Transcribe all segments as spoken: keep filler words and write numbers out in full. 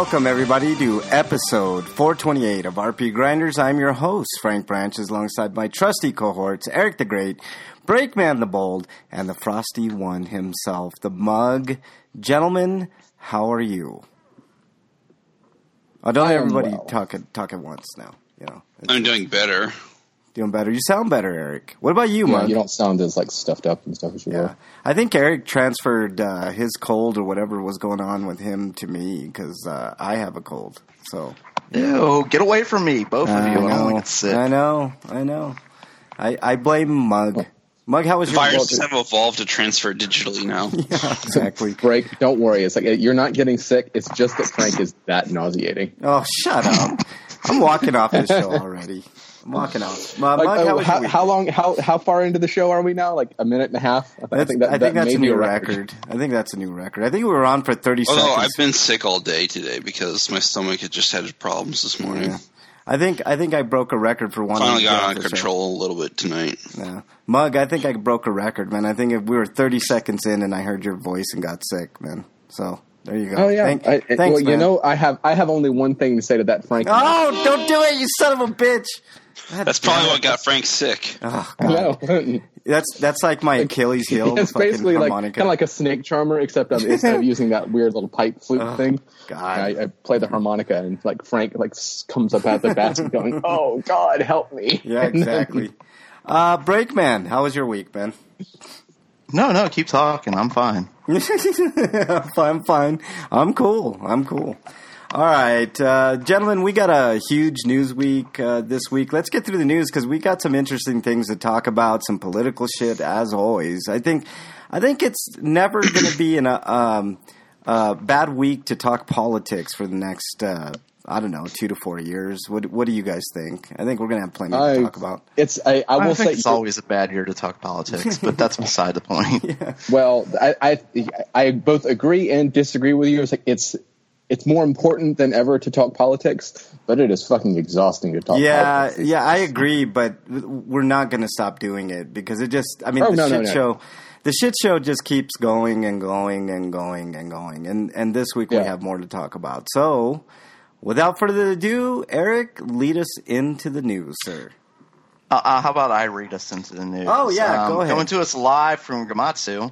Welcome, everybody, to episode four twenty-eight of R P Grinders. I'm your host, Frank Branches, alongside my trusty cohorts, Eric the Great, Breakman the Bold, and the Frosty One himself, the Mug. Gentlemen, how are you? Oh, don't everybody well. talk, at, talk at once now. You know, I'm doing better. Doing better. You sound better, Eric. What about you, yeah, Mug? You don't sound as like stuffed up and stuff as you yeah. were. I think Eric transferred uh, his cold or whatever was going on with him to me because uh, I have a cold. So, ew, get away from me, both I of you. Know, I don't want to get sick. I know, I know. I, I blame Mug. Mug, how was your viruses have evolved to transfer digitally now? Yeah, exactly. Frank, don't worry. It's like you're not getting sick. It's just that Frank is that nauseating. Oh, shut up! I'm walking off this show already. I'm walking off. Uh, like, Mug, oh, how, was how, your how long? How how far into the show are we now? Like a minute and a half? I, that's, think, that, I think that that's a may new a record. record. I think that's a new record. I think we were on for thirty Although seconds. I've been sick all day today because my stomach had just had problems this morning. Yeah. I think I think I broke a record for one. Finally got out of control show. a little bit tonight. Yeah. Mug, I think I broke a record, man. I think if we were thirty seconds in and I heard your voice and got sick, man. So there you go. Oh yeah. Thank, I, thanks, well, man. you know, I have I have only one thing to say to that, Frank. Oh, don't do it, you son of a bitch! God, that's probably what got Frank sick. Oh, I know. That's that's like my Achilles heel. It's basically like harmonica. kind of like a snake charmer, except I'm, instead of using that weird little pipe flute oh, thing. God, I, I play the harmonica, and like Frank like comes up out the basket, going, "Oh God, help me!" Yeah, exactly. uh, Breakman, how was your week, man? No, no, keep talking. I'm fine. I'm fine. I'm cool. I'm cool. All right, uh, gentlemen, we got a huge news week uh, this week. Let's get through the news because we got some interesting things to talk about, some political shit as always. I think, I think it's never going to be in a um, uh, bad week to talk politics for the next, uh, I don't know, two to four years. What What do you guys think? I think we're going to have plenty I, to talk about. It's I, I will I think say it's always a bad year to talk politics, but that's beside the point. Yeah. Well, I, I I both agree and disagree with you. It's like it's. It's more important than ever to talk politics, but it is fucking exhausting to talk yeah, politics. Yeah, I agree, but we're not going to stop doing it because it just, I mean, oh, the no, shit no, no. show, the shit show just keeps going and going and going and going. And, and this week yeah. we have more to talk about. So, without further ado, Eric, lead us into the news, sir. Uh, uh, how about I read us into the news? Oh, yeah, um, go ahead. Coming to us live from Gamatsu,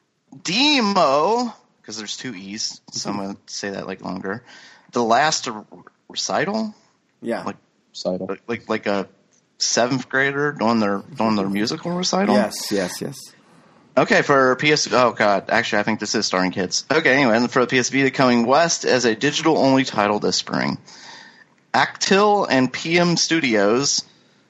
Demo, because there's two E's, so I'm going to say that like longer. The last re- recital? Yeah. Like, Recital. like, like, like a seventh grader doing their, doing their musical recital? Yes, yes, yes. Okay, for P S... Oh, God. Actually, I think this is starring kids. Okay, anyway, and for the P S Vita coming west as a digital-only title this spring. Actil and P M Studios,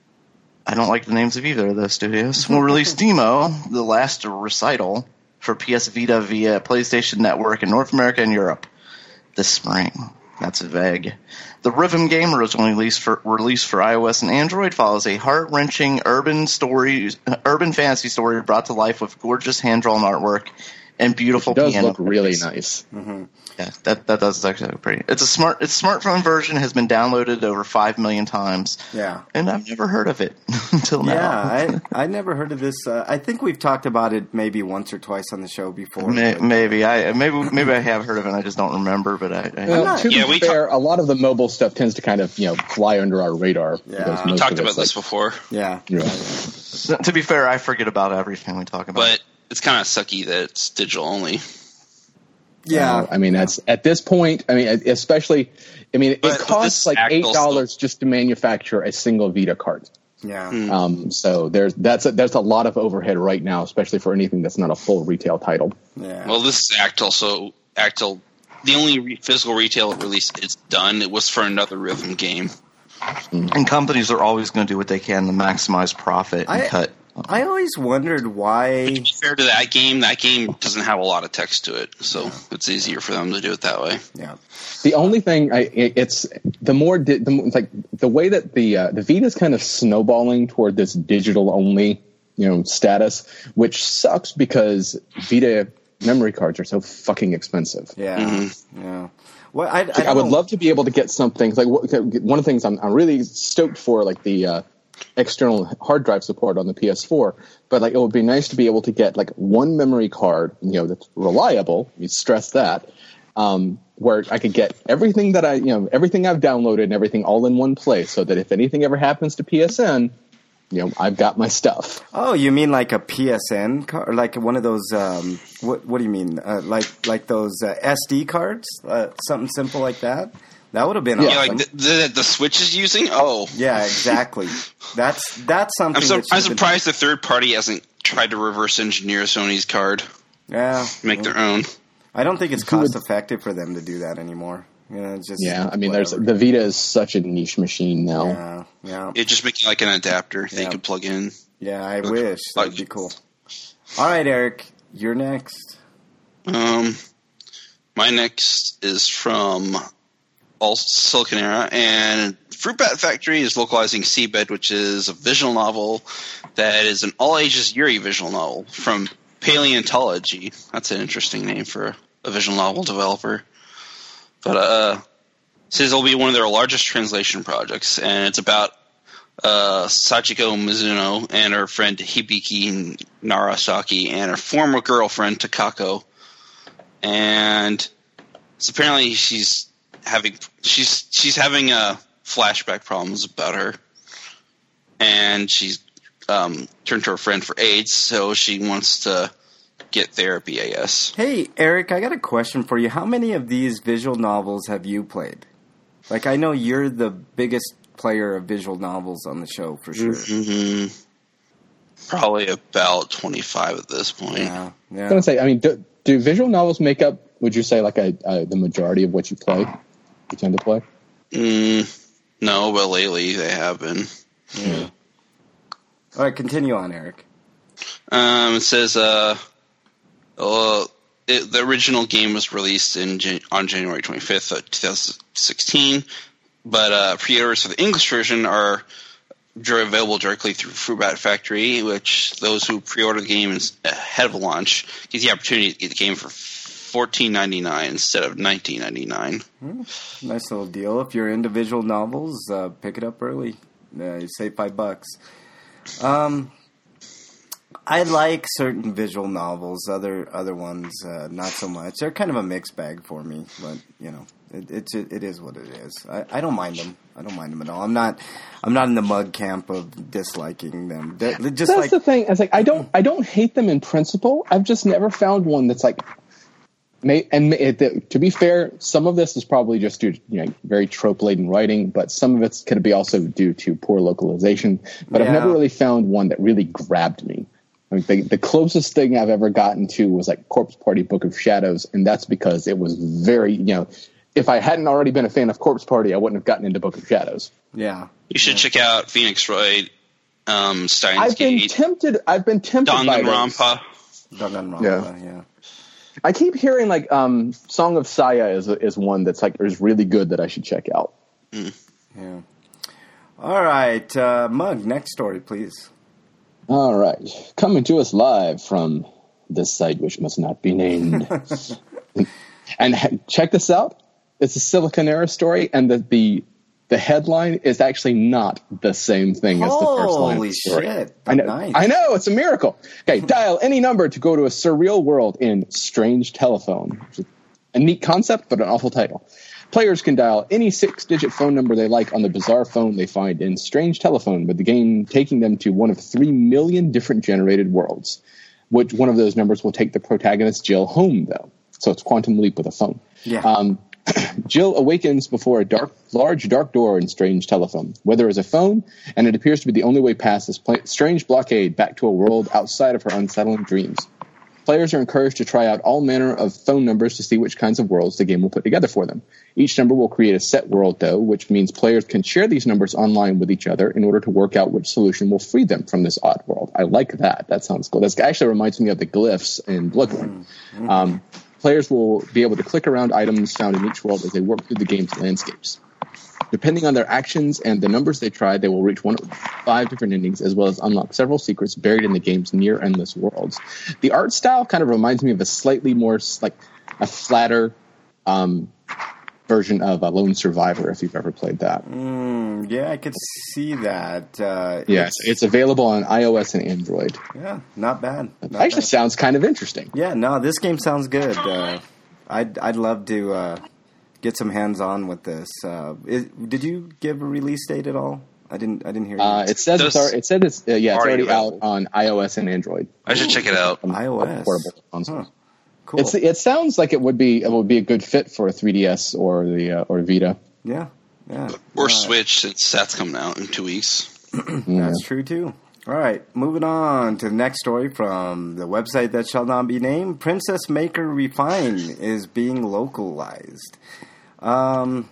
I don't like the names of either of those studios, will release Demo, the last recital, for P S Vita via PlayStation Network in North America and Europe this spring. That's vague. The Rhythm game, originally released for, released for iOS and Android, follows a heart-wrenching urban story, urban fantasy story brought to life with gorgeous hand-drawn artwork and beautiful It does piano look really players. nice. Mm-hmm. Yeah, that that does actually look pretty. It's a smart. Its smartphone version has been downloaded over five million times. Yeah, and I've never heard of it until now. Yeah, I I never heard of this. Uh, I think we've talked about it maybe once or twice on the show before. May, but, maybe I maybe maybe I have heard of it. I just don't remember. But I, I Well, not- to yeah, be we fair, a lot of the mobile stuff tends to kind of you know fly under our radar. Yeah. because We We most talked of about it's this like, before, yeah, Yeah. to be fair, I forget about everything we talk about. but it's kind of sucky that it's digital only. yeah. Uh, I mean, that's at this point. I mean, especially. I mean, it But costs this like eight Actil dollars just to manufacture a single Vita cart. yeah. Hmm. Um, so there's that's a, there's a lot of overhead right now, especially for anything that's not a full retail title. yeah. Well, this is Actil, so Actil, the only re- physical retail release it's done, it was for another Rhythm game. and companies are always going to do what they can to maximize profit and I- cut. I always wondered why. To be fair to that game, that game doesn't have a lot of text to it, so it's easier for them to do it that way. Yeah, The only thing I it- it's the more di- the more, like the way that the uh, the Vita's kind of snowballing toward this digital only you know status, which sucks because Vita memory cards are so fucking expensive. yeah, Mm-hmm. yeah. Well, I, I, I would don't- love to be able to get something like wh- one of the things I'm, I'm really stoked for, like the uh, external hard drive support on the P S four. But like, it would be nice to be able to get like one memory card, you know, that's reliable. You stress that, um, where I could get everything that I, you know, everything I've downloaded and everything all in one place, so that if anything ever happens to P S N, you know, I've got my stuff. Oh, you mean like a P S N card, or like one of those? Um, what What do you mean? Uh, like like those uh, S D cards? Uh, something simple like that. That would have been Yeah, awesome. like the, the the Switch is using. Oh, Yeah, exactly. That's that's something. I'm, so, that I'm should have surprised the third party hasn't tried to reverse engineer Sony's card, been- Yeah, make their own. I don't think it's Who would- cost effective for them to do that anymore. You know, it's just Yeah, I mean, whatever. there's the Vita is such a niche machine now. Yeah, yeah, It just making like an adapter they Yeah. could plug in. yeah. I wish that'd be cool. All right, Eric, you're next. Um, my next is from All Silicon Era, and Fruit Bat Factory is localizing Seabed, which is a visual novel that is an all-ages Yuri visual novel from Paleontology. That's an interesting name for a visual novel developer. But uh, says it'll be one of their largest translation projects, and it's about uh, Sachiko Mizuno and her friend Hibiki Narasaki and her former girlfriend Takako. And so apparently she's having she's she's having uh, flashback problems about her, and she's um, turned to her friend for AIDS, so she wants to get therapy, I guess. Hey, Eric, I got a question for you. How many of these visual novels have you played? Like, I know you're the biggest player of visual novels on the show for sure. Mm-hmm. Probably about twenty-five at this point. Yeah, I was yeah. gonna say, I mean, do, do visual novels make up? Would you say like a, a the majority of what you play? You tend to play. Mm, no, but lately they have been. yeah. All right, continue on, Eric. Um, it says uh, uh it, the original game was released in Jan- on January twenty-fifth, of twenty sixteen, but uh, pre-orders for the English version are available directly through Fruit Bat Factory, which those who pre-order the game ahead of launch get the opportunity to get the game for fourteen ninety-nine instead of nineteen ninety-nine. Nice little deal. If you're into visual novels, uh, pick it up early. Uh, you save five bucks. Um, I like certain visual novels. Other other ones, uh, not so much. They're kind of a mixed bag for me. But you know, it, it's it, it is what it is. I, I don't mind them. I don't mind them at all. I'm not I'm not in the mug camp of disliking them. They're, they're just That's like the thing. It's like I don't I don't hate them in principle. I've just never found one that's like. May, and it, to be fair, some of this is probably just due to you know, very trope-laden writing, but some of it's could be also due to poor localization. But Yeah. I've never really found one that really grabbed me. I mean, the, the closest thing I've ever gotten to was like Corpse Party Book of Shadows, and that's because it was very, you know, if I hadn't already been a fan of Corpse Party, I wouldn't have gotten into Book of Shadows. yeah. You should check out Phoenix Wright, um, Steins I've been Gate, tempted. I've been tempted by those. Danganronpa. Danganronpa, Yeah. yeah. I keep hearing like um, Song of Saya is is one that's like is really good that I should check out. Yeah. All right, uh, Mug, next story, please. All right, coming to us live from this site which must not be named. And ha- check this out. It's a Silicon Era story, and the, the the headline is actually not the same thing as the first line of Holy the story. shit. I know, Nice. I know, it's a miracle. Okay, dial any number to go to a surreal world in Strange Telephone. A neat concept, but an awful title. Players can dial any six-digit phone number they like on the bizarre phone they find in Strange Telephone, with the game taking them to one of three million different generated worlds. Which one of those numbers will take the protagonist Jill home, though? So it's Quantum Leap with a phone. Yeah. Um, Jill awakens before a dark, large dark door in Strange Telephone. Weather is a phone, and it appears to be the only way past this pla- strange blockade back to a world outside of her unsettling dreams. Players are encouraged to try out all manner of phone numbers to see which kinds of worlds the game will put together for them. Each number will create a set world, though, which means players can share these numbers online with each other in order to work out which solution will free them from this odd world. I like that. That sounds cool. That actually reminds me of the glyphs in Bloodborne. Mm-hmm. Um, players will be able to click around items found in each world as they work through the game's landscapes. Depending on their actions and the numbers they try, they will reach one of five different endings, as well as unlock several secrets buried in the game's near-endless worlds. The art style kind of reminds me of a slightly more, like, a flatter um, version of a Lone Survivor, if you've ever played that. Mm, yeah, I could see that. Uh, Yes, it's, it's available on iOS and Android. Yeah, not bad. It Not actually bad. sounds kind of interesting. Yeah, no, this game sounds good. Uh, I'd I'd love to uh, get some hands on with this. Uh, is, did you give a release date at all? I didn't. I didn't hear. Uh, you. it says it's already, it said it's uh, yeah, it's Already already out available. on iOS and Android. I should check it out. Um, iOS. portable console. Huh. Cool. It's it sounds like it would be it would be a good fit for a three D S or the uh, or Vita. yeah. Yeah. Or Uh, Switch, since that's coming out in two weeks. Yeah. That's true too. All right, moving on to the next story from the website that shall not be named. Princess Maker Refine is being localized. Um,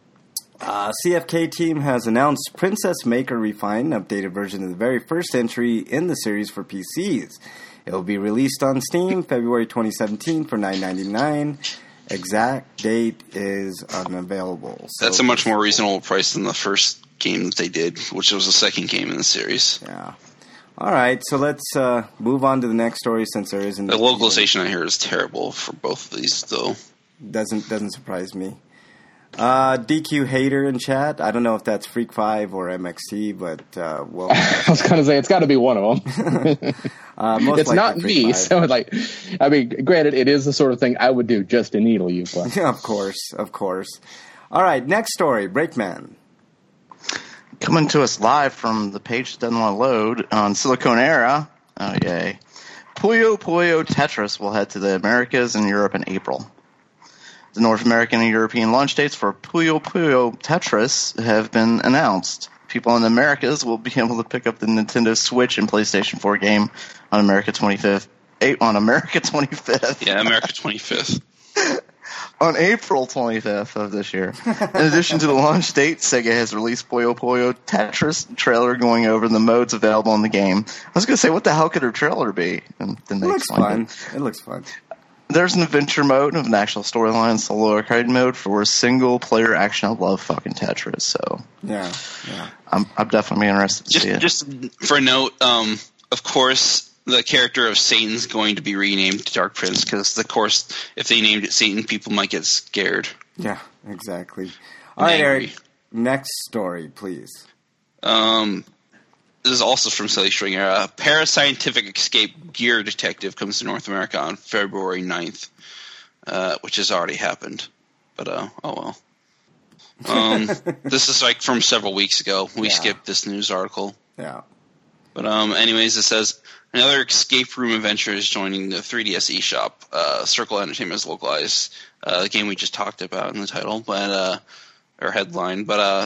uh, C F K team has announced Princess Maker Refine, an updated version of the very first entry in the series for P Cs. It will be released on Steam February twenty seventeen for nine ninety-nine. Exact date is unavailable. So, That's a much more reasonable price than the first game that they did, which was the second game in the series. yeah. All right, so let's uh, move on to the next story since there isn't The localization I hear is terrible for both of these, though. doesn't doesn't surprise me. Uh, D Q Hater in chat. I don't know if that's Freak Five or M X T, but uh, well, I was gonna say it's got to be one of them. uh, most It's likely not Freak me, five. so like, I mean, granted, it is the sort of thing I would do just to needle you, but Yeah, of course, of course. All right, next story, Breakman. Coming to us live from the page that doesn't want to load on Silicon Era. Oh, yay. Puyo Puyo Tetris will head to the Americas and Europe in April. The North American and European launch dates for Puyo Puyo Tetris have been announced. People in the Americas will be able to pick up the Nintendo Switch and PlayStation four game on America twenty-fifth. On America twenty-fifth. Yeah, America twenty-fifth. On April twenty-fifth of this year. In addition to the launch date, Sega has released Puyo Puyo Tetris trailer going over the modes available in the game. I was going to say, what the hell could her trailer be? And then It they looks explained fun. it. It looks fun. There's an adventure mode of an actual storyline solo arcade mode for a single player action. I love fucking Tetris, so Yeah, yeah. I'm, I'm definitely interested to Just, see it. just for a note, um, of course, the character of Satan's going to be renamed to Dark Prince because, of course, if they named it Satan, people might get scared. Yeah, exactly. All right, Angry. Eric. Next story, please. Um, this is also from Silly Stringer. Uh, Parascientific Escape Gear Detective comes to North America on February ninth, uh, which has already happened. But, uh, oh well. Um, this is like from several weeks ago. We Yeah. skipped this news article. Yeah. But um, anyways, it says another escape room adventure is joining the three D S eShop. Uh, Circle Entertainment is localized. Uh, the game we just talked about in the title, but uh, or headline, but uh,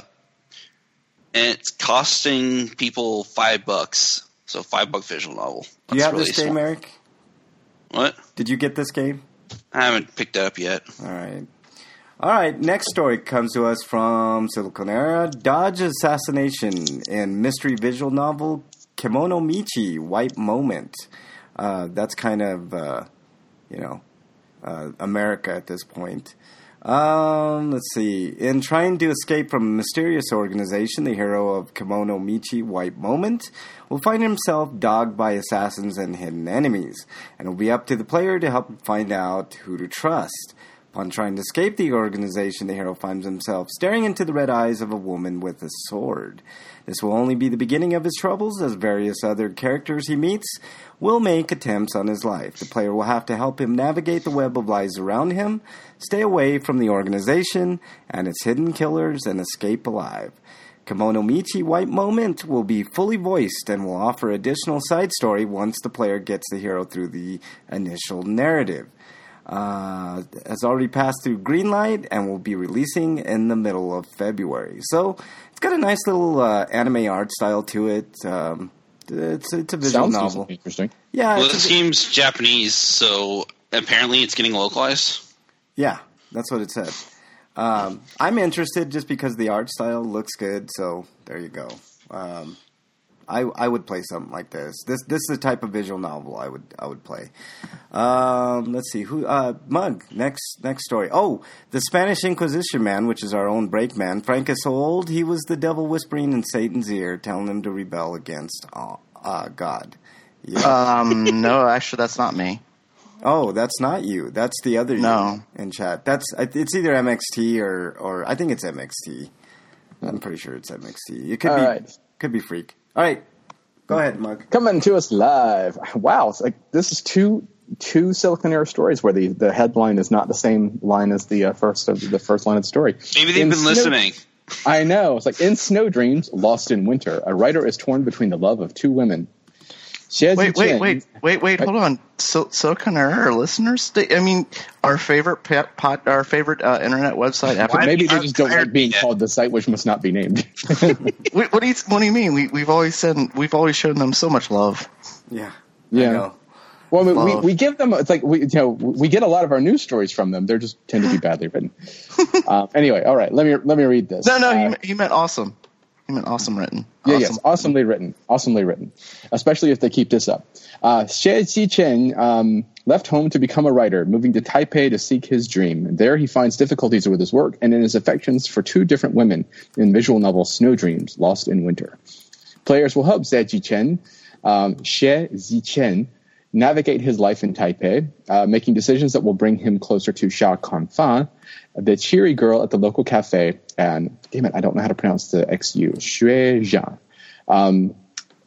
and it's costing people five bucks. So five buck visual novel. Do you That's have really this game, small. Eric? What? Did you get this game? I haven't picked it up yet. All right. All right, next story comes to us from Silicon Era. Dodge assassination in mystery visual novel Kimono Michi, White Moment. Uh, that's kind of, uh, you know, uh, America at this point. Um, let's see. In trying to escape from a mysterious organization, the hero of Kimono Michi, White Moment, will find himself dogged by assassins and hidden enemies, and it will be up to the player to help find out who to trust. Upon trying to escape the organization, the hero finds himself staring into the red eyes of a woman with a sword. This will only be the beginning of his troubles, as various other characters he meets will make attempts on his life. The player will have to help him navigate the web of lies around him, stay away from the organization and its hidden killers, and escape alive. Kimono Michi White Moment will be fully voiced and will offer additional side story once the player gets the hero through the initial narrative. Uh, has already passed through Greenlight and will be releasing in the middle of February. So it's got a nice little uh, anime art style to it. Um, it's it's a visual sounds novel. interesting. Yeah, Well, it's this a- game's Japanese, so apparently it's getting localized. yeah, that's what it said. Um, I'm interested just because the art style looks good. So there you go. Um, I I would play something like this. This this is the type of visual novel I would I would play. Um, let's see who uh, Mug next next story. Oh, the Spanish Inquisition man, which is our own Breakman. Frank is so old he was the devil whispering in Satan's ear, telling him to rebel against uh, uh, God. Yeah. Um, no, actually, that's not me. Oh, that's not you. That's the other No. you in chat. That's it's either M X T or or I think it's M X T. I'm pretty sure it's M X T. It could All be right. could be Freak. All right, go ahead, Mug. Coming to us live. Wow, it's like this is two two Siliconera stories where the, the headline is not the same line as the uh, first of the first line of the story. Maybe they've In been Snow- listening. I know. It's like in Snow Dreams, Lost in Winter, a writer is torn between the love of two women. Xie Wait, Zichen- wait, wait, wait, wait! Hold on. So, Siliconera, our listeners, they, I mean, our favorite pet, pot, our favorite uh, internet website. After, Why- Maybe they I- just don't I- like being yeah. called the site which must not be named. Wait, what do you what do you mean? We we've always said we've always shown them so much love. Yeah. Yeah. I know. Well, I mean, we, Love. we give them, it's like, we, you know, we get a lot of our news stories from them. They're just tend to be badly written. uh, anyway, all right, let me, let me read this. No, no, Uh, he me- he meant awesome. He meant awesome written. Yeah, awesome. yes, awesomely written, awesomely written, especially if they keep this up. Uh, Xie Zichen um, left home to become a writer, moving to Taipei to seek his dream. There he finds difficulties with his work and in his affections for two different women in visual novel Snow Dreams, Lost in Winter. Players will help Xie Zichen, um, Xie Zichen, navigate his life in Taipei, uh, making decisions that will bring him closer to Xia Kanfan, the cheery girl at the local cafe, and damn it, I don't know how to pronounce the X U, Xue Zhang, um,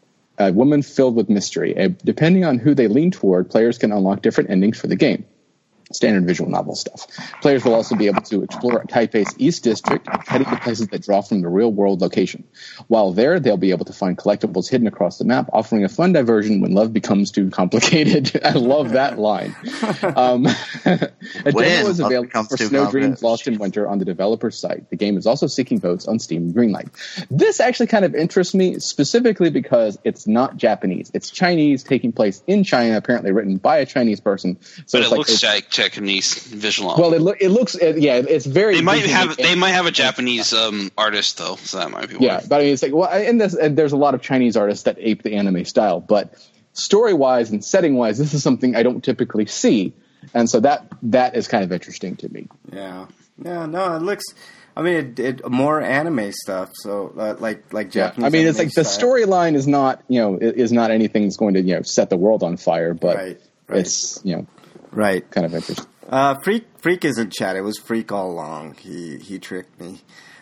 a woman filled with mystery. Uh, depending on who they lean toward, players can unlock different endings for the game. Standard visual novel stuff. Players will also be able to explore Taipei's East District, heading to places that draw from the real-world location. While there, they'll be able to find collectibles hidden across the map, offering a fun diversion when love becomes too complicated. I love that line. Um, a When demo is love available becomes for too Snow Dreams complicated. Lost in Winter on the developer's site. The game is also seeking votes on Steam Greenlight. This actually kind of interests me, specifically because it's not Japanese. It's Chinese, taking place in China, apparently written by a Chinese person. So But it's it like, looks it's- like Japanese visual novel. well, it, look, it looks, it, yeah, it's very. they might visually have they in- might have a Japanese um, artist though, so that might be why. Yeah, but I mean, it's like, well, in this, and there's a lot of Chinese artists that ape the anime style, but story-wise and setting-wise, this is something I don't typically see, and so that that is kind of interesting to me. Yeah. Yeah, no, it looks, I mean, it, it more anime stuff, so, uh, like, like Japanese I mean, it's anime like the style. storyline is not, you know, i- is not anything that's going to, you know, set the world on fire, but Right, right. it's, you know, Right. kind of interesting. Uh, Freak Freak isn't chat. It was Freak all along. He he tricked me.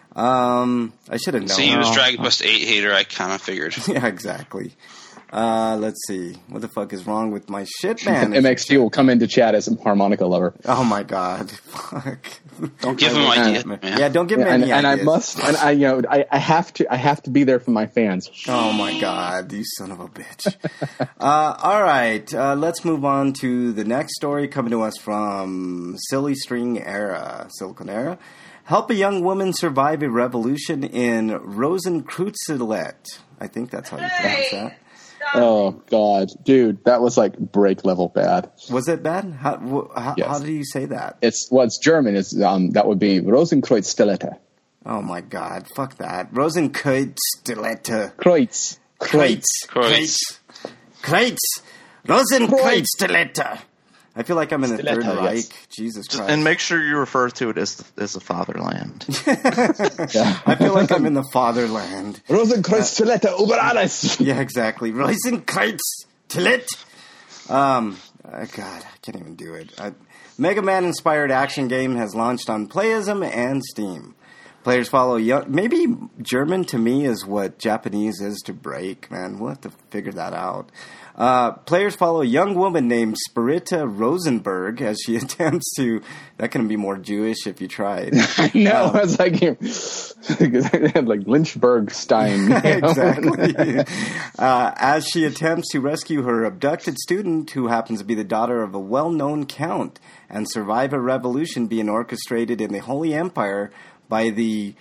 Um, I should have known. See, he was Dragon Quest eight hater. I kind of figured. Yeah, exactly. Uh, let's see. What the fuck is wrong with my shit, man? M X T will come into chat as a harmonica lover. Oh my god. Fuck. Don't give him ideas, man. Yeah, don't give me and, any and I ideas. must, and I, you know, I, I have to, I have to be there for my fans. Oh my god, you son of a bitch. uh, all right, uh, let's move on to the next story coming to us from Silly String Era, Silicon Era. Help a young woman survive a revolution in Rosenkreuzlet. I think that's how you pronounce that. Oh God, dude, that was like break level bad. Was it bad? How, wh- how, Yes. how do you say that? It's well, it's German. It's um, that would be Rosenkreuzstilette. Oh my god, fuck that. Rosenkreuzstilette. Kreuz. Kreuz. Kreuz. Kreuz. Rosenkreuzstilette. I feel like I'm in the Stilette, Third Reich. yes. Jesus Just- Christ. and make sure you refer to it as the, as the fatherland. Yeah. I feel like I'm in the fatherland. Rosenkreuzstilette über alles. Yeah, exactly. Rosenkreuzstilette. Um, uh, God, I can't even do it. Uh, Mega Man-inspired action game has launched on Playism and Steam. Players follow young. Maybe German to me is what Japanese is to break. Man, we'll have to figure that out. Uh, players follow a young woman named Spirita Rosenberg as she attempts to. That can be more Jewish if you tried. I know. I was like, they had like Lynchburg Stein. You know? Exactly. uh, as she attempts to rescue her abducted student, who happens to be the daughter of a well-known count, and survive a revolution being orchestrated in the Holy Empire by the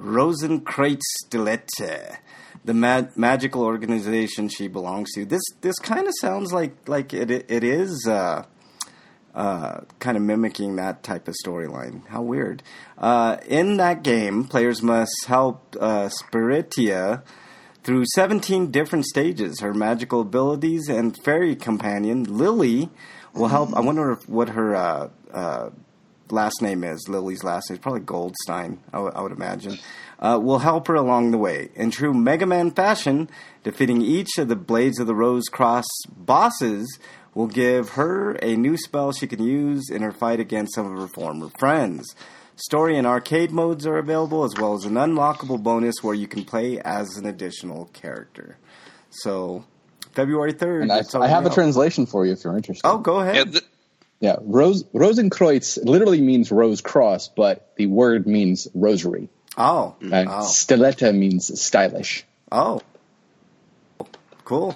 Rosenkreuzstilette, the ma- magical organization she belongs to. This this kind of sounds like like it it is. Uh, Uh, kind of mimicking that type of storyline. How weird. Uh, in that game, players must help uh, Spiritia through seventeen different stages. Her magical abilities and fairy companion, Lily, will help. I wonder if, what her uh, uh, last name is. Lily's last name is probably Goldstein, I, w- I would imagine. Uh, will help her along the way. In true Mega Man fashion, defeating each of the Blades of the Rose Cross bosses will give her a new spell she can use in her fight against some of her former friends. Story and arcade modes are available, as well as an unlockable bonus where you can play as an additional character. So, February third. And I, I have a out. translation for you if you're interested. Oh, go ahead. Yeah, the, Yeah, Rose, Rosenkreuz literally means rose cross, but the word means rosary. Oh. And oh. Stiletta means stylish. Oh. Cool.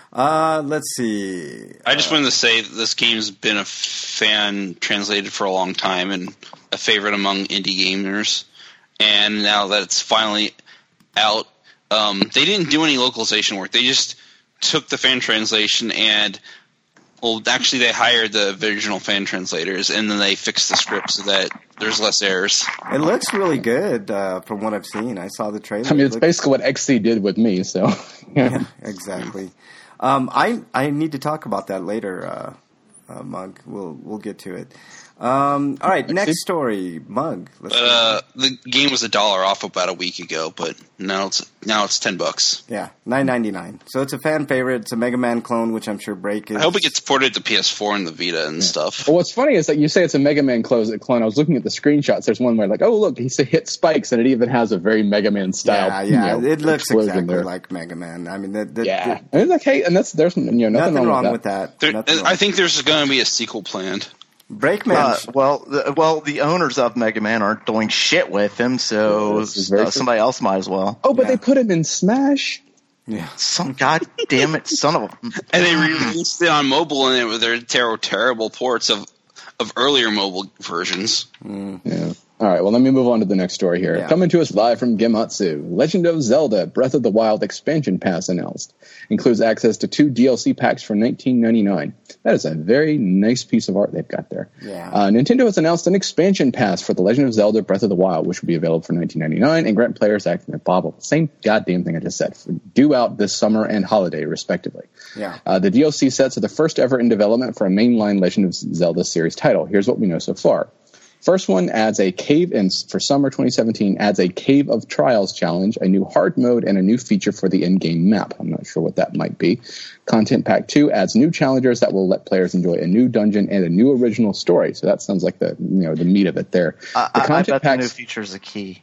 Uh, let's see. I just uh, wanted to say that this game's been a fan translated for a long time and a favorite among indie gamers. And now that it's finally out, um, they didn't do any localization work. They just took the fan translation and, well, actually they hired the original fan translators, and then they fixed the script so that there's less errors. It looks really good uh, from what I've seen. I saw the trailer. I mean, it's it looks, basically what X C did with me, so. yeah, exactly. Um, I I need to talk about that later, uh, uh, Mug. We'll we'll get to it. Um, all right, next story, Mug. Let's But uh, the game was a dollar off about a week ago, but now it's now it's ten bucks. Yeah, nine ninety nine. So it's a fan favorite. It's a Mega Man clone, which I'm sure Break is. I hope it gets ported to P S four and the Vita and Yeah. stuff. Well, what's funny is that you say it's a Mega Man clone. clone. I was looking at the screenshots. There's one where, like, oh, look, he hit spikes, and it even has a very Mega Man style. Yeah, yeah. You know, it looks explosion exactly there. like Mega Man. I mean, the, the, Yeah, the, and it's like, hey, and that's there's you know nothing, nothing wrong wrong with that. There, Nothing I wrong. think there's going to be a sequel planned. Breakman. Uh, well, the, well, the owners of Mega Man aren't doing shit with him, so This is very uh, true. somebody else might as well. Oh, but Yeah. they put him in Smash. yeah. Some god damn it, son of a. And they released it on mobile, and it with their ter- terrible ports of of earlier mobile versions. Yeah. All right, well, let me move on to the next story here. Yeah. Coming to us live from Gematsu, Legend of Zelda Breath of the Wild expansion pass announced. Includes access to two D L C packs for nineteen ninety-nine. That is a very nice piece of art they've got there. Yeah. Uh, Nintendo has announced an expansion pass for The Legend of Zelda Breath of the Wild, which will be available for nineteen ninety-nine and grant players access to Bobble. Same goddamn thing I just said. Due out this summer and holiday, respectively. Yeah. Uh, the D L C sets are the first ever in development for a mainline Legend of Zelda series title. Here's what we know so far. First one adds a cave, and for summer twenty seventeen, adds a Cave of Trials challenge, a new hard mode, and a new feature for the in-game map. I'm not sure what that might be. Content Pack two adds new challengers that will let players enjoy a new dungeon and a new original story. So that sounds like the you know the meat of it there. I, the I, I content bet the new packs, feature is a key.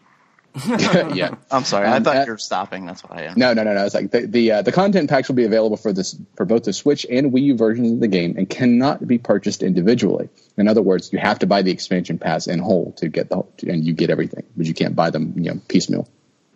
yeah. I'm sorry, I Um, thought at- you were stopping. That's why I am. No, no, no, no. It's like the the, uh, the content packs will be available for this for both the Switch and Wii U versions of the game, and cannot be purchased individually. In other words, you have to buy the expansion pass in whole to get the and you get everything, but you can't buy them you know piecemeal.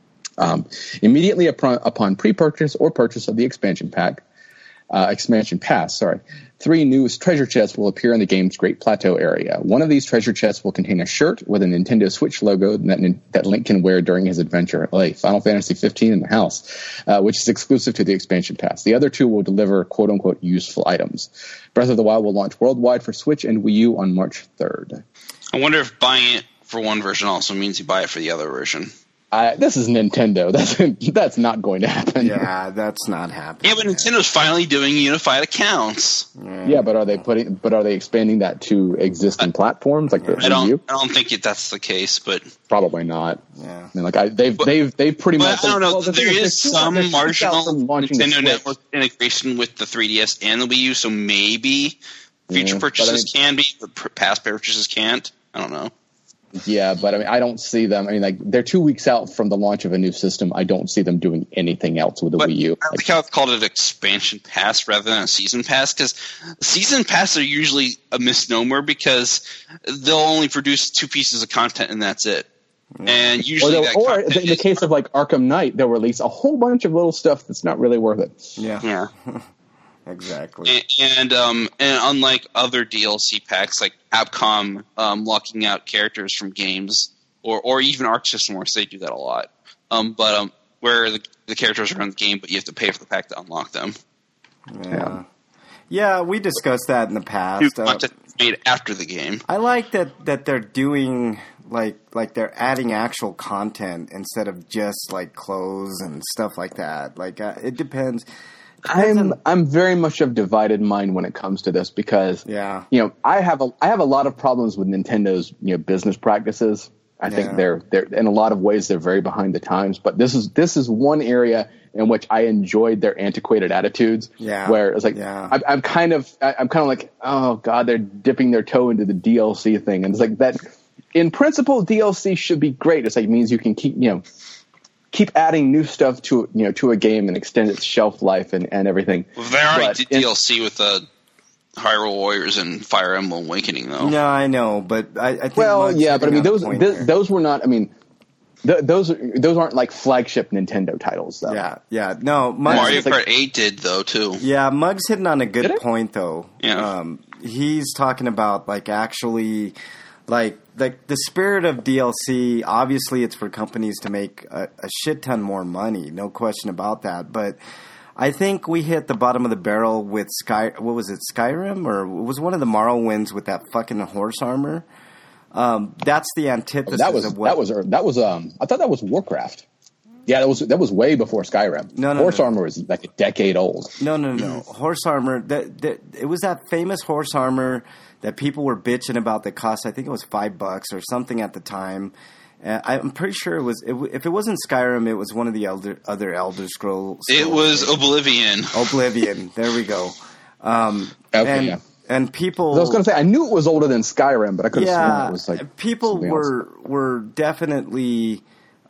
Um, immediately upon, upon pre-purchase or purchase of the expansion pack, uh, expansion pass, sorry, three new treasure chests will appear in the game's Great Plateau area. One of these treasure chests will contain a shirt with a Nintendo Switch logo that, that Link can wear during his adventure. Like Final Fantasy fifteen in the house, uh, which is exclusive to the expansion pass. The other two will deliver quote-unquote useful items. Breath of the Wild will launch worldwide for Switch and Wii U on March third. I wonder if buying it for one version also means you buy it for the other version. Uh, this is Nintendo. That's that's not going to happen. Yeah, that's not happening. Yeah, but Nintendo's finally doing unified accounts. Yeah, but are they putting? But are they expanding that to existing platforms like the I don't. Wii U? I don't think it, that's the case, but Probably not. Yeah. I mean, like I, they've But- they've they've pretty but much. I don't know. well, the there thing is they're two- some they're two weeks out marginal from launching the Nintendo Switch. Network integration with the three D S and the Wii U, so maybe future Yeah, but purchases I mean- can be, but pr- past purchases can't. I don't know. Yeah, but I mean, I don't see them. I mean, like they're two weeks out from the launch of a new system. I don't see them doing anything else with the But Wii U. I like how it's called an expansion pass rather than a season pass, because season pass are usually a misnomer because they'll only produce two pieces of content and that's it. And Or, usually they'll- that or content in the is- case of like Arkham Knight, they'll release a whole bunch of little stuff that's not really worth it. Yeah. yeah. Exactly. And, and um and unlike other D L C packs like Capcom um, locking out characters from games or or even Arc System Works, they do that a lot. Um, but um, where the, the characters are in the game, but you have to pay for the pack to unlock them. Yeah. Yeah, we discussed that in the New past. Uh, content made after the game. I like that, that they're doing like like they're adding actual content instead of just like clothes and stuff like that. Like uh, it depends. I'm I'm very much of divided mind when it comes to this because Yeah. you know I have a I have a lot of problems with Nintendo's you know business practices. I Yeah. think they're they're in a lot of ways they're very behind the times. But this is this is one area in which I enjoyed their antiquated attitudes. Yeah. Where it's like Yeah. I'm, I'm kind of I, I'm kind of like oh god they're dipping their toe into the D L C thing and it's like that. In principle, D L C should be great. It's like it means you can keep you know. keep adding new stuff to you know to a game and extend its shelf life and, and everything. Well, they already But did in- D L C with the Hyrule Warriors and Fire Emblem Awakening, though. No, I know, but I, I think Well, Mug's yeah, but I hitting mean on a those point th- there. those were not. I mean, th- those those aren't like flagship Nintendo titles, though. Yeah, yeah. No, Mug's, Mario it's like- Kart eight did, though, too. yeah, Mug's hitting on a good Did it? point, though. Yeah. Um, he's talking about, like, actually, like, like the spirit of D L C, obviously it's for companies to make a, a shit ton more money, no question about that, but I think we hit the bottom of the barrel with Sky. What was it, Skyrim, or it was one of the Morrowinds with that fucking horse armor? Um, that's the antithesis that was of what that was that was um. I thought that was Warcraft. Yeah, that was that was way before Skyrim. No, no, Horse no. armor is like a decade old. No, no, no. Horse armor. That, that it was that famous horse armor that people were bitching about. That cost, I think it was five bucks or something at the time. Uh, I'm pretty sure it was. It, if it wasn't Skyrim, it was one of the elder, other Elder Scrolls. It was games. Oblivion. Oblivion. There we go. Um, Okay, and, yeah. and people. I was going to say I knew it was older than Skyrim, but I could have sworn yeah, it was like people something else. were were definitely.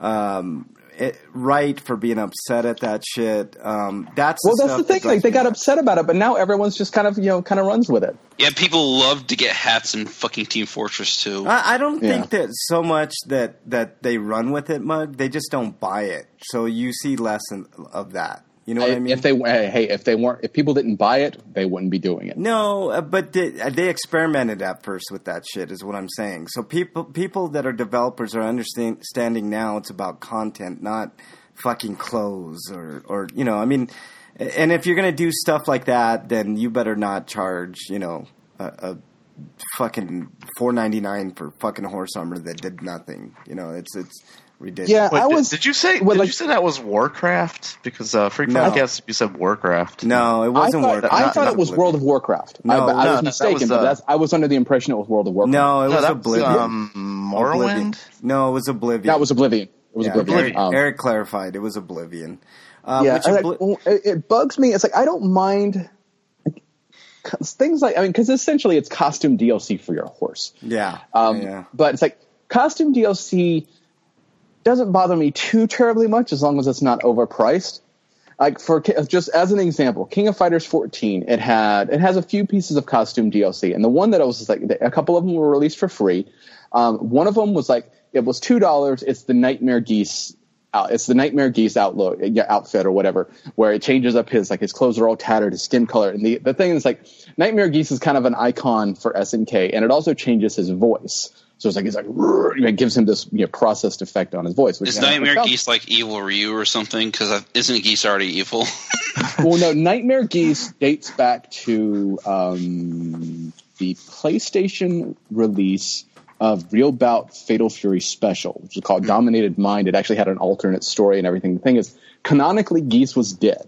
Um, it, right for being upset at that shit. Um, that's Well, the that's the stuff thing. that Like drives they me got nuts. upset about it, but now everyone's just kind of you know kind of runs with it. Yeah, people love to get hats in fucking Team Fortress two. I, I don't Yeah. think that so much that, that they run with it, Mug. They just don't buy it. So you see less in, of that. You know what I mean? If they hey, if they weren't, if people didn't buy it, they wouldn't be doing it. no, uh, but they, uh, they experimented at first with that shit, is what I'm saying. So people people that are developers are understanding now it's about content, not fucking clothes or, or you know, I mean, and if you're going to do stuff like that, then you better not charge, you know, a, a fucking four ninety-nine for fucking horse armor that did nothing. You know, it's it's ridiculous. Yeah, Wait, I did- was. Did you say? well, did like- you say that was Warcraft? Because uh, Freak No. Podcast, you said Warcraft. No, it I wasn't thought, Warcraft. I Not- thought not it was Oblivion. World of Warcraft. No, I, but no, I that- was that mistaken. was, but uh, that's, I was under the impression it was World of Warcraft. No, it No, was that's Oblivion. um, Oblivion. Morrowind. No, it was Oblivion. that was Oblivion. It was Yeah, Oblivion. Eric, Um, Eric clarified it was Oblivion. Uh, yeah, which I like, Obli- well, it, it bugs me. It's like I don't mind like, 'cause things like I mean, because essentially it's costume D L C for your horse. yeah, Um, yeah. But it's like costume D L C doesn't bother me too terribly much as long as it's not overpriced. Like for just as an example, King of Fighters fourteen, it had it has a few pieces of costume D L C, and the one that I was just like a couple of them were released for free. Um, one of them was like it was two dollars. It's the Nightmare Geese. Uh, it's the Nightmare Geese outlook, yeah, outfit or whatever, where it changes up his like his clothes are all tattered, his skin color, and the the thing is like Nightmare Geese is kind of an icon for S N K, and it also changes his voice. So it's like he's like it gives him this you know, processed effect on his voice. Which Is kind of- Nightmare sounds- Geese like Evil Ryu or something? Because isn't Geese already evil? Well, no, Nightmare Geese dates back to um, the PlayStation release of Real Bout Fatal Fury Special, which is called Dominated Mind. It actually had an alternate story and everything. The thing is, canonically, Geese was dead.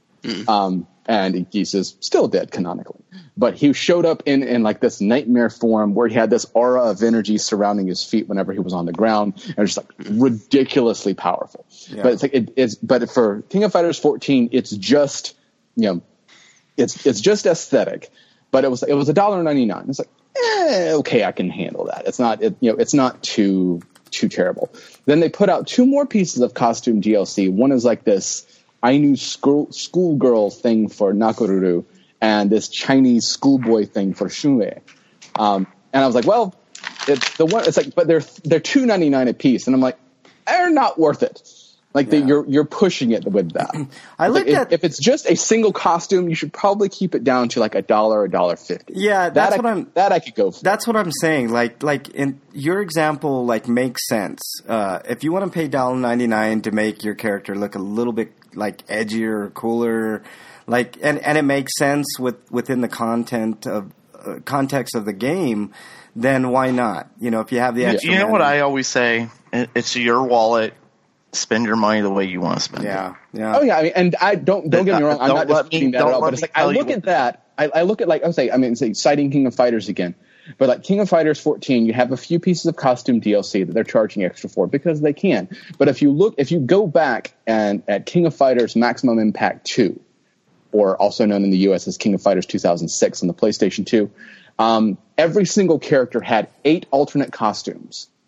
Um, and Geese is still dead canonically. But he showed up in, in like this nightmare form where he had this aura of energy surrounding his feet whenever he was on the ground. And it was just like ridiculously powerful. Yeah. But it's like it, it's but for King of Fighters fourteen, it's just you know it's it's just aesthetic. But it was it was a dollar ninety nine. It's like eh, okay, I can handle that. It's not it, you know it's not too too terrible. Then they put out two more pieces of costume D L C. One is like this Ainu school schoolgirl thing for Nakoruru, and this Chinese schoolboy thing for Shunrei. Um, and I was like, well, it's the one. It's like, but they're they're two ninety nine a piece, and I'm like, they're not worth it. Like Yeah. they, you're you're pushing it with that. I It's looked like, if, at- if it's just a single costume, you should probably keep it down to like a dollar, a dollar fifty. Yeah, that that's I, what I'm- That I could go for. That's what I'm saying. Like, like in your example, like makes sense. Uh, if you want to pay one dollar ninety-nine to make your character look a little bit like edgier, or cooler, like, and, and it makes sense with within the content of uh, context of the game, then why not? You know, if you have the extra, You know what money. I always say? It- It's your wallet. Spend your money the way you want to spend it. Yeah, yeah. Oh yeah, I mean, and I don't don't get me wrong. I'm Don't not let disputing me- that at don't all. let But it's me like I tell you look what- at that. I, I look at like I say. I mean, say citing King of Fighters again, but like King of Fighters fourteen, you have a few pieces of costume D L C that they're charging extra for because they can. But if you look, if you go back and at King of Fighters Maximum Impact two, or also known in the U S as King of Fighters two thousand six on the PlayStation two, um, every single character had eight alternate costumes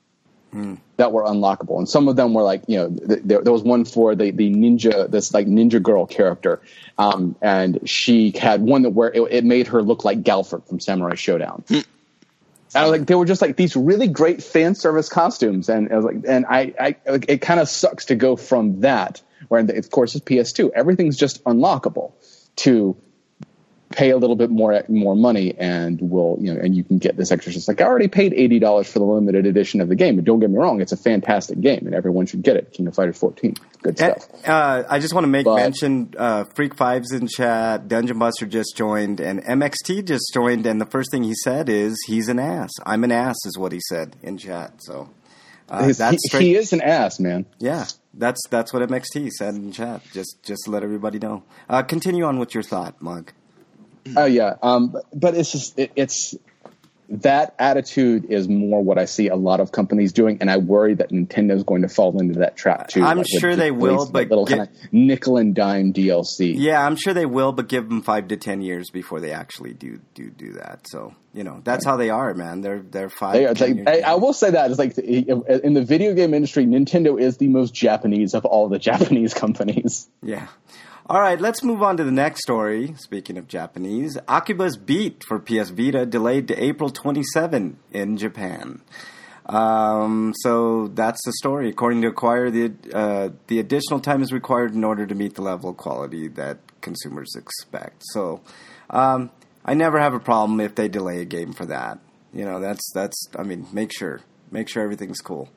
mm. that were unlockable, and some of them were like, you know, th- there, there was one for the the ninja, this like ninja girl character, um, and she had one that where it, it made her look like Galford from Samurai Showdown. Mm. And I was like, they were just like these really great fan service costumes, and I was like, and I, I it kind of sucks to go from that, where of course it's P S two, everything's just unlockable, to pay a little bit more more money, and will you know, and you can get this extra. It's like, I already paid eighty dollars for the limited edition of the game, and don't get me wrong, it's a fantastic game, and everyone should get it. King of Fighters fourteen, good stuff. Uh, I just want to make but, mention, uh, Freak Five's in chat, Dungeon Buster just joined, and M X T just joined, and the first thing he said is, he's an ass. I'm an ass, is what he said in chat. So uh, his, that's he, straight, he is an ass, man. Yeah, that's that's what M X T said in chat. Just just to let everybody know. Uh, continue on with your thought, Mug. Oh yeah, um, but it's just it, it's that attitude is more what I see a lot of companies doing, and I worry that Nintendo's going to fall into that trap too. I'm like sure with, they with will, that but little get, kind of nickel and dime D L C. Yeah, I'm sure they will, but give them five to ten years before they actually do do do that. So you know that's right. How they are, man. They're they're five. They are, like, I, I will say that it's like in the video game industry, Nintendo is the most Japanese of all the Japanese companies. Yeah. All right, let's move on to the next story. Speaking of Japanese, Akiba's Beat for P S Vita delayed to April twenty-seventh in Japan. Um, so that's the story. According to Acquire, the uh, the additional time is required in order to meet the level of quality that consumers expect. So um, I never have a problem if they delay a game for that. You know, that's that's. I mean, make sure make sure everything's cool.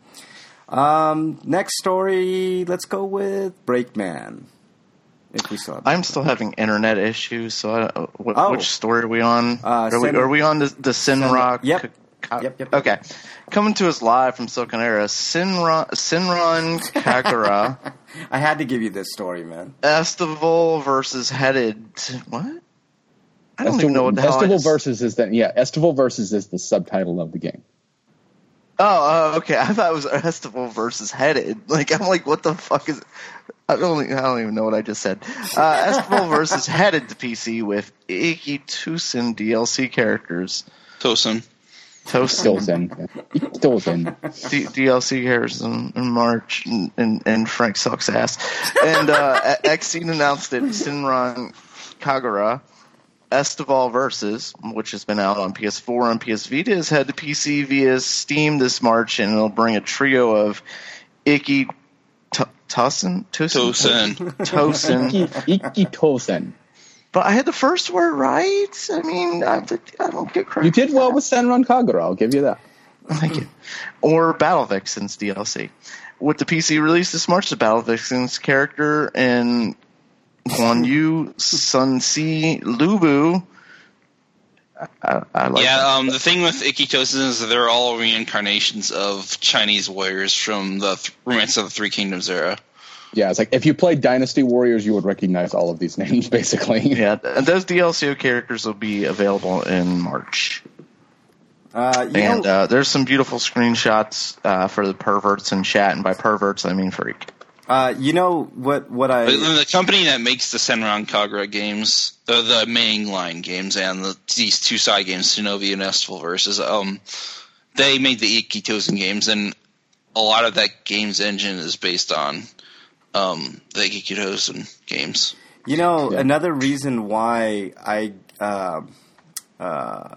Um, next story. Let's go with Breakman. If we still have I'm still having internet issues, so I don't, what, oh. which story are we on? Uh, are, Sen- we, are we on the, the Sinrock? Yep. C- co- Yep, yep. Okay. Coming to us live from Silicon Era, Sinron, Sinron Kagura. I had to give you this story, man. Estival versus Headed. What? I don't Estival, even know what the hell I Estival just- versus is that yeah. Estival versus is the subtitle of the game. Oh, uh, okay. I thought it was Estival versus Headed. Like, I'm like, what the fuck is? I don't. I don't even know what I just said. Uh, Estival versus Headed to P C with Iki Tosin D L C characters. Tosin. Tosin. Tosin. Tosin. D- D L C characters in, in March, and, and, and Frank sucks ass. And uh, Xene announced that Sinron Kagura Estival Versus, which has been out on P S four and P S Vita, is head to P C via Steam this March, and it'll bring a trio of Iki T- Tosin? Tosin. Tosin. Iki, Iki Tosin. But I had the first word right. I mean, I, I don't get credit. You did well with Senran Kagura, I'll give you that. Thank you. Or Battle Vixens D L C. With the P C release this March, the Battle Vixens character and Guan Yu, Sun Si, Lubu. I, I like yeah, that. um, the thing with Ikitosen is that they're all reincarnations of Chinese warriors from the th- Romance of the Three Kingdoms era. Yeah, it's like if you played Dynasty Warriors, you would recognize all of these names, basically. Yeah, and those D L C characters will be available in March. Uh, you And know, uh, there's some beautiful screenshots uh, for the perverts in chat, and by perverts I mean freak. uh, you know what? What I But the company that makes the Senran Kagura games, the, the mainline games, and the, these two side games, Shinobi and Estival Versus, um, they made the Ikitosen games, and a lot of that game's engine is based on um, the Ikitosen games. You know, Yeah. another reason why I uh, uh,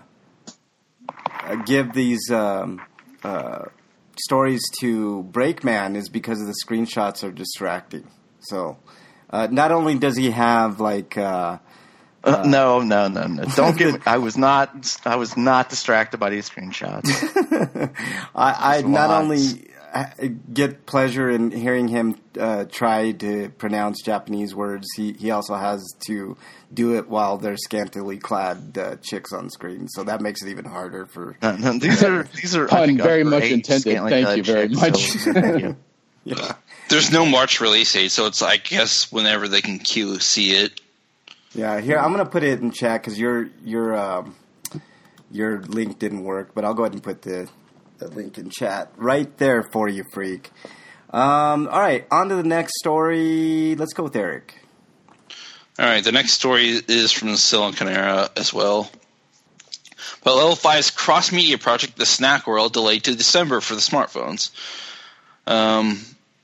give these um, uh, stories to Breakman is because of the screenshots are distracting. So, uh, not only does he have like uh, Uh, no, no, no, no! Don't get me. I was not. I was not distracted by these screenshots. I, I There's not lots. only uh, get pleasure in hearing him uh, try to pronounce Japanese words, he, he also has to do it while there's scantily clad uh, chicks on screen. So that makes it even harder for. No, no, these are these are I Pun think, very upper much eight intended. scantily Thank clad you very chicks, much. so thank you. Yeah. There's no March release date, so it's I guess whenever they can Q C it. Yeah, here I'm gonna put it in chat because your your um, your link didn't work, but I'll go ahead and put the, the link in chat right there for you, freak. Um, all right, on to the next story. Let's go with Eric. All right, the next story is from the Silicon Era as well. But Level five's cross-media project, The Snack World, delayed to December for the smartphones. Um,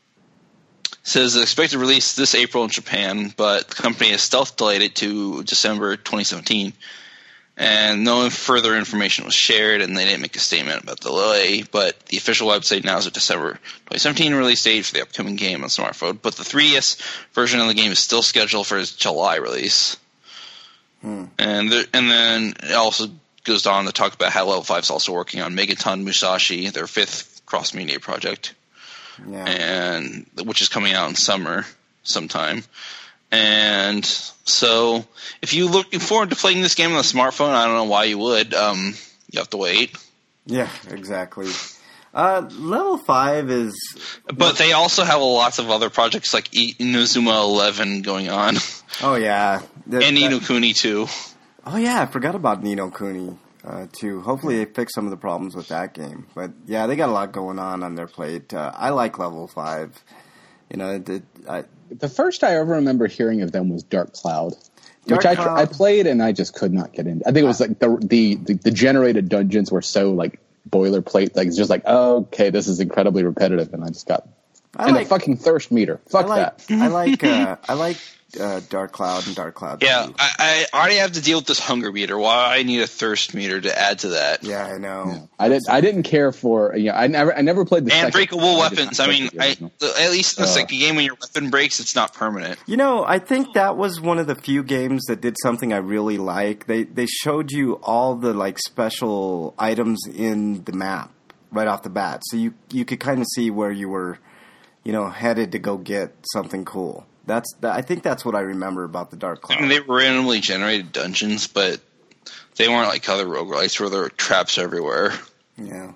says expected release this April in Japan, but the company has stealth delayed it to December twenty seventeen. And no further information was shared, and they didn't make a statement about the delay. But the official website now is a December twenty seventeen release date for the upcoming game on smartphone. But the three D S version of the game is still scheduled for its July release. Hmm. And there, and then it also goes on to talk about how Level five is also working on Megaton Musashi, their fifth cross-media project, yeah. and which is coming out in summer sometime. And so, if you're looking forward to playing this game on the smartphone, I don't know why you would. Um, you have to wait. Yeah, exactly. Uh, Level five is... But they also have lots of other projects like Inazuma eleven going on. Oh, yeah. That, and Ni no Kuni, too. Oh, yeah, I forgot about Ni no Kuni, uh, too. Hopefully they fix some of the problems with that game. But, yeah, they got a lot going on on their plate. Uh, I like Level five. You know, it, it, I... The first I ever remember hearing of them was Dark Cloud, Dark which I, Cloud. I played and I just could not get into. I think it was like the the, the, the generated dungeons were so like boilerplate, like it's just like, oh, okay, this is incredibly repetitive, and I just got I and like, a fucking thirst meter. Fuck I like, that. I like uh, I like uh, Dark Cloud and Dark Cloud. Yeah, I, I already have to deal with this hunger meter. Why I need a thirst meter to add to that? Yeah, I know. Yeah. I didn't. I didn't care for. You know, I never. I never played the and second, breakable I weapons. I mean, I, at least in the uh, second game, when your weapon breaks, it's not permanent. You know, I think that was one of the few games that did something I really like. They they showed you all the like special items in the map right off the bat, so you you could kind of see where you were, you know, headed to go get something cool. That's I think that's what I remember about the Dark Cloud. I mean, they were randomly generated dungeons, but they weren't like other roguelites where there were traps everywhere. Yeah.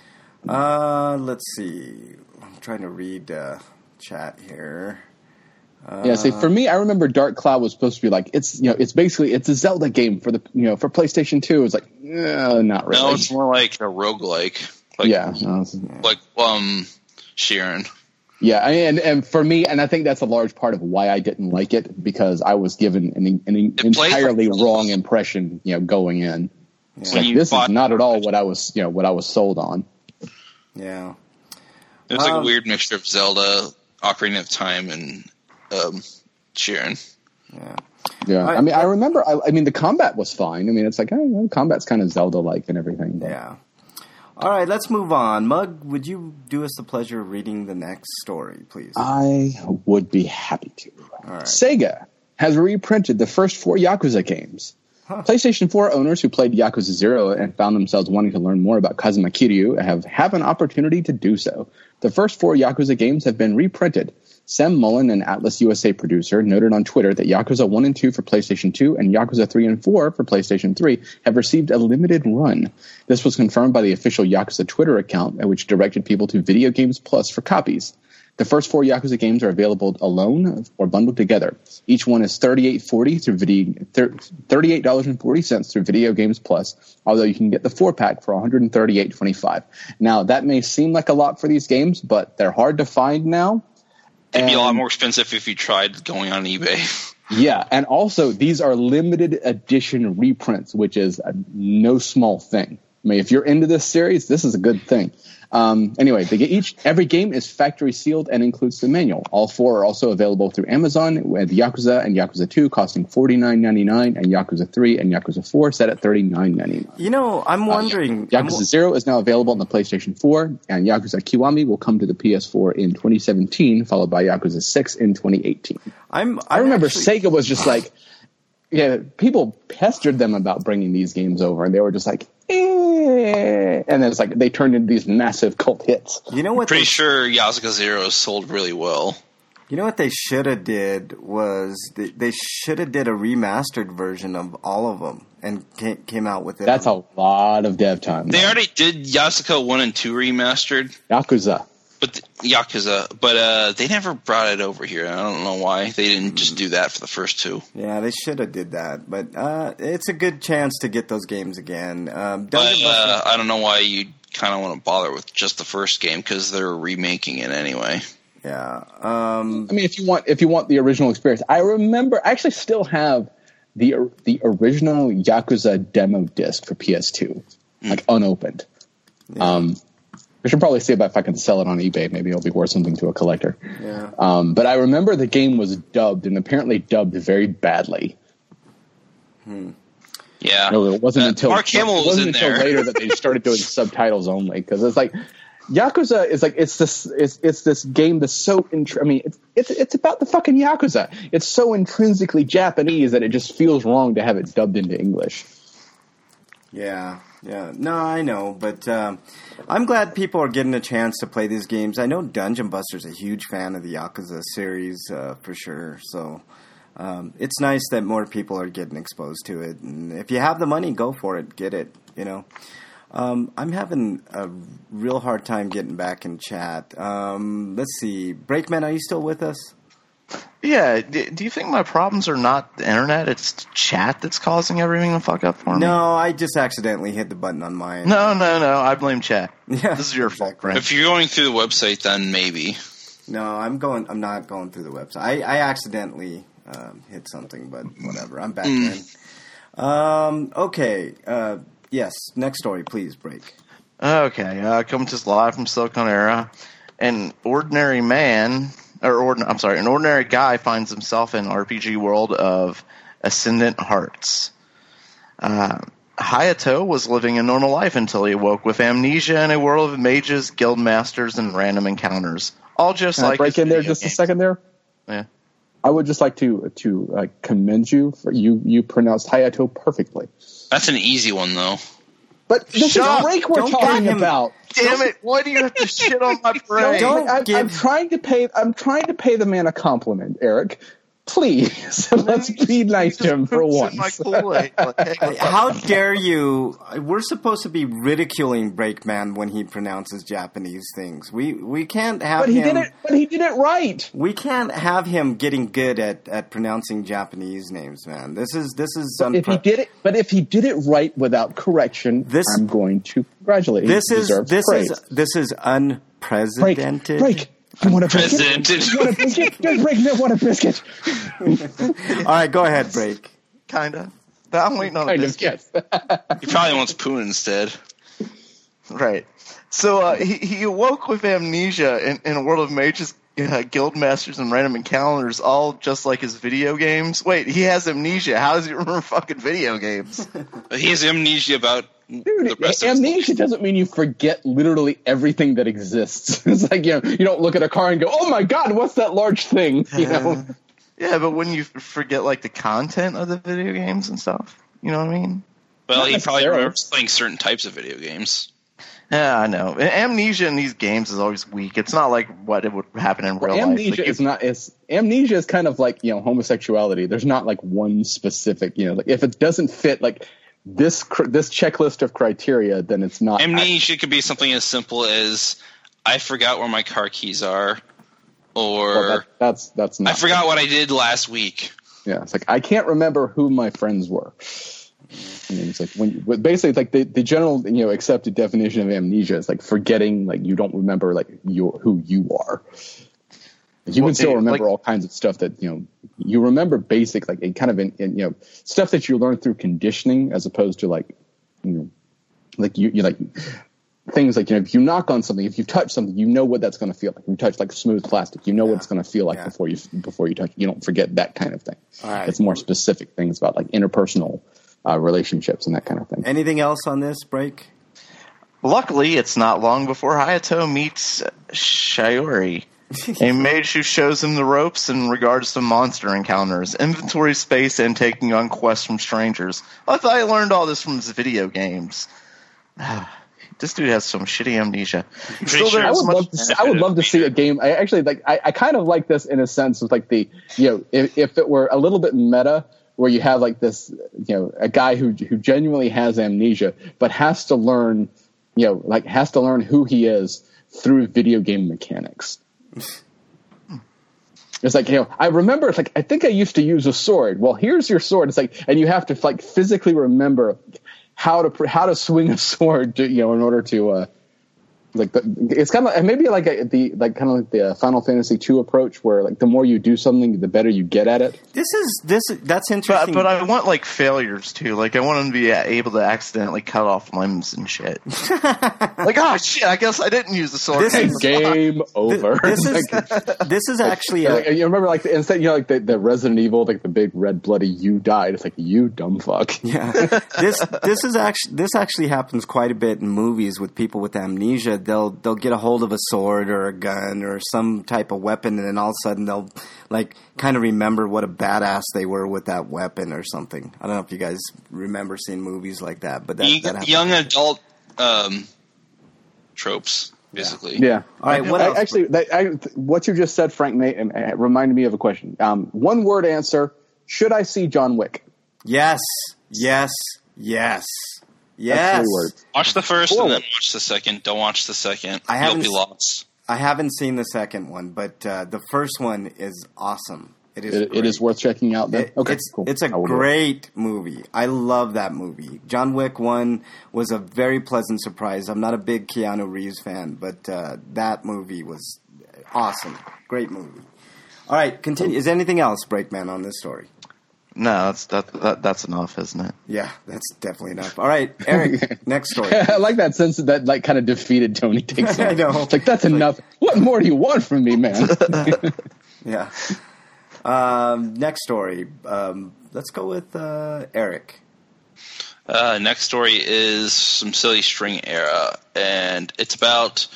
Uh, let's see. I'm trying to read uh, chat here. Uh, yeah, see, for me, I remember Dark Cloud was supposed to be like it's you know it's basically it's a Zelda game for the you know for PlayStation two. It's like no, not really. No, it's more like a roguelike. Like, yeah, no, like um, Sheeran. Yeah, and and for me, and I think that's a large part of why I didn't like it, because I was given an, an entirely like, wrong impression, you know, going in. Yeah. Like, this is not at all what I was, you know, what I was sold on. Yeah, it was um, like a weird mixture of Zelda, Ocarina of Time, and um, Sheeran. Yeah, yeah. I, I mean, I remember. I, I mean, the combat was fine. I mean, it's like, oh, you know, combat's kind of Zelda-like and everything. But. Yeah. All right, let's move on. Mug, would you do us the pleasure of reading the next story, please? I would be happy to. All right. Sega has reprinted the first four Yakuza games. Huh. PlayStation four owners who played Yakuza Zero and found themselves wanting to learn more about Kazuma Kiryu have, have an opportunity to do so. The first four Yakuza games have been reprinted. Sam Mullen, an Atlas U S A producer, noted on Twitter that Yakuza one and two for PlayStation two and Yakuza three and four for PlayStation three have received a limited run. This was confirmed by the official Yakuza Twitter account, which directed people to Video Games Plus for copies. The first four Yakuza games are available alone or bundled together. Each one is thirty-eight forty through video, thirty-eight dollars and forty cents through Video Games Plus, although you can get the four-pack for one hundred thirty-eight twenty-five. Now, that may seem like a lot for these games, but they're hard to find now. It'd be a lot more expensive if you tried going on eBay. Yeah, and also these are limited edition reprints, which is a no small thing. I mean, if you're into this series, this is a good thing. Um, anyway, they get each every game is factory sealed and includes the manual. All four are also available through Amazon, with Yakuza and Yakuza two costing forty-nine ninety-nine, and Yakuza three and Yakuza four set at thirty-nine ninety-nine. You know, I'm wondering. Uh, Yakuza I'm, Zero is now available on the PlayStation four, and Yakuza Kiwami will come to the P S four in twenty seventeen, followed by Yakuza six in twenty eighteen. I'm, I'm I remember actually, Sega was just like, yeah, people pestered them about bringing these games over, and they were just like, eh. And then it's like they turned into these massive cult hits. You know what? Pretty they, sure Yakuza Zero sold really well. You know what they should have did was they, they should have did a remastered version of all of them and came, came out with it. That's a lot of dev time. They though. already did Yakuza one and two remastered. Yakuza. But the, Yakuza, but uh, they never brought it over here. I don't know why they didn't just do that for the first two. Yeah, they should have did that, but uh, it's a good chance to get those games again. Um, but uh, I don't know why you kind of want to bother with just the first game because they're remaking it anyway. Yeah, um, I mean, if you want, if you want the original experience, I remember. I actually still have the the original Yakuza demo disc for P S two, mm. like unopened. Yeah. Um, I should probably see about if I can sell it on eBay. Maybe it'll be worth something to a collector. Yeah. Um, but I remember the game was dubbed, and apparently dubbed very badly. Hmm. Yeah. No, it wasn't uh, until Mark Hamill it wasn't was in until there. later that they started doing subtitles only, because it's like Yakuza is like it's this it's it's this game that's so intr- I mean it's, it's it's about the fucking Yakuza. It's so intrinsically Japanese that it just feels wrong to have it dubbed into English. Yeah, yeah. No, I know, but um, I'm glad people are getting a chance to play these games. I know Dungeon Buster's a huge fan of the Yakuza series uh, for sure, so um, it's nice that more people are getting exposed to it. And if you have the money, go for it, get it. You know, um, I'm having a real hard time getting back in chat. Um, let's see, Breakman, are you still with us? Yeah, do, do you think my problems are not the internet? It's chat that's causing everything to fuck up for me? No, I just accidentally hit the button on mine. No, no, no. I blame chat. Yeah, this is your fault, Brent. If you're going through the website, then maybe. No, I'm going. I'm not going through the website. I, I accidentally um, hit something, but whatever. I'm back Mm. in. Um, okay. Uh, yes. Next story, please. Break. Okay, uh, coming to us live from Silicon Era. An ordinary man, or ordin- I'm sorry, an ordinary guy finds himself in an R P G world of Ascendant Hearts. Uh, Hayato was living a normal life until he awoke with amnesia in a world of mages, guild masters, and random encounters. All just Can like I break his in there video just games. a second there? Yeah. I would just like to to uh, commend you for you you pronounced Hayato perfectly. That's an easy one, though. But this Shut is up. break we're Don't talking get him- about. Damn it! Why do you have to shit on my brain? Don't I'm, give- I'm trying to pay. I'm trying to pay the man a compliment, Eric. Please, let's be nice to him for Poops in once. my Kool-Aid. Like, hey, what's up? How dare you? We're supposed to be ridiculing Breakman when he pronounces Japanese things. We we can't have But he him. did it. But he did it right. We can't have him getting good at, at pronouncing Japanese names, man. This is this is But if he unpre- did it, but if he did it right without correction, This- I'm going to congratulate him. This He is deserves this praise. is this is break. unprecedented. Break. You want a biscuit? Presidented. You want a biscuit? Just break. No, want a biscuit? All right, go ahead, Break. Kinda. But I'm waiting on a Kind of, biscuit. yes. He probably wants Poon instead. Right. So uh, he, he awoke with amnesia in, in a world of mages, uh, guild masters, and random encounters, all just like his video games. Wait, he has amnesia. How does he remember fucking video games? But he has amnesia about the Dude, rest of his amnesia doesn't mean you forget literally everything that exists. It's like, you know, you don't look at a car and go, "Oh my God, what's that large thing?" You know. Yeah, but when you forget like the content of the video games and stuff, you know what I mean? Well, Not he probably necessarily. remembers playing certain types of video games. Yeah, I know. Amnesia in these games is always weak. It's not like what it would happen in real life. Amnesia Like, is not is amnesia is kind of like, you know, homosexuality. There's not like one specific, you know, like if it doesn't fit like this cr- this checklist of criteria, then it's not. Amnesia could be something as simple as I forgot where my car keys are, or Well, that, that's that's not. I forgot what I did last week. Yeah, it's like I can't remember who my friends were. I mean, it's like when but basically it's like the, the general, you know, accepted definition of amnesia is like forgetting, like you don't remember like your who you are. Like, you Well, can still it- remember like- all kinds of stuff that, you know, you remember basic like in kind of in, in you know stuff that you learn through conditioning as opposed to like, you know, like you you like things like, you know, if you knock on something, if you touch something, you know what that's going to feel like. If you touch like smooth plastic, you know Yeah. what it's going to feel like Yeah. before you before you touch it. You don't forget that kind of thing. All right. It's more specific things about like interpersonal uh, relationships and that kind of thing. Anything else on this, Break? Luckily, it's not long before Hayato meets Shiori, a mage who shows him the ropes in regards to monster encounters, inventory space, and taking on quests from strangers. I thought I learned all this from his video games. This dude has some shitty amnesia. Still, sure I there's would much- love to. See, I would love to see a game. I actually like. I, I kind of like this in a sense of like the, you know, if, if it were a little bit meta, where you have like this, you know, a guy who who genuinely has amnesia, but has to learn, you know, like has to learn who he is through video game mechanics. It's like, you know, I remember, it's like, I think I used to use a sword. Well, here's your sword. It's like, and you have to like physically remember how to how to swing a sword, to, you know, in order to uh, like the, it's kind of like, maybe like a, the like kind of like the Final Fantasy two approach, where like the more you do something, the better you get at it. This is this that's But, interesting. but I want like failures too. Like I want them to be able to accidentally cut off limbs and shit. Like oh shit! I guess I didn't use the sword. This is- Game over. this is Like, this is actually like, a, you remember like the, instead you know like the, the Resident Evil, like the big red bloody you died. It's like you dumb fuck. yeah. This this is actually this actually happens quite a bit in movies with people with amnesia. They'll they'll get a hold of a sword or a gun or some type of weapon, and then all of a sudden they'll like kind of remember what a badass they were with that weapon or something. I don't know if you guys remember seeing movies like that, but that, Y- that happens. young adult um, tropes, basically. Yeah. All right, what I, else? actually, that, I, what you just said, Frank, made, uh, reminded me of a question. Um, one word answer: should I see John Wick? Yes, yes, yes, yes. Three words. Watch the first Cool. and then watch the second. Don't watch the second. I You'll haven't be s- lost. I haven't seen the second one, but uh, the first one is awesome. It is. It, it great. is worth checking out. Then It- okay, it's cool. it's a I will do it. great movie. I love that movie. John Wick one was a very pleasant surprise. I'm not a big Keanu Reeves fan, but uh, that movie was awesome. Great movie. All right, continue. Is anything else, Breakman, on this story? No, that's that, that that's enough, isn't it? Yeah, that's definitely enough. All right, Eric, next story. I like that sense that like kind of defeated Tony takes. I on. know. It's like that's enough. What more do you want from me, man? Yeah. Um, next story. Um, let's go with uh, Eric. Uh, next story is some silly string era, and it's about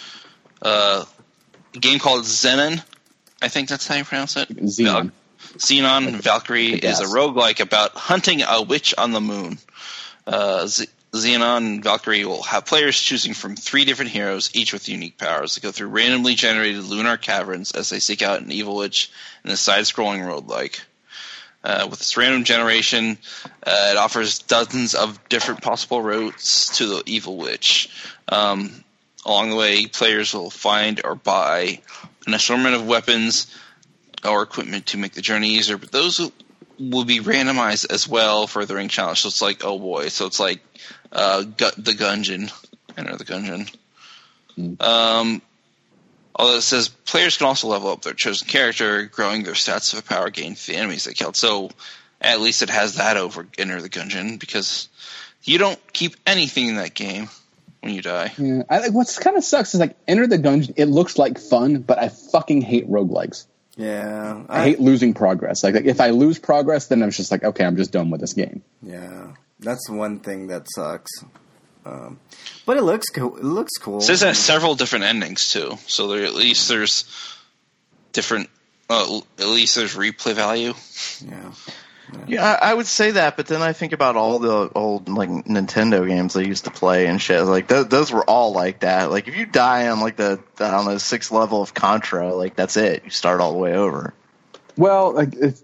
uh, a game called Xenon. I think that's how you pronounce it. Xenon. Val- Xenon Valkyrie like is a gas. roguelike about hunting a witch on the moon. Uh, Z- Xenon Valkyrie will have players choosing from three different heroes, each with unique powers. They go through randomly generated lunar caverns as they seek out an evil witch in a side-scrolling roguelike. Uh, with its random generation, uh, it offers dozens of different possible routes to the evil witch. Um, along the way, players will find or buy an assortment of weapons or equipment to make the journey easier, but those will, will be randomized as well, furthering challenge. So it's like, oh boy, so it's like uh, gu- the Gungeon. Enter the Gungeon. Mm. Um, although it says players can also level up their chosen character, growing their stats of power gained to the enemies they killed. So at least it has that over Enter the Gungeon, because you don't keep anything in that game when you die. Yeah, I like what's kind of sucks is like Enter the Gungeon. It looks like fun, but I fucking hate roguelikes. Yeah. I hate losing progress. Like, like if I lose progress, then I'm just like, okay, I'm just done with this game. Yeah. That's one thing that sucks. Um, but it looks cool. It looks cool. It says it has several different endings too, so there at least there's different. Uh, at least there's replay value. Yeah. Yeah, I, I would say that, but then I think about all the old like Nintendo games I used to play and shit. Like th- those were all like that. Like if you die on like the I don't know sixth level of Contra, like that's it. You start all the way over. Well, like if,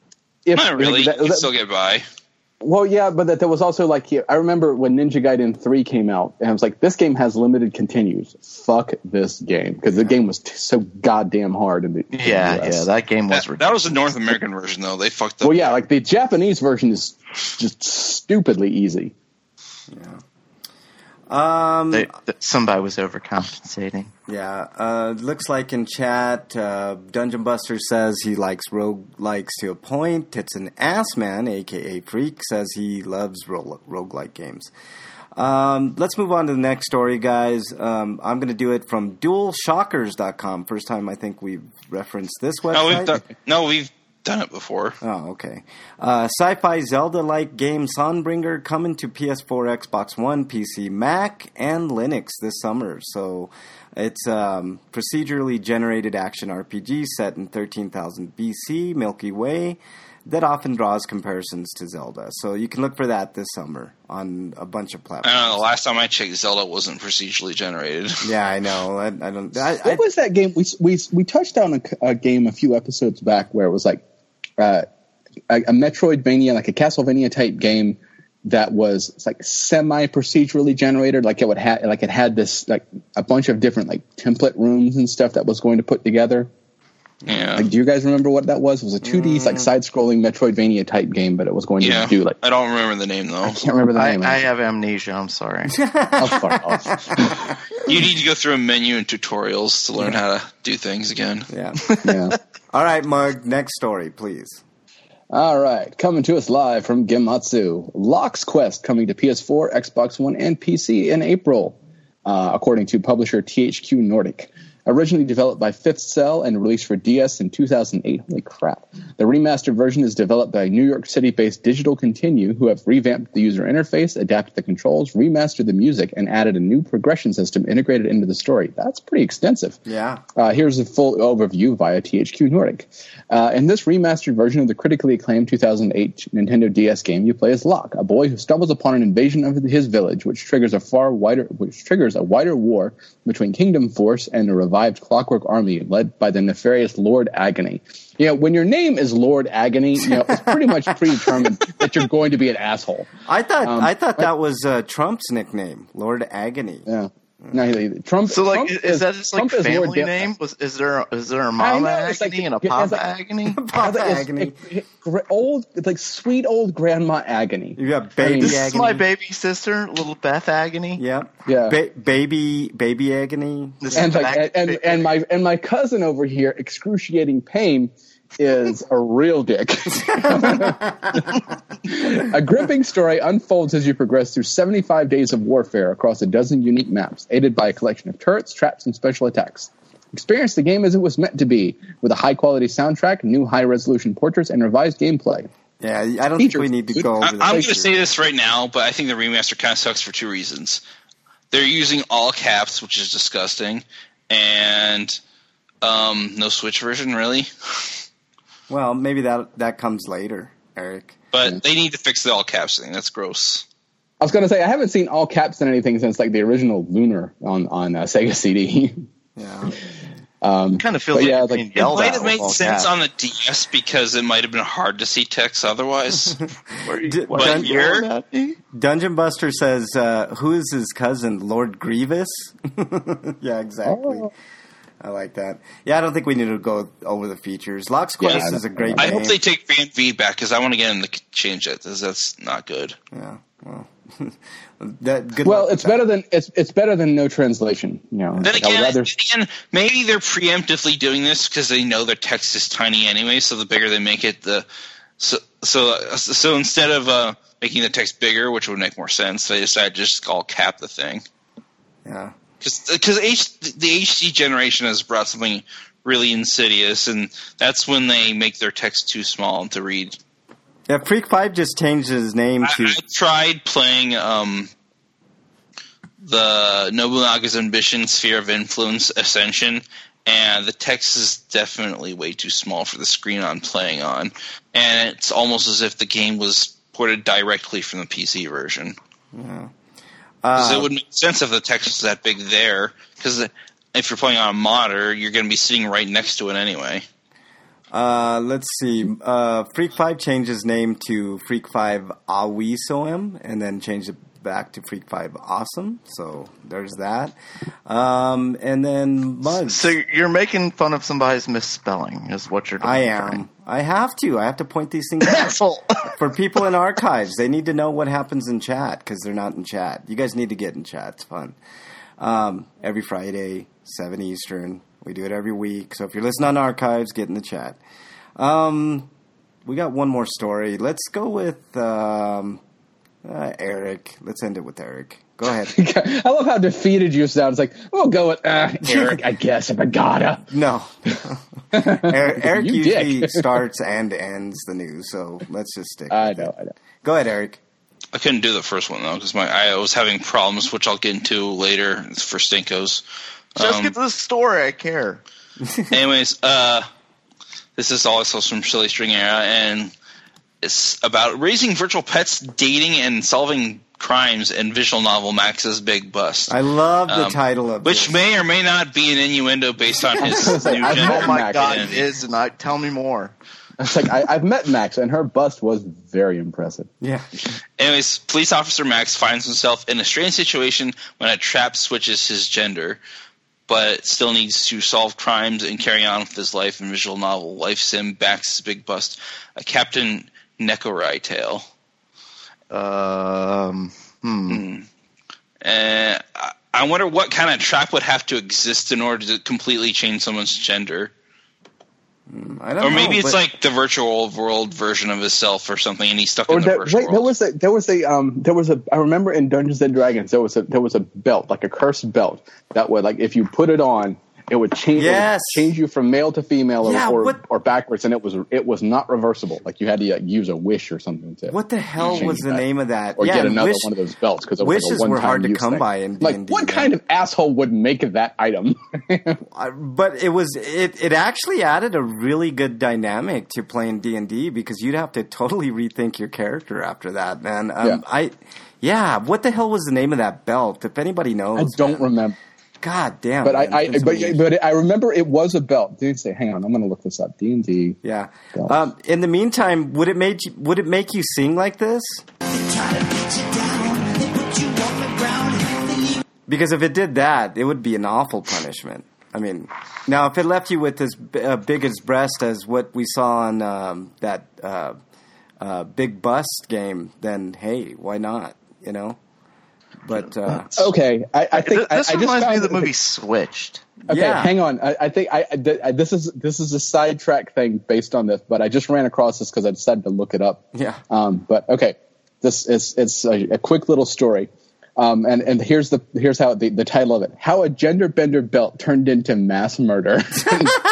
if Not really. that- you can that- still get by. well, yeah, but that there was also like I remember when Ninja Gaiden three came out, and I was like, this game has limited continues. Fuck this game because the game was t- so goddamn hard. In the, in the Yeah, U S. yeah, that game was That, that was the North American version though. They fucked up. Well, yeah, like the Japanese version is just stupidly easy. Yeah. Um, they, th- somebody was overcompensating. yeah. Uh, looks like in chat, uh, Dungeon Buster says he likes roguelikes to a point. It's an ass man, a k a. Freak, says he loves rogue- roguelike games. Um, let's move on to the next story, guys. Um, I'm going to do it from dual shockers dot com. First time I think we've referenced this website. No, we've done, no, we've done it before. Oh, okay. Uh, sci-fi Zelda-like game Sunbringer coming to P S four, Xbox One, P C, Mac, and Linux this summer. So it's um, procedurally generated action R P G set in thirteen thousand B C, Milky Way, that often draws comparisons to Zelda. So you can look for that this summer on a bunch of I platforms. don't know. The last time I checked, Zelda wasn't procedurally generated. Yeah, I know. I, I don't. I, What I, was that game? We we we touched on a, a game a few episodes back where it was like uh, a, a Metroidvania, like a Castlevania type game that was it's like semi procedurally generated. Like it would have like it had this like a bunch of different like template rooms and stuff that was going to put together. Yeah. Like, do you guys remember what that was? It was a two D like side-scrolling Metroidvania type game, but it was going Yeah. to do like I don't remember the name though. I can't remember the I, name. I have amnesia. I'm sorry. I'll start off. You need to go through a menu and tutorials to learn how to do things again. Yeah. Yeah. All right, Mark. Next story, please. All right, coming to us live from Gematsu. Lock's Quest coming to P S four, Xbox One, and P C in April, uh, according to publisher T H Q Nordic. Originally developed by Fifth Cell and released for D S in two thousand eight. Holy crap. The remastered version is developed by New York City-based Digital Continue, who have revamped the user interface, adapted the controls, remastered the music, and added a new progression system integrated into the story. That's pretty extensive. Yeah. Uh, here's a full overview via T H Q Nordic. Uh, in this remastered version of the critically acclaimed two thousand eight Nintendo D S game, you play as Locke, a boy who stumbles upon an invasion of his village, which triggers a far wider, which triggers a wider war between Kingdom Force and a revived Clockwork Army led by the nefarious Lord Agony. You know, when your name is Lord Agony, you know, it's pretty much predetermined that you're going to be an asshole. I thought Um, I thought that was uh, Trump's nickname, Lord Agony. Yeah. No, he- Trump. So, like, Trump is that his like Trump is Lord family Da- name? Was is there is there a I mama know, it's agony like- and a it's papa like- agony? Papa It's- Agony. it- it- gra- old, it's like sweet old grandma Agony. You got I baby mean, This agony. is my baby sister, little Beth Agony. Yep. Yeah. Ba- baby baby agony. This and is like back- and, and and my and my cousin over here, excruciating pain, is a real dick. A gripping story unfolds as you progress through seventy-five days of warfare across a dozen unique maps, aided by a collection of turrets, traps, and special attacks. Experience the game as it was meant to be, with a high-quality soundtrack, new high-resolution portraits, and revised gameplay. Yeah, I don't Features. think we need to go I, over the I'm going to picture. say this right now, but I think the remaster kind of sucks for two reasons. They're using all caps, which is disgusting, and um, no Switch version, really. Well, maybe that that comes later, Eric. But they need to fix the all caps thing. That's gross. I was going to say I haven't seen all caps in anything since like the original Lunar on on uh, Sega C D. Yeah. um, Kind of feels But like yeah, you're like- being It yelled might at have with made all sense caps. on the D S because it might have been hard to see text otherwise. Why are you- D- why but are you yelling you're- at me? Dungeon Buster says, uh, "Who is his cousin, Lord Grievous?" Yeah, exactly. Oh. I like that. Yeah, I don't think we need to go over the features. Lock's Quest Yeah, I is a don't- great I game. hope they take fan feedback because I want to get them to change it because that's not good. Yeah. Well, that, good well, luck it's with that. better than it's it's better than no translation. You know, Then Like, I again, would rather. again, maybe they're preemptively doing this because they know their text is tiny anyway. So the bigger they make it, the so so so instead of uh, making the text bigger, which would make more sense, they decided to just all cap the thing. Yeah. Because H, the H D generation has brought something really insidious, and that's when they make their text too small to read. Yeah, Freak Five just changed his name I, to. I tried playing um, the Nobunaga's Ambition Sphere of Influence Ascension, and the text is definitely way too small for the screen I'm playing on. And it's almost as if the game was ported directly from the P C version. Because Uh, it would make sense if the text was that big there, because if you're playing on a monitor, you're going to be sitting right next to it anyway. Uh, let's see. Uh, Freak Five changed his name to Freak Five Awisoem, and then changed it back to Freak Five Awesome. So there's that. Um, and then Muggs. So you're making fun of somebody's misspelling, is what you're doing. I am. I have to. I have to point these things out. Asshole. For people in archives, they need to know what happens in chat because they're not in chat. You guys need to get in chat. It's fun. Um, every Friday, seven Eastern. We do it every week. So if you're listening on archives, get in the chat. Um, we got one more story. Let's go with um, uh, Eric. Let's end it with Eric. Go ahead. I love how defeated you sound. It's like we'll go with uh, Eric, I guess, if I gotta. No. Eric, Eric You usually dick. starts and ends the news, so let's just stick I with know, it. I know. Go ahead, Eric. I couldn't do the first one, though, because my I was having problems, which I'll get into later for Stinkos. Just Um, get to the story. I care. Anyways, uh, this is also from Silly String Era, and it's about raising virtual pets, dating, and solving crimes in visual novel Max's Big Bust. I love the Um, title of Which this. may or may not be an innuendo based on his I was gonna say, new I've gender met Oh my Max. god, identity. it is, and I tell me more. It's like I, I've met Max, and her bust was very impressive. Yeah. Anyways, police officer Max finds himself in a strange situation when a trap switches his gender. but still needs to solve crimes and carry on with his life in visual novel Life Sim backs Big Bust, a Captain Nekorai tale. Um, hmm. Mm. Uh, I- I wonder what kind of trap would have to exist in order to completely change someone's gender. I don't Or maybe know, it's but- like the virtual world version of himself or something, and he's stuck Or in the that, virtual wait, world. there was a there was a um there was a I remember in Dungeons and Dragons there was a there was a belt, like a cursed belt that would, like, if you put it on, it would change Yes. it would change you from male to female or Yeah, or, what- or backwards, and it was it was not reversible. Like you had to, like, use a wish or something to. What the hell change was the that. name of that? Or yeah, get another wish, one of those belts because it was like wishes a were one-time hard to use come thing. by in Like, D and D, what man. kind of asshole would make that item? Uh, but it was it, it actually added a really good dynamic to playing D and D because you'd have to totally rethink your character after that, man. Um, Yeah. I yeah, what the hell was the name of that belt? If anybody knows, I don't man. remember. God damn. But man, I, I it's but weird. but I remember it was a belt. Didn't say. Hang on, I'm going to look this up. D and D. yeah. Belt. Um, in the meantime, would it make you, would it make you sing like this? Because if it did that, it would be an awful punishment. I mean, now if it left you with as b- uh, big as breast as what we saw on um, that uh, uh, Big Bust game, then hey, why not? You know. But uh, Okay, I, I think This I, I just reminds me found of the that- movie Switched. Okay, Yeah. hang on. I, I think I, I, th- I this is this is a sidetrack thing based on this, but I just ran across this because I decided to look it up. Yeah. Um, but okay, this is it's a, a quick little story, um, and and here's the here's how the, the title of it: How a Gender Bender Belt Turned into Mass Murder. This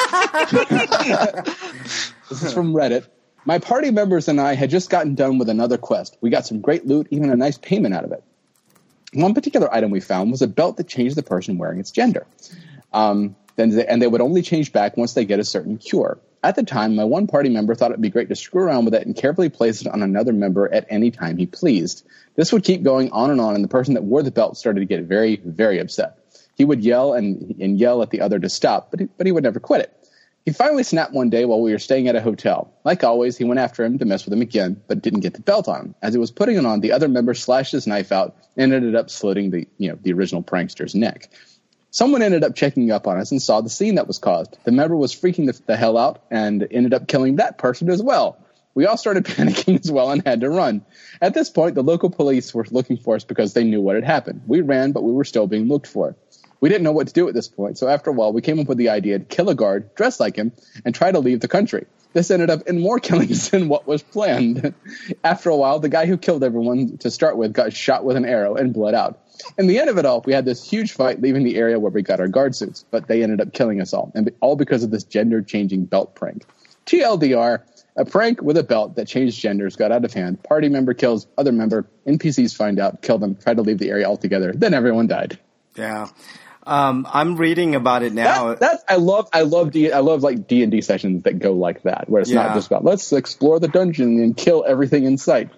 is from Reddit. My party members and I had just gotten done with another quest. We got some great loot, even a nice payment out of it. One particular item we found was a belt that changed the person wearing its gender. Um, then they, and they would only change back once they get a certain cure. At the time, my one party member thought it'd be great to screw around with it and carefully place it on another member at any time he pleased. This would keep going on and on, and the person that wore the belt started to get very, very upset. He would yell and, and yell at the other to stop, but he, but he would never quit it. He finally snapped one day while we were staying at a hotel. Like always, he went after him to mess with him again, but didn't get the belt on him. As he was putting it on, the other member slashed his knife out and ended up slitting the, you know, the original prankster's neck. Someone ended up checking up on us and saw the scene that was caused. The member was freaking the, the hell out and ended up killing that person as well. We all started panicking as well and had to run. At this point, the local police were looking for us because they knew what had happened. We ran, but we were still being looked for. We didn't know what to do at this point, so after a while, we came up with the idea to kill a guard, dress like him, and try to leave the country. This ended up in more killings than what was planned. After a while, the guy who killed everyone to start with got shot with an arrow and bled out. In the end of it all, we had this huge fight leaving the area where we got our guard suits, but they ended up killing us all, and all because of this gender-changing belt prank. T L D R, a prank with a belt that changed genders got out of hand. Party member kills other member, N P Cs find out, kill them, try to leave the area altogether, then everyone died. yeah, um, I'm reading about it now. That, that's I love I love D, I love like D and D sessions that go like that, where it's Yeah. not just about let's explore the dungeon and kill everything in sight.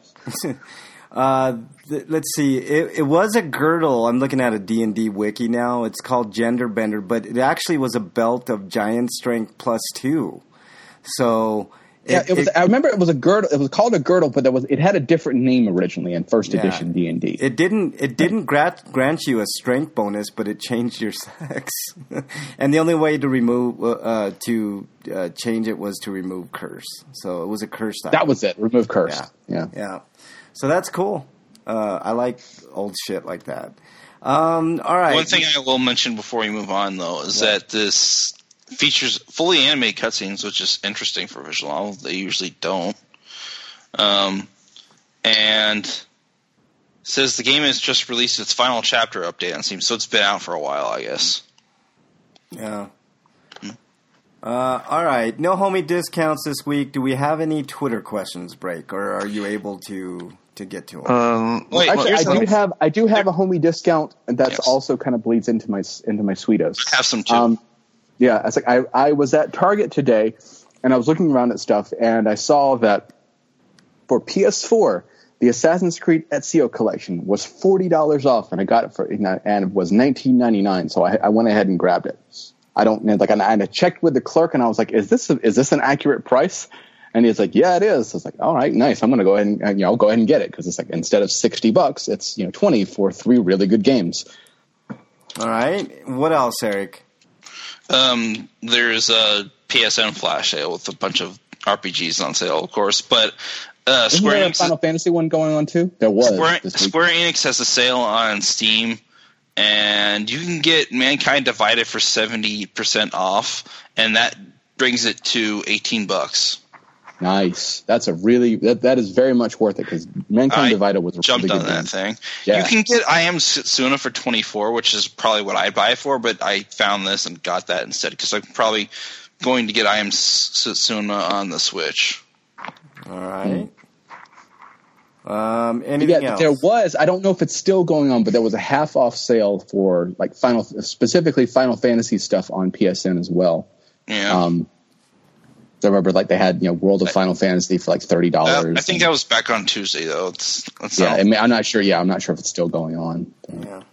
Uh, th- let's see. It, it was a girdle. I'm looking at a D and D wiki now. It's called Gender Bender, but it actually was a belt of giant strength plus two. So Yeah, it was. I remember it was a girdle. It was called a girdle, but there was it had a different name originally in first Yeah. edition D and D. It didn't. It didn't grant grant you a strength bonus, but it changed your sex. And the only way to remove uh, uh, to uh, change it was to remove curse. So it was a curse. That was it. Remove curse. Yeah. Yeah. Yeah. So that's cool. Uh, I like old shit like that. Um, all right. One thing I will mention before we move on, though, is that this features fully animated cutscenes, which is interesting for visual novel. They usually don't. Um, and says the game has just released its final chapter update on Steam, so it's been out for a while, I guess. Yeah. Uh, all right. No homie discounts this week. Do we have any Twitter questions, Break, or are you able to to get to them? Um, Wait, Actually, here's I do the- have I do have a homie discount, and that's Yes. also kind of bleeds into my into my Sweetos. Have some too. Um, yeah, I was like I I was at Target today, and I was looking around at stuff, and I saw that for P S four, the Assassin's Creed Ezio collection was forty dollars off, and I got it for and it was nineteen ninety-nine. So I, I went ahead and grabbed it. I don't like, and I checked with the clerk, and I was like, "Is this a, is this an accurate price?" And he's like, "Yeah, it is." I was like, "All right, nice. I'm going to go ahead and, and you know go ahead and get it because it's like instead of sixty bucks, it's you know twenty for three really good games." All right. What else, Eric? Um, there's a P S N flash sale with a bunch of R P Gs on sale, of course, but uh, Isn't Square there a Enix, Final Fantasy one going on too? There was. Square, this week. Square Enix has a sale on Steam, and you can get Mankind Divided for seventy percent off, and that brings it to eighteen bucks. Nice. That's a really that, that is very much worth it because Mankind I Divided was a jumped really on good that game. thing. Yeah. You can get I Am Setsuna for twenty-four, which is probably what I'd buy it for, but I found this and got that instead because I'm probably going to get I Am Setsuna on the Switch. All right. Um, anything Yeah, else? there was. I don't know if it's still going on, but there was a half off sale for like Final, specifically Final Fantasy stuff on P S N as well. Yeah. Um, I remember like they had you know World of Final Fantasy for like thirty dollars. Uh, I think that was back on Tuesday though. It's, it's Yeah, not- I mean, I'm not sure. Yeah, I'm not sure if it's still going on. Yeah.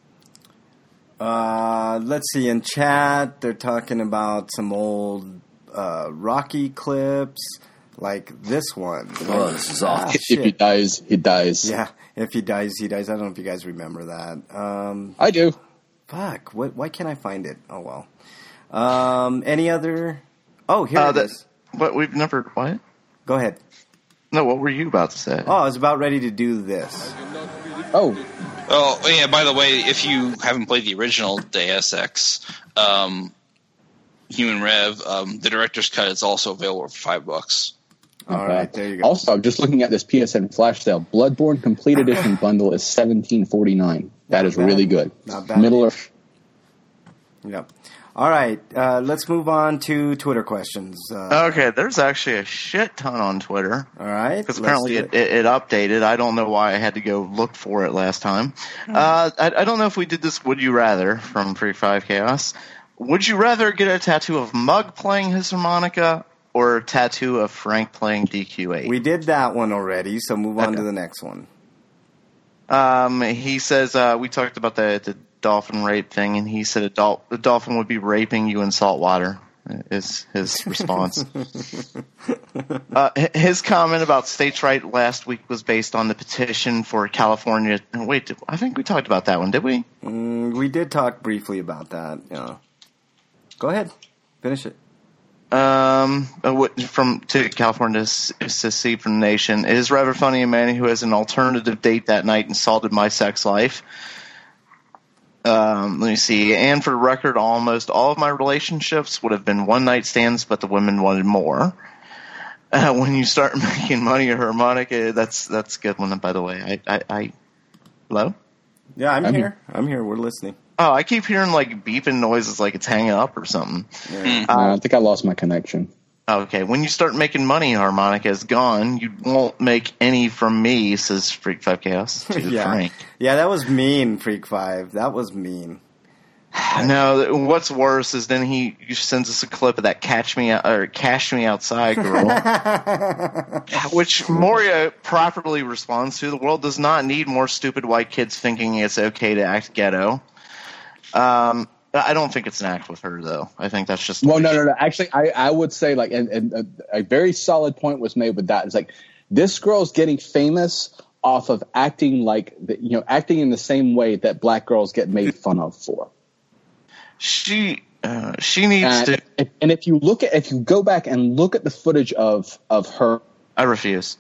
Uh, let's see. In chat, they're talking about some old uh, Rocky clips, like this one. Oh, this is awful. Ah, If he shit. dies, he dies. Yeah, if he dies, he dies. I don't know if you guys remember that. Um, I do. fuck. What? Why can't I find it? Oh well. Um, any other? Oh, here Uh, it that, is. but we've never what? Go ahead. No, what were you about to say? Oh, I was about ready to do this. Oh, Oh, yeah, by the way, if you haven't played the original Deus Ex, um, Human Rev, um, the director's cut is also available for five bucks. All okay. right, there you go. Also, just looking at this P S N flash sale, Bloodborne Complete Edition bundle is seventeen forty-nine. That is bad. really good. Not bad. Middle of Yep. All right, uh, let's move on to Twitter questions. Uh, Okay, there's actually a shit ton on Twitter. all right, Because let's apparently do it, it, it updated. I don't know why I had to go look for it last time. Uh, I, I don't know if we did this Would You Rather from Free Five Chaos. Would you rather get a tattoo of Mug playing his harmonica or a tattoo of Frank playing D Q eight? We did that one already, so move on Okay. to the next one. Um, he says uh, we talked about the, the dolphin rape thing, and he said a, dol- a dolphin would be raping you in salt water. Is his response. uh, h- his comment about states' right last week was based on the petition for California. Wait, did, I think we talked about that one, did we? Mm, we did talk briefly about that. Yeah. Go ahead, finish it. Um, uh, what- from to California to s- secede from the nation. It is rather funny a man who has an alternative date that night insulted my sex life. Um, let me see. And for the record, almost all of my relationships would have been one night stands, but the women wanted more. Uh, when you start making money a harmonica, that's that's a good one. By the way, I I, I hello. Yeah, I'm, I'm here. here. I'm here. We're listening. Oh, I keep hearing like beeping noises, like it's hanging up or something. Yeah. Uh, I think I lost my connection. Okay, when you start making money, harmonica is gone. You won't make any from me, says Freak Five Chaos to yeah. Frank. Yeah, that was mean, Freak Five. That was mean. No, what's worse is then he sends us a clip of that "Catch Me Out" or "Cash Me Outside" girl, which Moria properly responds to. The world does not need more stupid white kids thinking it's okay to act ghetto. Um, I don't think it's an act with her, though. I think that's just Well, no, no, no. Actually, I, I would say like, and, and a, a very solid point was made with that. It's like this girl's getting famous off of acting like, the, you know, acting in the same way that black girls get made fun of for. She uh, she needs And, to. if, and if you look at, if you go back and look at the footage of of her, I refuse.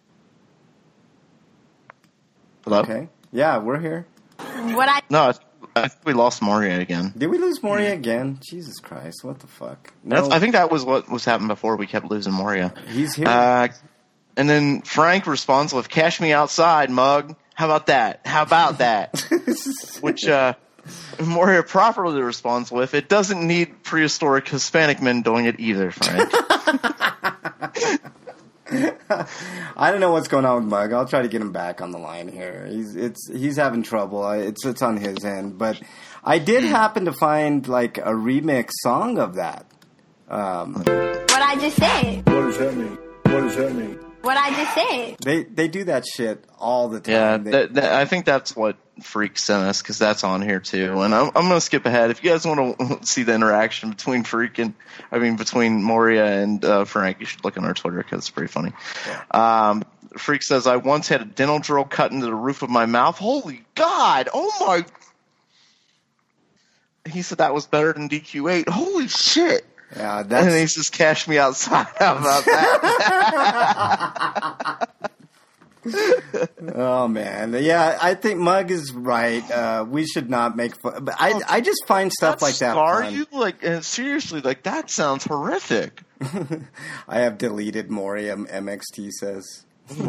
Hello? Okay. Yeah, we're here. What I No, I, I think we lost Moria again. Did we lose Moria again? Jesus Christ! What the fuck? No, That's, I think that was what was happening before we kept losing Moria. he's here. Uh, and then Frank responds with "Cash me outside, mug." How about that? How about that? Which uh, Moria properly responds with, "It doesn't need prehistoric Hispanic men doing it either, Frank." I don't know what's going on with Mug. I'll try to get him back on the line here. He's it's he's having trouble. I- It's it's on his end, but I did happen to find like a remix song of that. Um, what I just said. What does that mean? What does that mean? What I just said. they they do that shit all the time. Yeah, They- that, that, I think that's what Freak sent us because that's on here too. And I'm, I'm going to skip ahead. If you guys want to see the interaction between Freak and, I mean, between Moria and uh, Frank, you should look on our Twitter because it's pretty funny. Um, Freak says, I once had a dental drill cut into the roof of my mouth. Holy God! Oh my! he said that was better than D Q eight. Holy shit! Yeah, And then he that's says, "Cash me outside." How about that? oh man. Yeah, I think Mug is right. Uh, we should not make fun. But I, I just find stuff like that Scar fun. you like and seriously like that sounds horrific. I have deleted Morium. M X T says.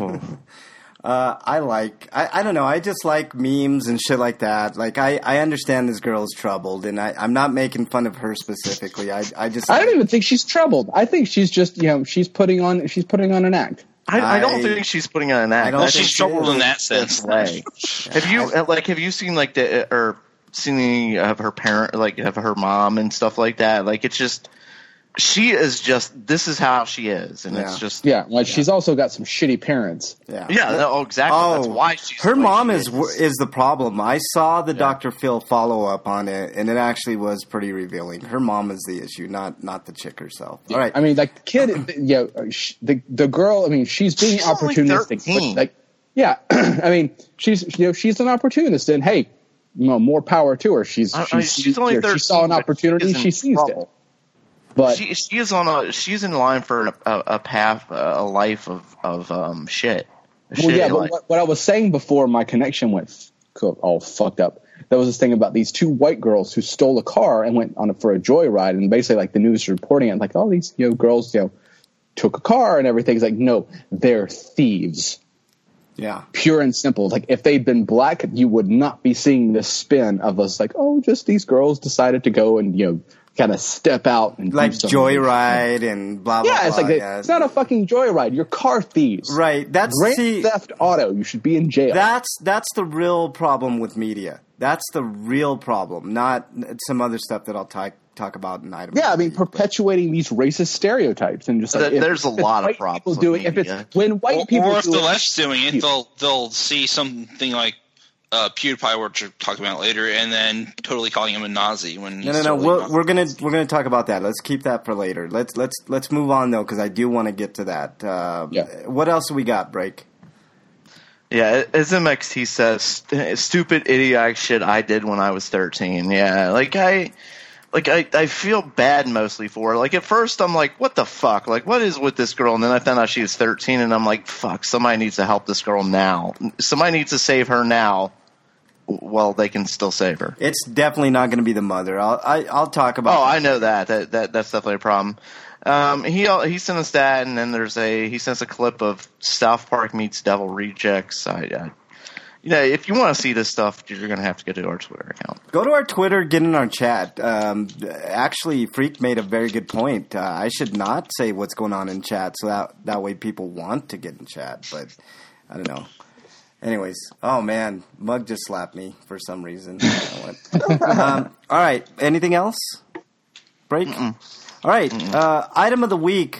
Uh, I like, I, I don't know, I just like memes and shit like that. Like, I, I understand this girl is troubled, and I, I'm not making fun of her specifically. I, I just... I don't even think she's troubled. I think she's just, you know, she's putting on she's putting on an act. I, I don't I- think she's putting on an act. I don't I Well, think think she's she troubled is. in that sense. way. Have you uh, like have you seen like the or seen any of her parent like of her mom and stuff like that? Like it's just she is just this is how she is, and Yeah. it's just Yeah, well, she's also got some shitty parents. Yeah. yeah. Oh, exactly. Oh, That's why she's her the way mom she is is the problem. I saw the Doctor Phil follow up on it, and it actually was pretty revealing. Her mom is the issue, not not the chick herself. All right, I mean, like the kid, yeah, sh- the the girl. I mean, she's being She's only opportunistic. thirteen. But, like, yeah, I mean, she's you know she's an opportunist, and hey, you know, more power to her. She's I- I- she's, she's only you know, she saw an thirteen, but opportunity, she is in she seized trouble. it. But She she is on a she's in line for a, a, a path a life of of um shit. A well, yeah, shitty but life. what, what I was saying before my connection went f- all fucked up. There was this thing about these two white girls who stole a car and went on a, for a joyride, and basically, like the news is reporting it, like all these you know girls, you know, took a car and everything. It's like, no, they're thieves, yeah, pure and simple. Like if they'd been black, you would not be seeing this spin of us like, oh, just these girls decided to go and you know kind of step out and do like something. Joyride and blah blah. Yeah, it's blah, like yeah. it's not a fucking joyride. You're car thieves, right. That's Grand see, theft auto. You should be in jail. That's that's the real problem with media. That's the real problem, not some other stuff that I'll talk talk about in item. Yeah, I mean, perpetuating these racist stereotypes and just like There- if- there's a if it's lot of white problems people with doing. If media. it's when white Or, people or if do the it, left's doing it, they'll they'll see something like uh, PewDiePie, which we're talking about later, and then totally calling him a Nazi when No, he's no, no. totally We're, not. we're gonna we're gonna talk about that. Let's keep that for later. Let's let's let's move on though, because I do want to get to that. Um, Yeah. What else do we got? Break. Yeah, as M X T says, st- stupid idiotic shit I did when I was thirteen. Yeah, like I, like I, I feel bad mostly for her. Like at first I'm like, what the fuck? Like what is with this girl? And then I found out she was thirteen, and I'm like, fuck, somebody needs to help this girl now. Somebody needs to save her now. Well, they can still save her. It's definitely not going to be the mother. I'll I, I'll talk about. Oh, I know that. That, that that's definitely a problem. Um, he he sent us that, and then there's a he sent us a clip of South Park meets Devil Rejects. I, I you know, if you want to see this stuff, you're going to have to go to our Twitter account. Go to our Twitter, get in our chat. Um, actually, Freak made a very good point. Uh, I should not say what's going on in chat, so that that way people want to get in chat. But I don't know. Anyways, oh man, Mug just slapped me for some reason. I don't know what. um, all right, anything else? Break. Mm-mm. All right, uh, item of the week.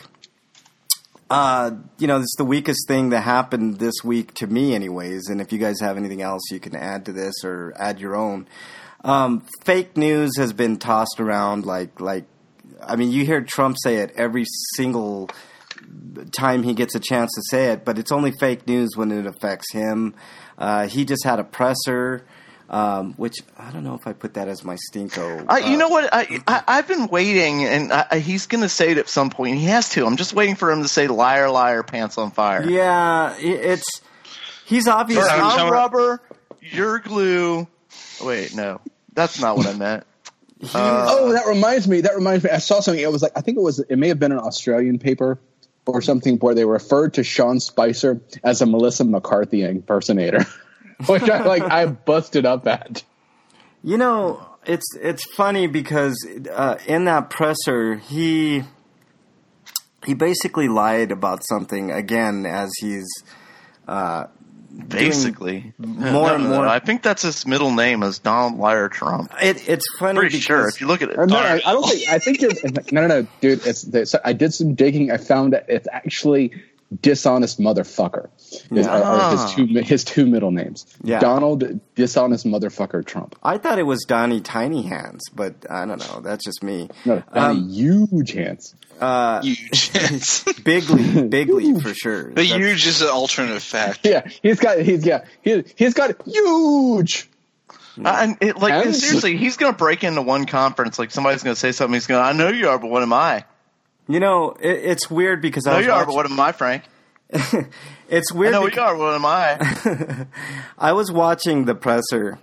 Uh, you know, this is the weakest thing that happened this week to me, anyways. And if you guys have anything else, you can add to this or add your own. Um, fake news has been tossed around like, like, I mean, you hear Trump say it every single time he gets a chance to say it, but it's only fake news when it affects him. Uh, he just had a presser, um, which I don't know if I put that as my stinko. I, you Uh, know what? I, I I've been waiting, and I, I, he's going to say it at some point. He has to. I'm just waiting for him to say "liar, liar, pants on fire." Yeah, it- it's he's obviously. Sure, I'm- I'm rubber, you're glue. Wait, no, that's not what I meant. he- oh, that reminds me. That reminds me. I saw something. It was like I think it was. It may have been an Australian paper or something where they referred to Sean Spicer as a Melissa McCarthy impersonator, which I like. I busted up at. You know, it's it's funny because uh, in that presser, he he basically lied about something again as he's uh, doing Basically, more and more. I think that's his middle name is Donald Liar Trump. It, it's funny Pretty because sure if you look at it. Uh, No, I, I don't think. I think you're. No, no, no, dude. It's. it's I did some digging. I found that it's actually dishonest motherfucker. Is, are, are his two his two middle names. Yeah. Donald dishonest motherfucker Trump. I thought it was Donnie Tiny Hands, but I don't know. That's just me. No, Um, huge hands. uh, Huge. Bigly, Bigly for sure. But That's- huge is an alternative fact. Yeah, he's got. He's yeah. He, he's got huge. And it, like And- seriously, he's going to break into one conference. Like somebody's going to say something. He's going, "I know you are, but what am I? You know, it, it's weird because I I know was you are, watching, but what am I, Frank? it's I weird. know because, you are, but what am I?" I was watching the presser,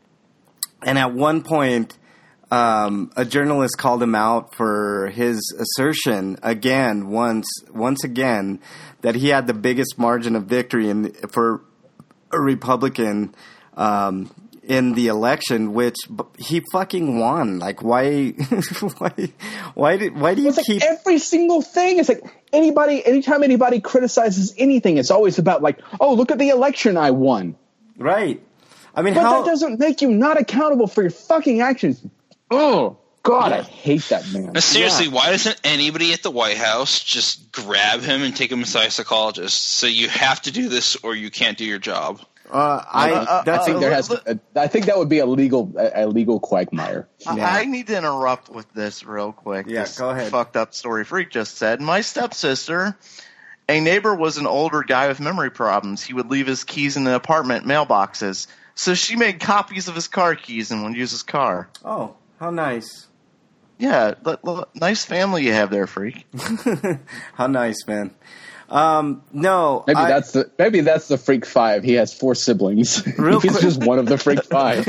and at one point, um, a journalist called him out for his assertion again, once, once again, that he had the biggest margin of victory in for a Republican um, in the election, which b- he fucking won. Like, why? why? Why did? Why do you It's like keep? every single thing. It's like anybody, anytime anybody criticizes anything, it's always about like, oh, look at the election I won. Right. I mean, But how? that doesn't make you not accountable for your fucking actions. Oh, God, I hate that man. Now, seriously, why doesn't anybody at the White House just grab him and take him to a psychologist? So you have to do this or you can't do your job. Uh, I uh, that's I think uh, there has. look- To, I think that would be a legal, a, a legal quagmire. I- Yeah. I need to interrupt with this real quick. Yeah, This go ahead. Fucked up story freak just said. My stepsister, a neighbor, was an older guy with memory problems. He would leave his keys in the apartment mailboxes. So she made copies of his car keys and would use his car. oh, how nice. Yeah, l- l- nice family you have there, freak. How nice, man. Um, no, Maybe I- that's the maybe that's the freak five. He has four siblings. Real He's quick- just one of the freak five.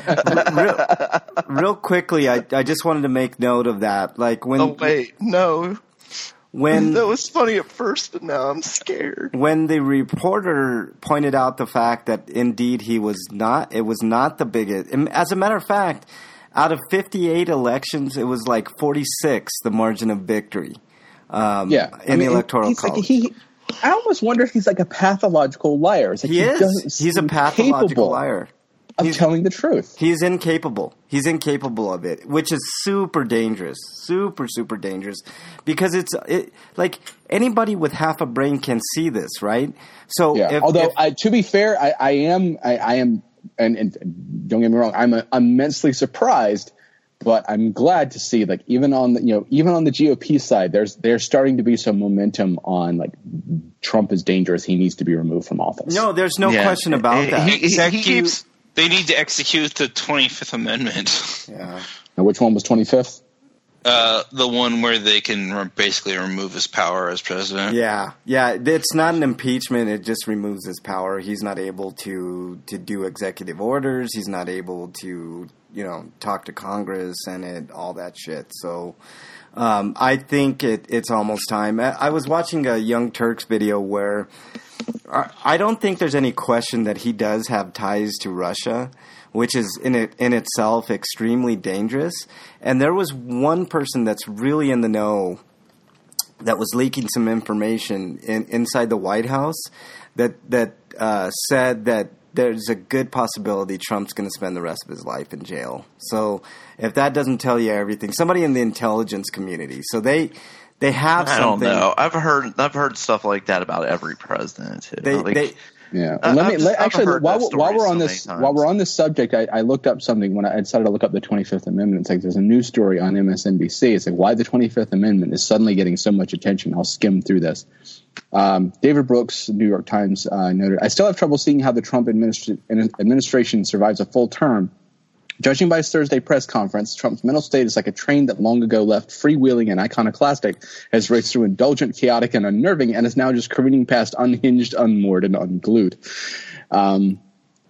real, real quickly. I, I just wanted to make note of that. Like when Oh, wait, no. when That was funny at first, but now I'm scared. when the reporter pointed out the fact that indeed he was not, it was not the biggest. and As a matter of fact, out of fifty-eight elections, it was like forty-six the margin of victory. Um, Yeah, in I mean, the electoral he's college. Like, he, I almost wonder if he's like a pathological liar. It's like he doesn't is. He's a seem pathological capable liar. of He's- telling the truth. He's incapable. He's incapable of it, which is super dangerous. Super, super dangerous. Because it's it, like anybody with half a brain can see this, right? So, Yeah. if, Although, if- I, to be fair, I, I am, I, I am, and, and don't get me wrong, I'm uh immensely surprised. But I'm glad to see, like, even on the, you know, even on the G O P side, there's there's starting to be some momentum on, like, Trump is dangerous. He needs to be removed from office. no, there's no Yeah. question about He- that. he- Execute- keeps- They need to execute the twenty-fifth Amendment. yeah. Now, which one was twenty-fifth? Uh, the one where they can re- basically remove his power as president. Yeah, yeah. It's not an impeachment. It just removes his power. He's not able to to do executive orders. He's not able to, you know, talk to Congress, Senate, all that shit. So, um, I think it, it's almost time. I, I was watching a Young Turks video where I, I don't think there's any question that he does have ties to Russia, which is in it in itself extremely dangerous. And there was one person that's really in the know that was leaking some information in, inside the White House that that uh, said that there's a good possibility Trump's going to spend the rest of his life in jail. So if that doesn't tell you everything, somebody in the intelligence community, so they they have I don't something. know. I've heard I've heard stuff like that about every president. Too. They, Like, they Yeah. I- let I've me just- let, I've actually heard while, that while story we're so on many this times. while we're on this subject, I, I looked up something when I decided to look up the twenty-fifth Amendment. It's like there's a news story on M S N B C. It's like why the twenty-fifth Amendment is suddenly getting so much attention. I'll skim through this. Um, David Brooks, New York Times, uh, noted, I still have trouble seeing how the Trump administra- administration survives a full term. Judging by his Thursday press conference, Trump's mental state is like a train that long ago left freewheeling and iconoclastic, has raced through indulgent, chaotic, and unnerving, and is now just careening past unhinged, unmoored, and unglued. Um,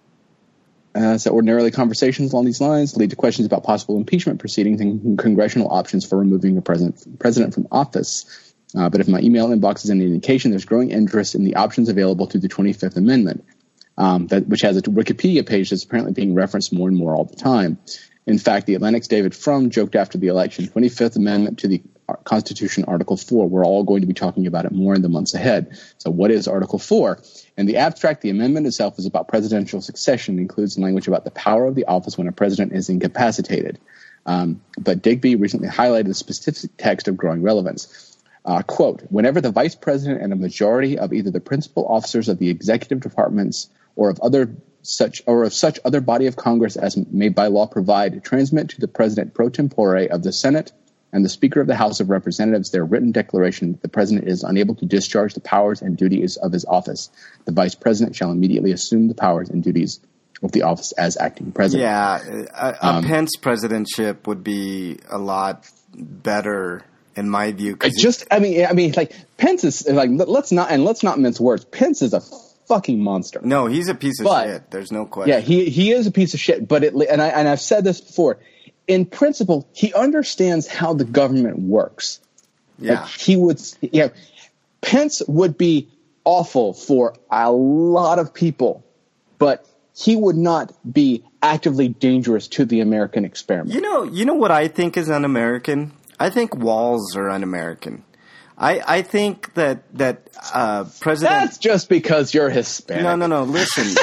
uh, so ordinarily, conversations along these lines lead to questions about possible impeachment proceedings and congressional options for removing a president, president from office. Uh, but if my email inbox is any indication, there's growing interest in the options available through the twenty-fifth Amendment. Um, that, which has a Wikipedia page that's apparently being referenced more and more all the time. In fact, the Atlantic's David Frum joked after the election, twenty-fifth Amendment to the Constitution, Article four. We're all going to be talking about it more in the months ahead. So what is Article four? In the abstract, the amendment itself is about presidential succession, includes language about the power of the office when a president is incapacitated. Um, but Digby recently highlighted the specific text of growing relevance. Uh, quote, whenever the vice president and a majority of either the principal officers of the executive departments or of other such or of such other body of Congress as may by law provide transmit to the president pro tempore of the Senate and the Speaker of the House of Representatives their written declaration that the president is unable to discharge the powers and duties of his office, the vice president shall immediately assume the powers and duties of the office as acting president. Yeah, a, a Um, Pence presidentship would be a lot better in my view. I 'cause just, I mean, I mean, like Pence is like, let's not, and let's not mince words. Pence is a fucking monster. no, he's a piece of But- shit. There's no question. Yeah, he he is a piece of shit. But it, and I and I've said this before. In principle, he understands how the government works. yeah. Like, he would, yeah, Pence would be awful for a lot of people, but he would not be actively dangerous to the American experiment. You know, you know what I think is un-American? I think walls are un-American. I, I think that that uh, President. That's just because you're Hispanic. No, no, no. Listen,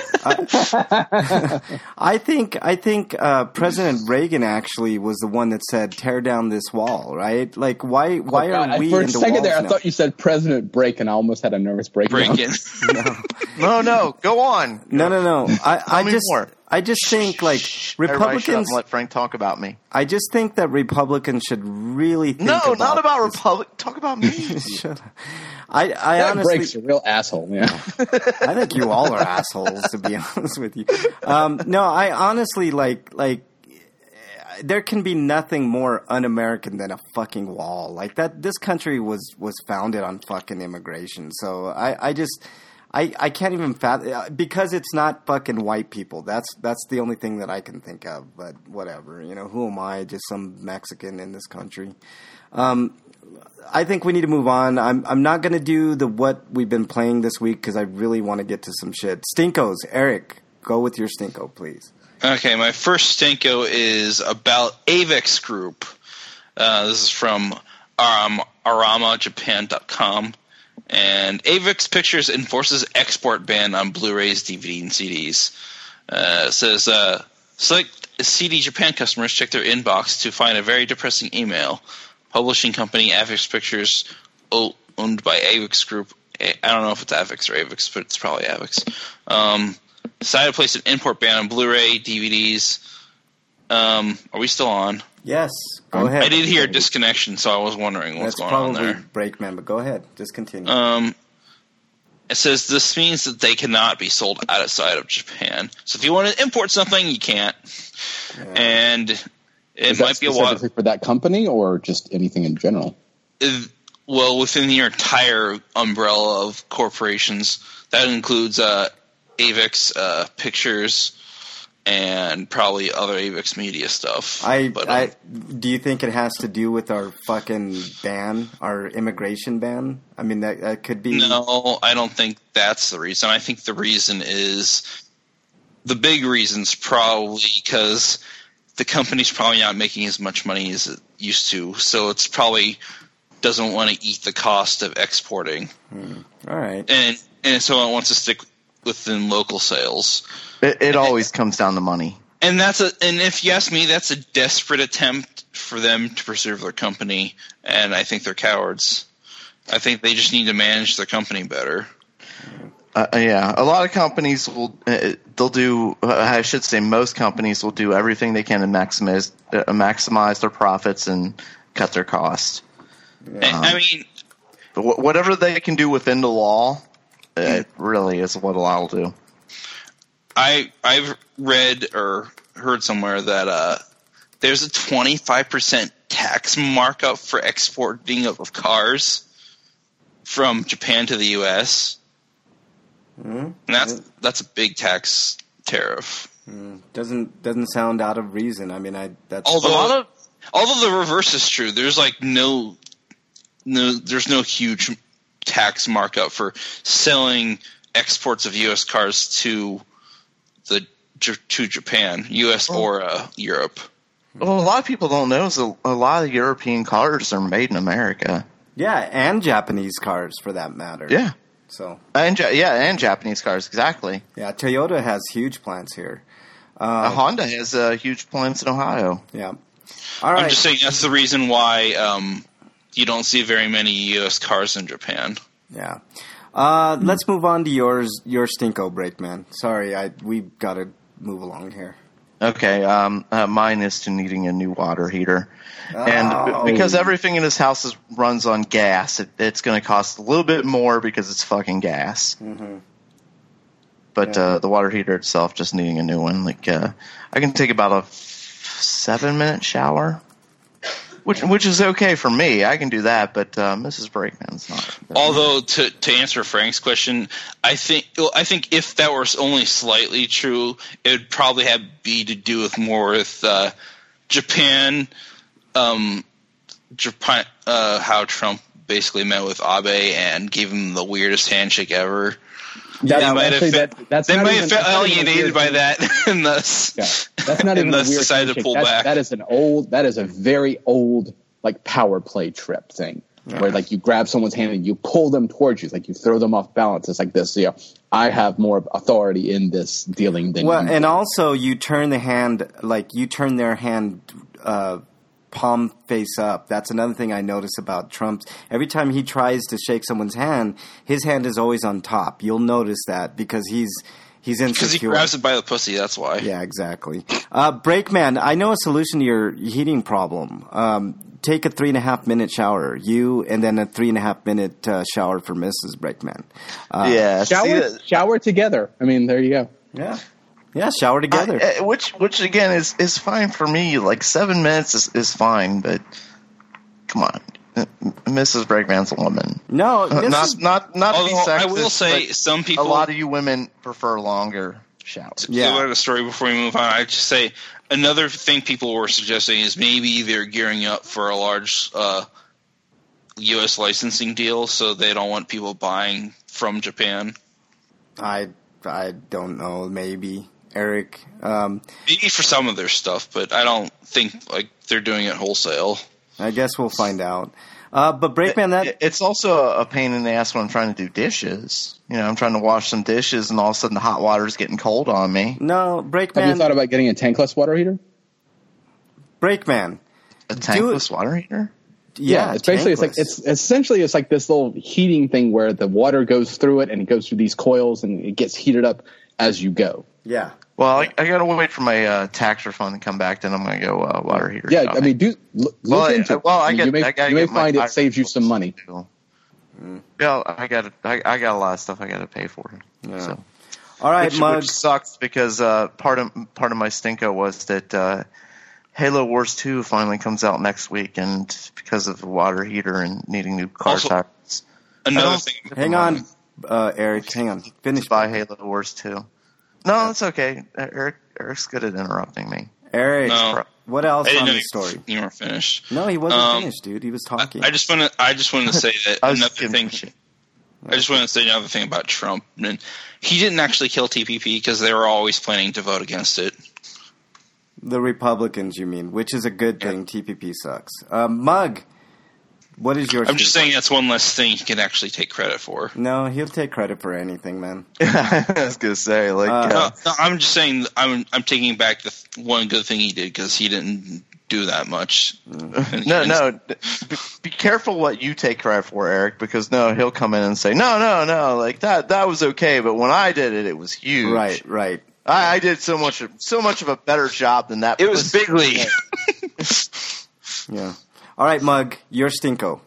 I, I think I think uh, President Reagan actually was the one that said tear down this wall, right? Like, why why Oh, God, are we for a into second walls there, I now? thought you said President Break, and I almost had a nervous breakdown. Break in. No, no, go on. No, no, no. I, I me just more. I just think like Everybody shut up Republicans. and let Frank talk about me. I just think that Republicans should really think. No, about not about this. Republic. Talk about me. Shut up. I I That honestly. Break's a real asshole. Yeah. I think you all are assholes, to be honest with you. Um, no, I honestly like like there can be nothing more un-American than a fucking wall. Like that, this country was was founded on fucking immigration. So I I just. I, I can't even fathom because it's not fucking white people. That's that's the only thing that I can think of. But whatever, you know, who am I? Just some Mexican in this country. Um, I think we need to move on. I'm I'm not going to do the what we've been playing this week because I really want to get to some shit. Stinkos, Eric, go with your Stinko, please. Okay, my first Stinko is about Avex Group. Uh, this is from um, arama japan dot com. And Avex Pictures enforces export ban on Blu-rays, D V D, and C Ds. Uh, it says, uh, select C D Japan customers check their inbox to find a very depressing email. Publishing company Avex Pictures, o- owned by Avex Group. I don't know if it's Avex or Avex, but it's probably Avex. Um, decided to place an import ban on Blu-ray, D V Ds. Um, are we still on? Yes, go ahead. I did hear a disconnection, so I was wondering what's That's going on probably there. Breakman, but go ahead. Just continue. Um, it says this means that they cannot be sold outside of Japan. So if you want to import something, you can't. Yeah. And it Is that might be a while. specifically for that company or just anything in general? Well, within your entire umbrella of corporations, that includes uh, Avex uh, Pictures and probably other Avex Media stuff. I, but, I, um, do you think it has to do with our fucking ban, our immigration ban? I mean, that, that could be. No, I don't think that's the reason. I think the reason is the big reason's probably because the company's probably not making as much money as it used to, so it's probably doesn't want to eat the cost of exporting, Hmm. All right. and and so it wants to stick within local sales. It, it always comes down to money. And that's a, and if you ask me, that's a desperate attempt for them to preserve their company, and I think they're cowards. I think they just need to manage their company better. Uh, yeah, a lot of companies will. Uh, they'll do. Uh, I should say, most companies will do everything they can to maximize uh, maximize their profits and cut their costs. And, I mean, But wh- whatever they can do within the law, it really is what I'll do. I I've read or heard somewhere that uh, there's a twenty-five percent tax markup for exporting of cars from Japan to the U S Hmm? And that's that's a big tax tariff. Doesn't doesn't sound out of reason. I mean, I that's Although, A lot of although the reverse is true, there's like no, no, there's no huge tax markup for selling exports of U S cars to the to Japan, U S or uh, Europe. well, a lot of people don't know is a, a lot of European cars are made in America. yeah, and Japanese cars for that matter. Yeah, So and Ja- yeah, and Japanese cars exactly. yeah, Toyota has huge plants here. Uh, Honda has uh, huge plants in Ohio. Yeah. All right. I'm just saying that's the reason why um, you don't see very many U S cars in Japan. Yeah. Uh, let's move on to yours, your Stinko break, man. Sorry, I we got to move along here. Okay, um, uh, mine is to needing a new water heater. And Oh. b- because everything in this house is, runs on gas, it, it's going to cost a little bit more because it's fucking gas. Mm-hmm. but Yeah. uh, the water heater itself just needing a new one. Like uh, I can take about a f- seven minute shower, which which is okay for me. I can do that, but uh, Missus Brakeman's not. Although to to answer Frank's question, I think well, I think if that was only slightly true, it would probably have be to do with more with uh, Japan, um, Japan, uh, how Trump basically met with Abe and gave him the weirdest handshake ever. That- they might have actually, fe- that- that's they not might even- have that's felt not even a alienated weird by thing. that, and thus Yeah, that's not even and a thus weird decided to handshake. pull That's- back. That is an old. That is a very old like power play trip thing, where like you grab someone's hand and you pull them towards you, it's like you throw them off balance. It's like this. You know, I have more authority in this dealing than Well, you and do. also you turn the hand, like you turn their hand uh, palm face up. That's another thing I notice about Trump. Every time he tries to shake someone's hand, his hand is always on top. You'll notice that because he's he's insecure. because he grabs it by the pussy. That's why. Yeah, exactly. Uh, Brakeman, I know a solution to your heating problem. Um, take a three and a half minute shower, you, and then a three and a half minute uh, shower for Missus Brakeman. Uh, yeah, see, shower that- shower together. I mean, there you go. yeah, yeah. Shower together. I- uh, which which again is, is fine for me. Like seven minutes is, is fine, but come on, Uh, Missus Brakeman's a woman. no, Uh, this not is, not not to be Although I sexist, will say, but some a people lot of you women prefer longer showers. Yeah. yeah. The story before we move on, I just say another thing people were suggesting is maybe they're gearing up for a large uh, U S licensing deal, so they don't want people buying from Japan. I I don't know. Maybe Eric. Um, Maybe for some of their stuff, but I don't think like they're doing it wholesale. I guess we'll find out. Uh, but Brakeman, that It- It's also a pain in the ass when I'm trying to do dishes. You know, I'm trying to wash some dishes, and all of a sudden the hot water's getting cold on me. no Have you Brakeman. thought about getting a tankless water heater? Brakeman. A tankless water heater? Yeah, it's basically it's like tankless. it's essentially it's like this little heating thing where the water goes through it and it goes through these coils and it gets heated up as you go. yeah. Well, I, I gotta wait for my uh, tax refund to come back. Then I'm gonna go uh, water heater. Yeah, I shopping. mean, do look, Well, look I- into it. well, I mean, get- you may, I gotta you may get my find it tax saves you some money. Yeah, I got I, I got a lot of stuff I got to pay for. Yeah. So. All right, which, Mug. which sucks because uh, part of part of my stinko was that uh, Halo Wars two finally comes out next week, and because of the water heater and needing new car Also- tires, Another don't- thing, Hang on, uh, Eric. Hang on. Finish. buy Halo Wars two. No, it's okay. Eric Eric's good at interrupting me. Eric. No. What else I didn't on know the you- story? you weren't finished. No, he wasn't Um, finished, dude. He was talking. I just want to. I just wanted to say that I was another kidding. thing. I just wanted to say another thing about Trump. And he didn't actually kill T P P because they were always planning to vote against it. The Republicans, you mean, which is a good thing. T P P sucks. Uh, Mug, what is your? I'm just saying that's one less thing he can actually take credit for. No, he'll take credit for anything, man. I was gonna say like Uh, uh, No, no, I'm just saying I'm I'm taking back the th- one good thing he did because he didn't do that much. no, no. Be, be careful what you take credit for, Eric, because no, he'll come in and say, no, no, no, like that that was okay, but when I did it, it was huge. Right, right. I, I did so much so much of a better job than that. It was big league. Yeah. All right, Mug, your stinko.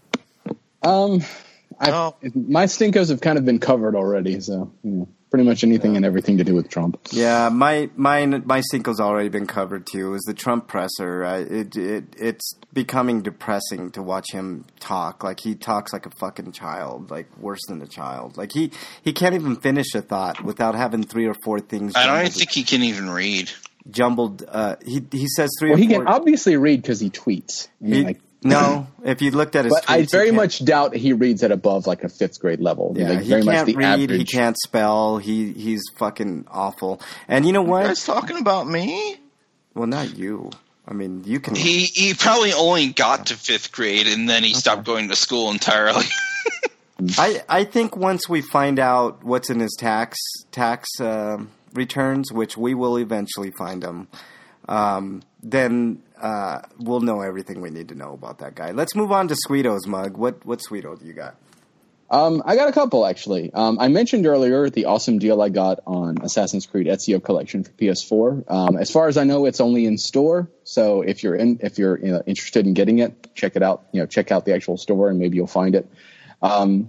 Um, I, Oh. my stinkos have kind of been covered already, so you know, pretty much anything and everything to do with Trump. Yeah, my mine my stinko's already been covered too. It was the Trump presser. I, it it it's becoming depressing to watch him talk. Like he talks like a fucking child, like worse than a child. Like he he can't even finish a thought without having three or four things. I don't jumbled- even think he can even read. jumbled. Uh, he he says three Well, or he four. can obviously read because he tweets. I mean, he- like, no, if you looked at his, but tweets, I he very can't- much doubt he reads at above like a fifth grade level. Yeah, like, he very much can't the read. He average. can't spell. He he's fucking awful. And you know You what? guys talking about me? Well, not you. I mean, you can. He he probably only got to fifth grade and then he stopped going to school entirely. I, I think once we find out what's in his tax tax uh, returns, which we will eventually find them, um, then uh, we'll know everything we need to know about that guy. Let's move on to Sweeto's Mug. What what Sweeto do you got? Um, I got a couple actually. Um, I mentioned earlier the awesome deal I got on Assassin's Creed Ezio Collection for P S four. Um, as far as I know, it's only in store. So if you're in, if you're you know, interested in getting it, check it out. You know, check out the actual store and maybe you'll find it. Um,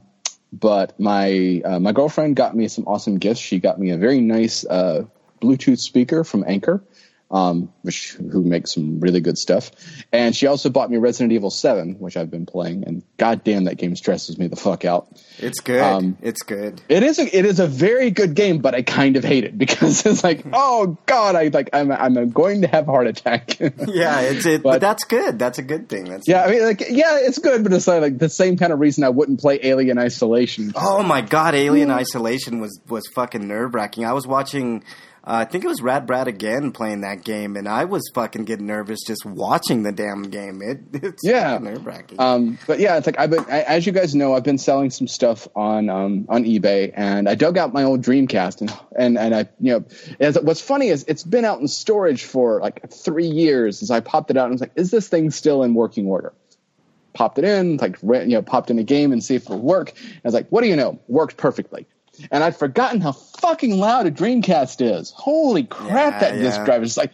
but my uh, my girlfriend got me some awesome gifts. She got me a very nice uh, Bluetooth speaker from Anker, um, which who makes some really good stuff. And she also bought me Resident Evil seven, which I've been playing. And goddamn, that game stresses me the fuck out. It's good. Um, it's good. It is. A, it is a very good game, but I kind of hate it because it's like, oh god, I like I'm I'm going to have a heart attack. Yeah, it's it. But, but that's good. That's a good thing. That's yeah. Good. I mean, like, yeah, it's good, but it's like, like the same kind of reason I wouldn't play Alien Isolation. Oh my god, Alien Isolation was was fucking nerve wracking. I was watching. Uh, I think it was Rad Brad again playing that game, and I was fucking getting nervous just watching the damn game. It, it's yeah, nerve wracking. Um, but yeah, it's like I've been, I, as you guys know, I've been selling some stuff on um, on eBay, and I dug out my old Dreamcast, and and, and I, you know, as, what's funny is it's been out in storage for like three years. As I popped it out, and I was like, is this thing still in working order? Popped it in, like you know, popped in a game and see if it would work. And I was like, what do you know? Worked perfectly. And I'd forgotten how fucking loud a Dreamcast is. Holy crap, yeah, that yeah. disc drive is like...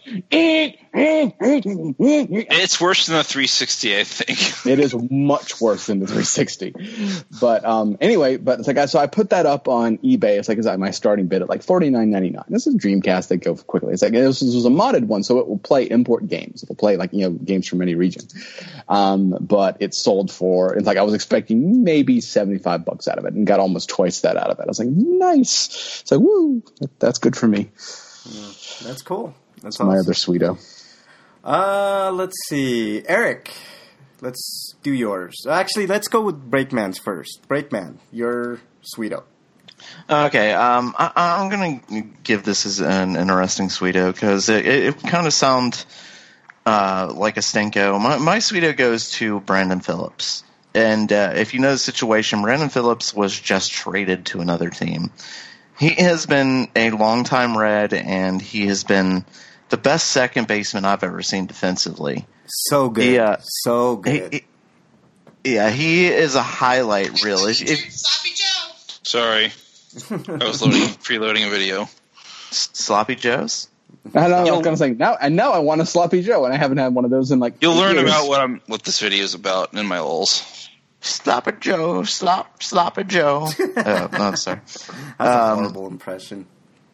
It's worse than the three sixty, I think. It is much worse than the three sixty. But um, anyway, but it's like, so I put that up on eBay. It's like, it's like my starting bid at like forty-nine ninety-nine. This is Dreamcast that go quickly. It's like, this was a modded one, so it will play import games. It will play like, you know, games from any region. Um, but it sold for, it's like I was expecting maybe seventy-five bucks out of it and got almost twice that out of it. I was like, nice. It's like, woo, that's good for me. Yeah, that's cool. That's awesome. My other sweeto. Uh, let's see. Eric, let's do yours. Actually, let's go with Breakman's first. Breakman, your sweeto. Okay, um, I, I'm going to give this as an interesting sweeto because it, it, it kind of sounds uh, like a stinko. My, my sweeto goes to Brandon Phillips. And uh, if you know the situation, Brandon Phillips was just traded to another team. He has been a longtime Red, and he has been the best second baseman I've ever seen defensively. So good. He, uh, so good. He, he, yeah, he is a highlight reel. If, if, Sorry. I was loading, preloading a video. Sloppy Joes? I know. I was going to say now. And now I want a Sloppy Joe, and I haven't had one of those in like. You'll learn years. about what I'm, what this video is about in my lulls. Sloppy Joe, slop, Sloppy Joe. uh, no, sorry. That's a um, horrible impression.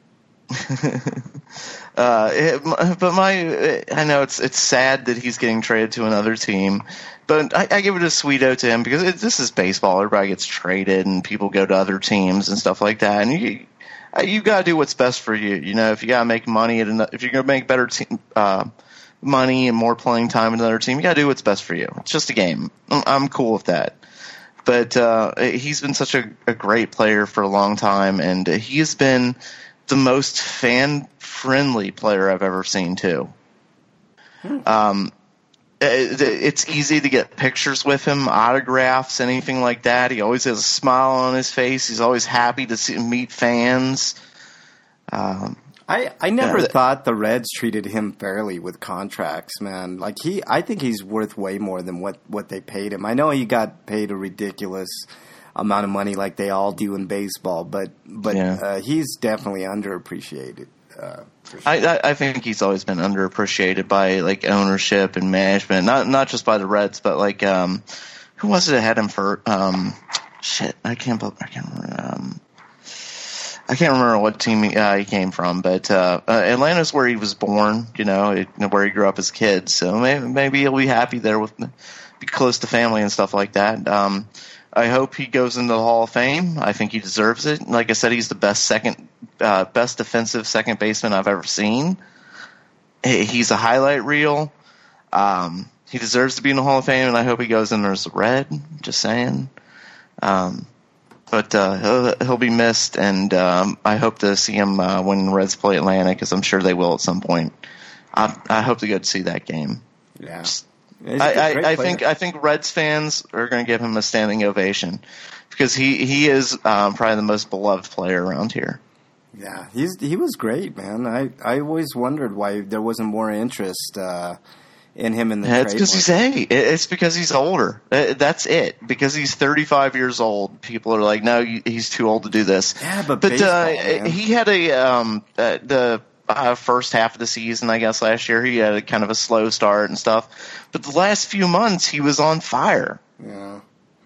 uh, it, but my, I know it's it's sad that he's getting traded to another team, but I, I give it a sweeto to him because it, this is baseball. Everybody gets traded, and people go to other teams and stuff like that. And you, you gotta do what's best for you. You know, if you gotta make money at another, if you're gonna make better team. Uh, money and more playing time in another team, you gotta do what's best for you. It's just a game. I'm cool with that. But uh, he's been such a, a great player for a long time, and he has been the most fan-friendly player I've ever seen, too. Hmm. Um, it, it's easy to get pictures with him, autographs, anything like that. He always has a smile on his face. He's always happy to see, meet fans. Um, I, I never yeah, thought the Reds treated him fairly with contracts, man. Like he, I think he's worth way more than what, what they paid him. I know he got paid a ridiculous amount of money, like they all do in baseball, but but yeah. uh, he's definitely underappreciated. Uh, for sure. I, I think he's always been underappreciated by like ownership and management, not not just by the Reds, but like um, who was it that had him for um, shit? I can't I can't remember. Um, I can't remember what team he, uh, he came from, but uh, uh, Atlanta's where he was born, you know, it, where he grew up as a kid. So maybe, maybe he'll be happy there with be close to family and stuff like that. Um, I hope he goes into the Hall of Fame. I think he deserves it. Like I said, he's the best second, uh, best defensive second baseman I've ever seen. He's a highlight reel. Um, he deserves to be in the Hall of Fame, and I hope he goes in there as a Red. Just saying. Um, But uh, he'll, he'll be missed, and um, I hope to see him uh, when the Reds play Atlanta, because I'm sure they will at some point. I, I hope to go to see that game. Yeah, I, I, I think I think Reds fans are going to give him a standing ovation because he he is um, probably the most beloved player around here. Yeah, he's he was great, man. I, I always wondered why there wasn't more interest uh, in him in the yeah, trade. It's because he's hey, it's because he's older. That's it. Because he's thirty-five years old. People are like, no, he's too old to do this. Yeah, but but baseball, uh, man. he had a um uh, the uh, first half of the season, I guess last year he had a kind of a slow start and stuff. But the last few months he was on fire. Yeah.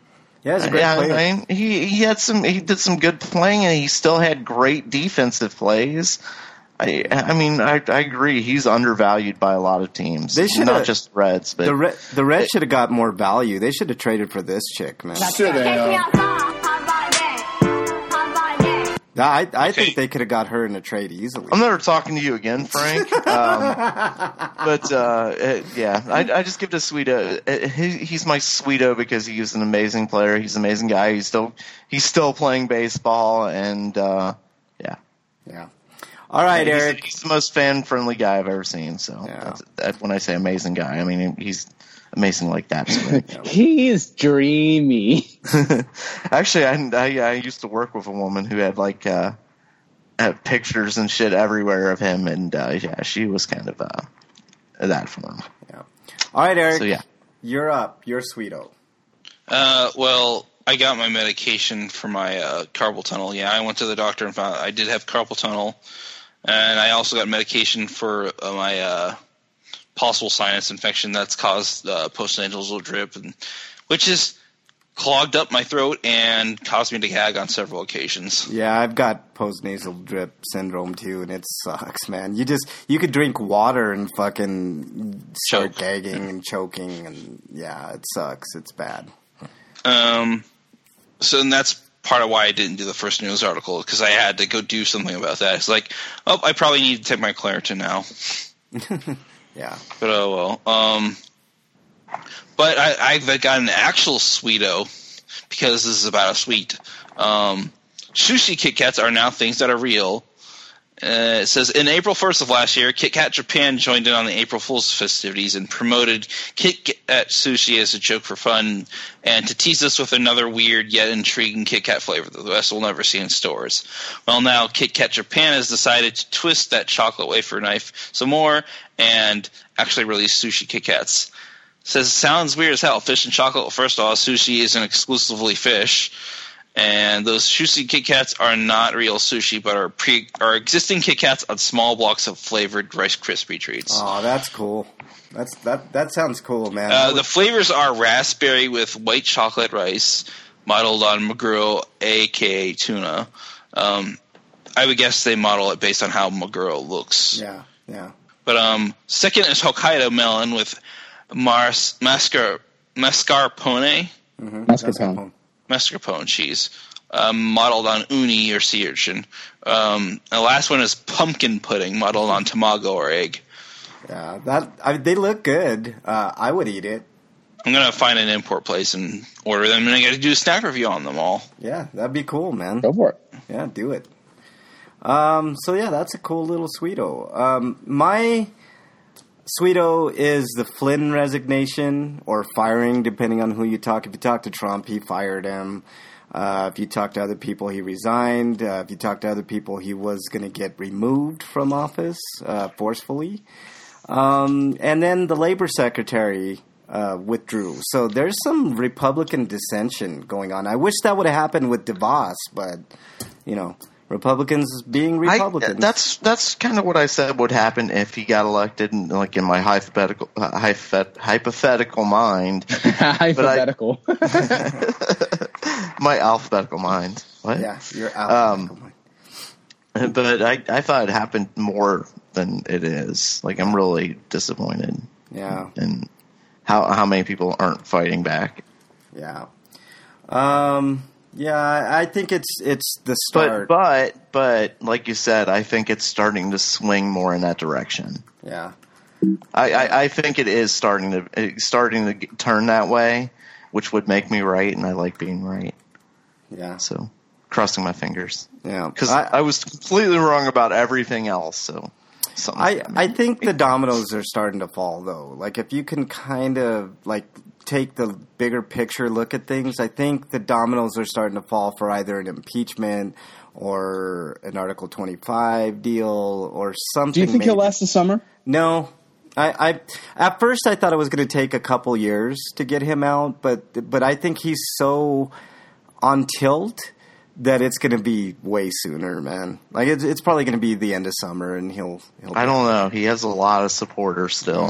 Yeah, he's a great yeah, player. I mean, he he had some he did some good playing, and he still had great defensive plays. I I mean, I I agree. He's undervalued by a lot of teams. They shoulda- not just Reds, but The Re- the Reds should have got more value. They should have traded for this chick, man. Sure they Take me are. outside. How about that? How about that? I I Okay. think they could have got her in a trade easily. I'm never talking to you again, Frank. Um, but uh, uh, yeah, I, I just give it to Sweeto. Uh, He, he's my Sweeto because he's an amazing player. He's an amazing guy. He's still he's still playing baseball, and uh, yeah, Yeah. All right, he's, Eric. he's the most fan friendly guy I've ever seen. So Yeah. that's, that's when I say amazing guy. I mean he's amazing like that. So. He is dreamy. Actually, I, I I used to work with a woman who had like uh, had pictures and shit everywhere of him, and uh, yeah, she was kind of uh, that for him. Yeah. All right, Eric. So yeah. You're up. You're Sweeto. Uh, well, I got my medication for my uh, carpal tunnel. Yeah, I went to the doctor and found I did have carpal tunnel, and I also got medication for uh, my uh, possible sinus infection that's caused uh, postnasal drip, and which has clogged up my throat and caused me to gag on several occasions. Yeah, I've got postnasal drip syndrome too, and it sucks, man. You just you could drink water and fucking start Choke. gagging and choking, and yeah, it sucks. It's bad. Um, so and that's part of why I didn't do the first news article, because I had to go do something about that. It's like, oh, I probably need to take my Claritin now. Yeah. But oh well. Um, but I, I've got an actual Sweeto, because this is about a sweet. Um, sushi Kit Kats are now things that are real. Uh, it says, in April first of last year, Kit Kat Japan joined in on the April Fool's festivities and promoted Kit Kat sushi as a joke for fun and to tease us with another weird yet intriguing Kit Kat flavor that the West will never see in stores. Well, now Kit Kat Japan has decided to twist that chocolate wafer knife some more and actually release sushi Kit Kats. It says, it sounds weird as hell. Fish and chocolate. Well, first of all, sushi isn't exclusively fish. And those sushi Kit Kats are not real sushi, but are pre are existing Kit Kats on small blocks of flavored Rice Krispie treats. Oh, that's cool. That's that. That sounds cool, man. Uh, the flavors are raspberry with white chocolate rice, modeled on maguro, aka tuna. Um, I would guess they model it based on how maguro looks. yeah, yeah. But um, second is Hokkaido melon with mars mascar mascarpone. Mm-hmm. Mascarpone. mascarpone cheese, um, modeled on uni or sea urchin. Um, the last one is pumpkin pudding, modeled on tamago or egg. Yeah, that I, they look good. Uh, I would eat it. I'm gonna find an import place and order them, and I got to do a snack review on them all. Yeah, that'd be cool, man. Go for it. Yeah, do it. Um, so yeah, that's a cool little Sweeto. Um, my Sweeto is the Flynn resignation or firing, depending on who you talk. If you talk to Trump, he fired him. Uh, if you talk to other people, he resigned. Uh, if you talk to other people, he was going to get removed from office uh, forcefully. Um, and then the labor secretary uh, withdrew. So there's some Republican dissension going on. I wish that would have happened with DeVos, but, you know, Republicans being Republicans. I, that's that's kind of what I said would happen if he got elected, in, like in my hypothetical uh, hypothet- hypothetical mind. Hypothetical. My alphabetical mind. What? Yeah, you're out. Um, But I, I thought it happened more than it is. Like, I'm really disappointed yeah, in how how many people aren't fighting back. yeah. Um, yeah, I I think it's it's the But start. but but like you said, I think it's starting to swing more in that direction. yeah. I, I, I think it is starting to it's starting to get- turn that way, which would make me right, and I like being right. Yeah, So, crossing my fingers yeah. because I, I, was completely wrong about everything else. So, something I I think the dominoes are starting to fall, though. Like, if you can kind of like take the bigger picture look at things, I think the dominoes are starting to fall for either an impeachment or an Article twenty-five deal or something. Do you think maybe. he'll last the summer? No. I, I at first I thought it was going to take a couple years to get him out, but but I think he's so on tilt that it's going to be way sooner, man. Like it's it's probably going to be the end of summer, and he'll. he'll I don't know. He has a lot of supporters still. Uh,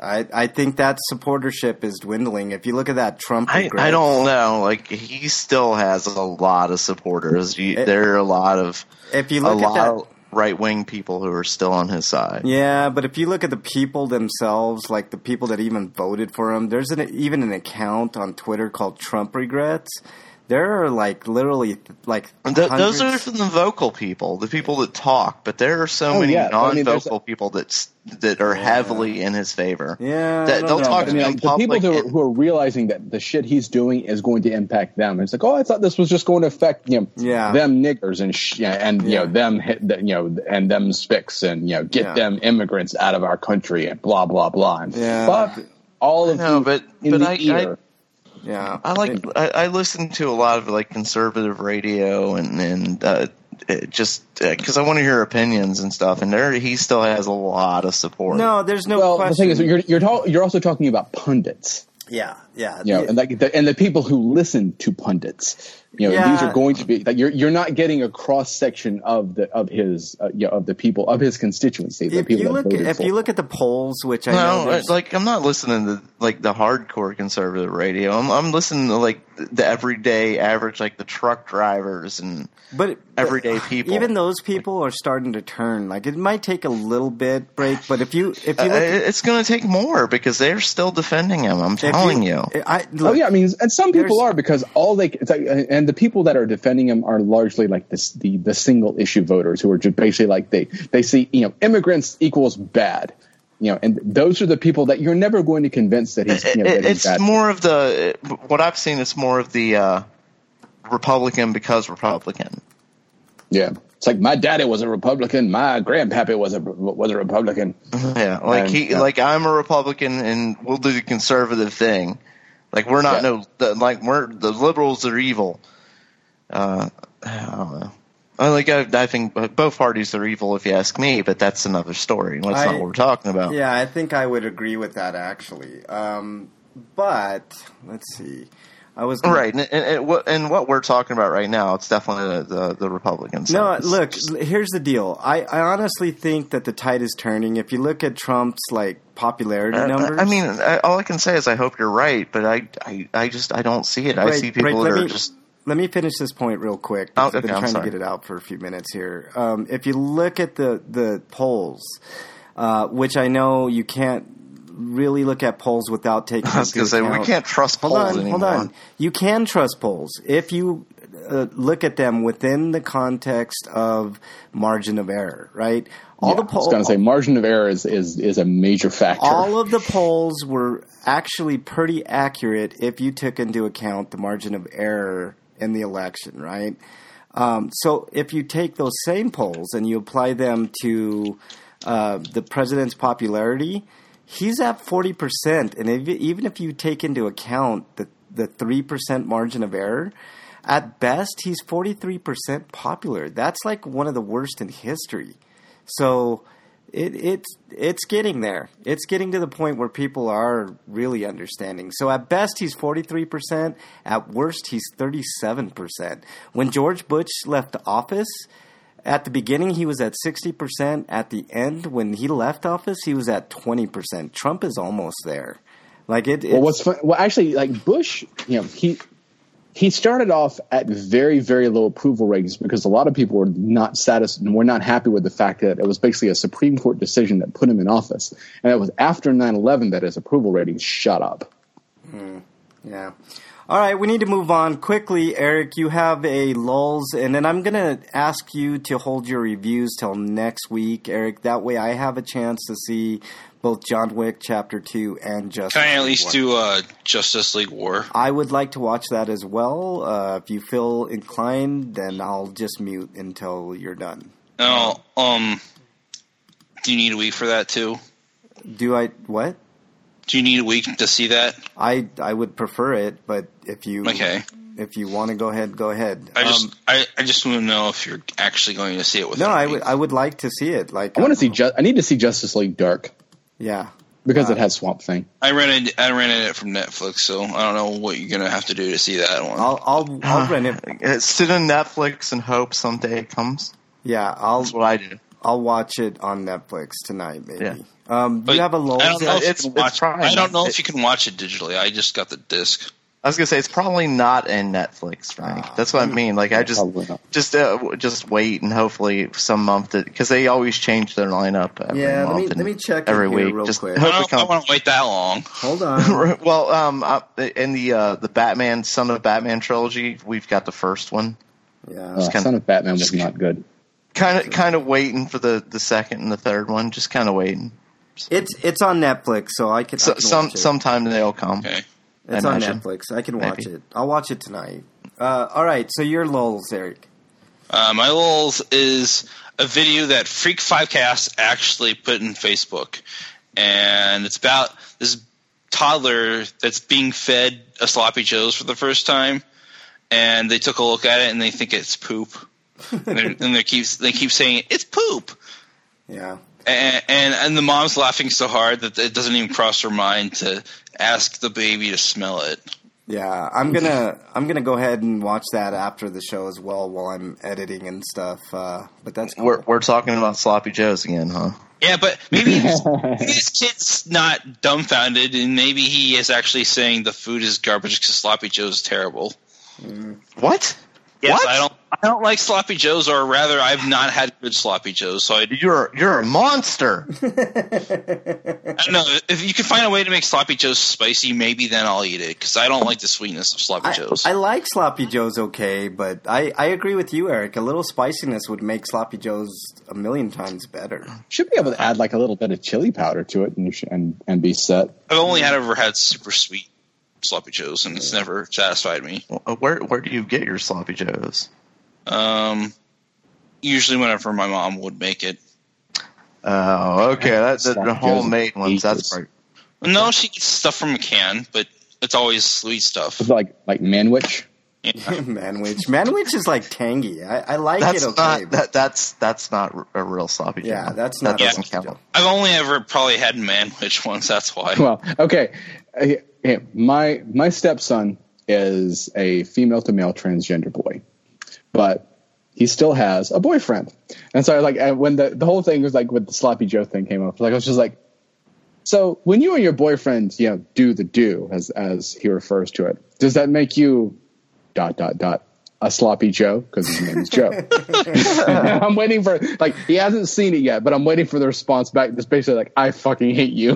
I, I think that supportership is dwindling. If you look at that Trump, I, regret- I don't know. Like, he still has a lot of supporters. You, It- there are a lot of If you a look at lot that, of right wing people who are still on his side. yeah, but if you look at the people themselves, like the people that even voted for him, there's an, even an account on Twitter called Trump Regrets. There are like literally like Th- those hundreds- are from the vocal people, the people that talk. But there are so Oh, many yeah. I mean, non-vocal there's- people that s- that are heavily in his favor. Yeah, I that don't they'll know, talk but I to mean, him like, the people public. who are, and- who are realizing that the shit he's doing is going to impact them. It's like, oh, I thought this was just going to affect you know Yeah. them niggers and sh- yeah, and you Yeah. know them hit the, you know and them spics and you know get Yeah. them immigrants out of our country and blah blah blah. And Yeah. fuck all of No, you but- in but the I- ear. yeah. I like. I, I listen to a lot of like conservative radio and and uh, it just because I want to hear opinions and stuff. And there, he still has a lot of support. No, there's no well, question. the thing is, you're you're, ta- you're also talking about pundits. yeah, yeah, You know, Yeah. and like the, and the people who listen to pundits, you know, Yeah. these are going to be like you're you're not getting a cross section of the of his uh, you know, of the people of his constituency. The If people you that look, voted if for you him. look at the polls, which I know, No, there's- it's like I'm not listening to like the hardcore conservative radio. I'm I'm listening to like the everyday average, like the truck drivers and but everyday people. even those people are starting to turn. Like it might take a little bit break, but if you if you Uh, look, it's going to take more because they're still defending him. I'm if telling you. I, Oh look, yeah, I mean, and some people there's- are because all they it's like, and the people that are defending him are largely like this the the single issue voters who are just basically like they they see you know immigrants equals bad, you know, and those are the people that you're never going to convince that he's you know, It- that he's it's bad. more of the what I've seen is more of the uh, Republican because Republican. Yeah, it's like my daddy was a Republican, my grandpappy was a was a Republican. Yeah, like And, he, yeah. like I'm a Republican, and we'll do the conservative thing. Like we're not Yeah. no, the, like we're the liberals are evil. Uh, I don't know. I like I, I think both parties are evil if you ask me, but that's another story. That's I- not what we're talking about. yeah, I think I would agree with that actually. Um, but let's see, I was gonna, Right, and, and, and, what, and what we're talking about right now, it's definitely the, the, the Republican side. No, It's look, just- here's the deal. I, I honestly think that the tide is turning. If you look at Trump's like popularity I- numbers, I mean, I, all I can say is I hope you're right, but I, I, I just I don't see it. I Break- see people break, that let are me, just Let me finish this point real quick. Oh, Because I've been okay, I'm trying sorry. to get it out for a few minutes here. Um, if you look at the the polls, uh, which I know you can't really look at polls without taking I was into going to say account. we can't trust Hold polls on, anymore. hold on. You can trust polls if you uh, look at them within the context of margin of error, right? All Yeah, the I was polls, going to say margin of error is, is is a major factor. all of the polls were actually pretty accurate if you took into account the margin of error in the election, right? Um, so if you take those same polls and you apply them to uh, the president's popularity, he's at forty percent. And if, even if you take into account the, the three percent margin of error, at best, he's forty-three percent popular. That's like one of the worst in history. So it, it's it's getting there. It's getting to the point where people are really understanding. So at best, he's forty-three percent. At worst, he's thirty-seven percent. When George Bush left office, at the beginning, he was at sixty percent. At the end, when he left office, he was at twenty percent. Trump is almost there. Like it. Well, what's fun, well, actually, like Bush, you know, he he started off at very, very low approval ratings because a lot of people were not satisfied, were not happy with the fact that it was basically a Supreme Court decision that put him in office, and it was after nine eleven that his approval ratings shot up. Yeah. All right, we need to move on quickly. Eric, you have a lulls, and then I'm going to ask you to hold your reviews till next week, Eric. That way I have a chance to see both John Wick Chapter two and Justice Can I at League least War. do uh, Justice League War? I would like to watch that as well. Uh, if you feel inclined, then I'll just mute until you're done. No, um, do you need a week for that too? Do I – what? Do you need a week to see that? I I would prefer it, but if you Okay. if you want to go ahead, go ahead. I just Um, I, I just want to know if you're actually going to see it with no, me. I would I would like to see it. Like I want to um, see. Ju- I need to see Justice League Dark Yeah. because Uh, it has Swamp Thing. I rented I rented it from Netflix, so I don't know what you're gonna have to do to see that one. I'll I'll I'll rent it. Uh, sit on Netflix and hope someday it comes. Yeah, I'll That's what I do. I'll watch it on Netflix tonight, maybe. Yeah. Um, do But you have a Lowell? I don't know if It's- you can it's watch. probably I don't not. know if you can watch it digitally. I just got the disc. I was gonna say it's probably not in Netflix, Frank. Ah. That's what I mean. Like I just, Probably not. just, uh, just wait and hopefully some month because they always change their lineup every Yeah, month let me- and let me check it every here week. real just quick. I hope it don't, I comes. don't want to wait that long. Hold on. Well, um, uh, in the uh, the Batman Son of Batman trilogy, we've got the first one. Yeah. Uh, kinda- Son of Batman was not good. Kind of, kind of waiting for the, the second and the third one. Just kind of waiting. It's it's on Netflix, so I can, I So, can some watch it. sometime they'll come. Okay. It's I on imagine. Netflix. I can watch Maybe. it. I'll watch it tonight. Uh, all right, so your lulls, Eric. Uh, my lulls is a video that Freak five Cast actually put in Facebook, and it's about this toddler that's being fed a Sloppy Joe's for the first time, and they took a look at it and they think it's poop, and, they're- and they keep they keep saying it's poop, Yeah. and, and and the mom's laughing so hard that it doesn't even cross her mind to ask the baby to smell it. Yeah, I'm gonna I'm gonna go ahead and watch that after the show as well while I'm editing and stuff. Uh, but that's cool. We're we're talking about Sloppy Joes again, huh? Yeah, but maybe this, maybe this kid's not dumbfounded, and maybe he is actually saying the food is garbage because Sloppy Joe's is terrible. What? Yes, What? I don't. I don't like Sloppy Joes, or rather, I've not had good Sloppy Joes. So I, You're you're a monster. I don't know if you can find a way to make Sloppy Joes spicy. Maybe then I'll eat it because I don't like the sweetness of Sloppy I, Joes. I like Sloppy Joe's okay, but I, I agree with you, Eric. A little spiciness would make Sloppy Joe's a million times better. Should be able to add like a little bit of chili powder to it and you should, and, and be set. I've only had ever had super sweet Sloppy Joes, and it's never satisfied me. Uh, Where where do you get your Sloppy Joes? Um, usually, whenever my mom would make it. Oh, okay. That's the, Sloppy the Joes homemade are ones. That's delicious. right. No, she gets stuff from a can, but it's always sweet stuff. It's like like manwich. Yeah. Manwich. Manwich is like tangy. I, I like That's it okay. not but that. That's that's not r- a real Sloppy Joe. Yeah, that's that not doesn't Sloppy count. Joe. I've only ever probably had manwich once. That's why. Well, okay. Uh, yeah, My my stepson is a female to male transgender boy, but he still has a boyfriend. And so, like, and when the the whole thing was like with the Sloppy Joe thing came up, like I was just like, so when you and your boyfriend, you know, do the do as as he refers to it, does that make you dot dot dot a Sloppy Joe because his name is Joe? I'm waiting for like he hasn't seen it yet, but I'm waiting for the response back. That's basically like, I fucking hate you.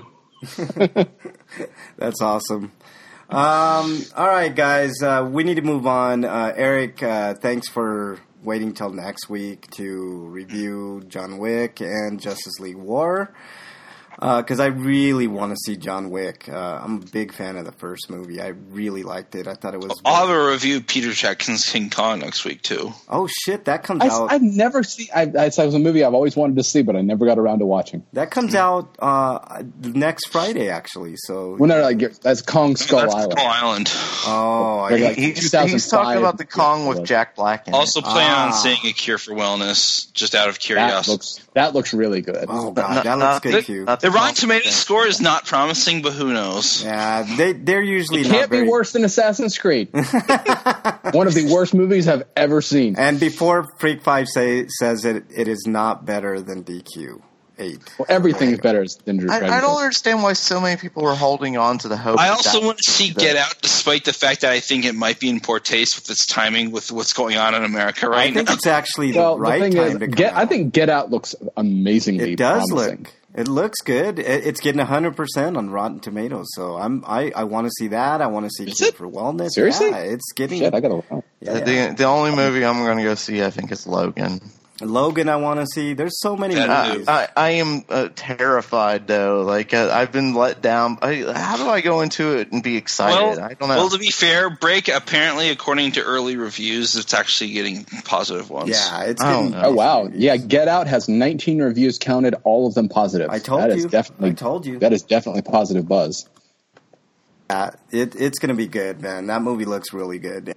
That's awesome. Um, all right, guys, uh, we need to move on. Uh, Eric, uh, thanks for waiting till next week to review John Wick and Justice League War. Because I really want to see John Wick. Uh, I'm a big fan of the first movie. I really liked it. I thought it was. I'll have a review of Peter Jackson's King Kong next week too. Oh shit, that comes I, out. I've never seen. I, I, it was a movie I've always wanted to see, but I never got around to watching. That comes out uh, next Friday, actually. So, When I like that's Kong Skull That's Island. Skull Island. oh, I, Like, like, He's, two thousand five. he's talking about the Kong with Jack Black in it. Also plan on Ah. seeing A Cure for Wellness, just out of That curiosity. looks that looks really good. oh Not- god, that not- looks good the, too. not the the Rotten Kong Tomatoes thing. score is not promising, but who knows? Yeah, they they're usually It not can't very, be worse than Assassin's Creed. One of the worst movies I've ever seen. And before Freak Five say, says it, it is not better than D Q eight. Well, everything is better than Dragon I, I don't Quest. understand why so many people are holding on to the hope. I that also that- want to see the- Get Out, despite the fact that I think it might be in poor taste with its timing with what's going on in America I right think now. it's actually the Well, right the thing time is, to come get, out. I think Get Out looks amazingly. it does promising. look. It looks good. It, it's getting one hundred percent on Rotten Tomatoes. So I'm I, I want to see that. I want to see Is Cure it? for Wellness. Seriously? Yeah, it's getting. Shit, I gotta. yeah, The, yeah. the only movie I'm going to go see, I think, is Logan. Logan, I want to see. There's so many That I, movies. I, I am uh, terrified, though. Like uh, I've been let down. I, how do I go into it and be excited? Well, I don't know. well, to be fair, Break apparently, according to early reviews, it's actually getting positive ones. yeah, it's I don't getting. know. Oh wow! Yeah, Get Out has nineteen reviews counted, all of them positive. I told That is you. definitely, I told you. That is definitely positive buzz. Yeah, it, it's going to be good, man. That movie looks really good.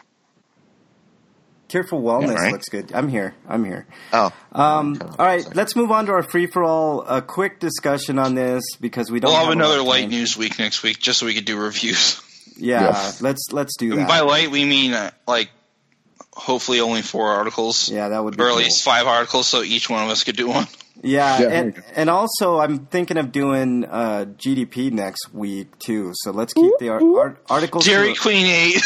Cure for Wellness Yeah, right. looks good. I'm here. I'm here. oh, Um, all right, let's move on to our free for all. A quick discussion on this because we don't. We'll have have a lot another of light time. news week next week, just so we can do reviews. Yeah, Yeah. let's let's do And that. by light, we mean uh, like hopefully only four articles. Yeah, that would be Or at cool. least five articles, so each one of us could do one. Yeah, Yeah, there we and go. and also I'm thinking of doing uh, G D P next week too. So let's keep the ar- ar- articles. Dairy to- Queen eight.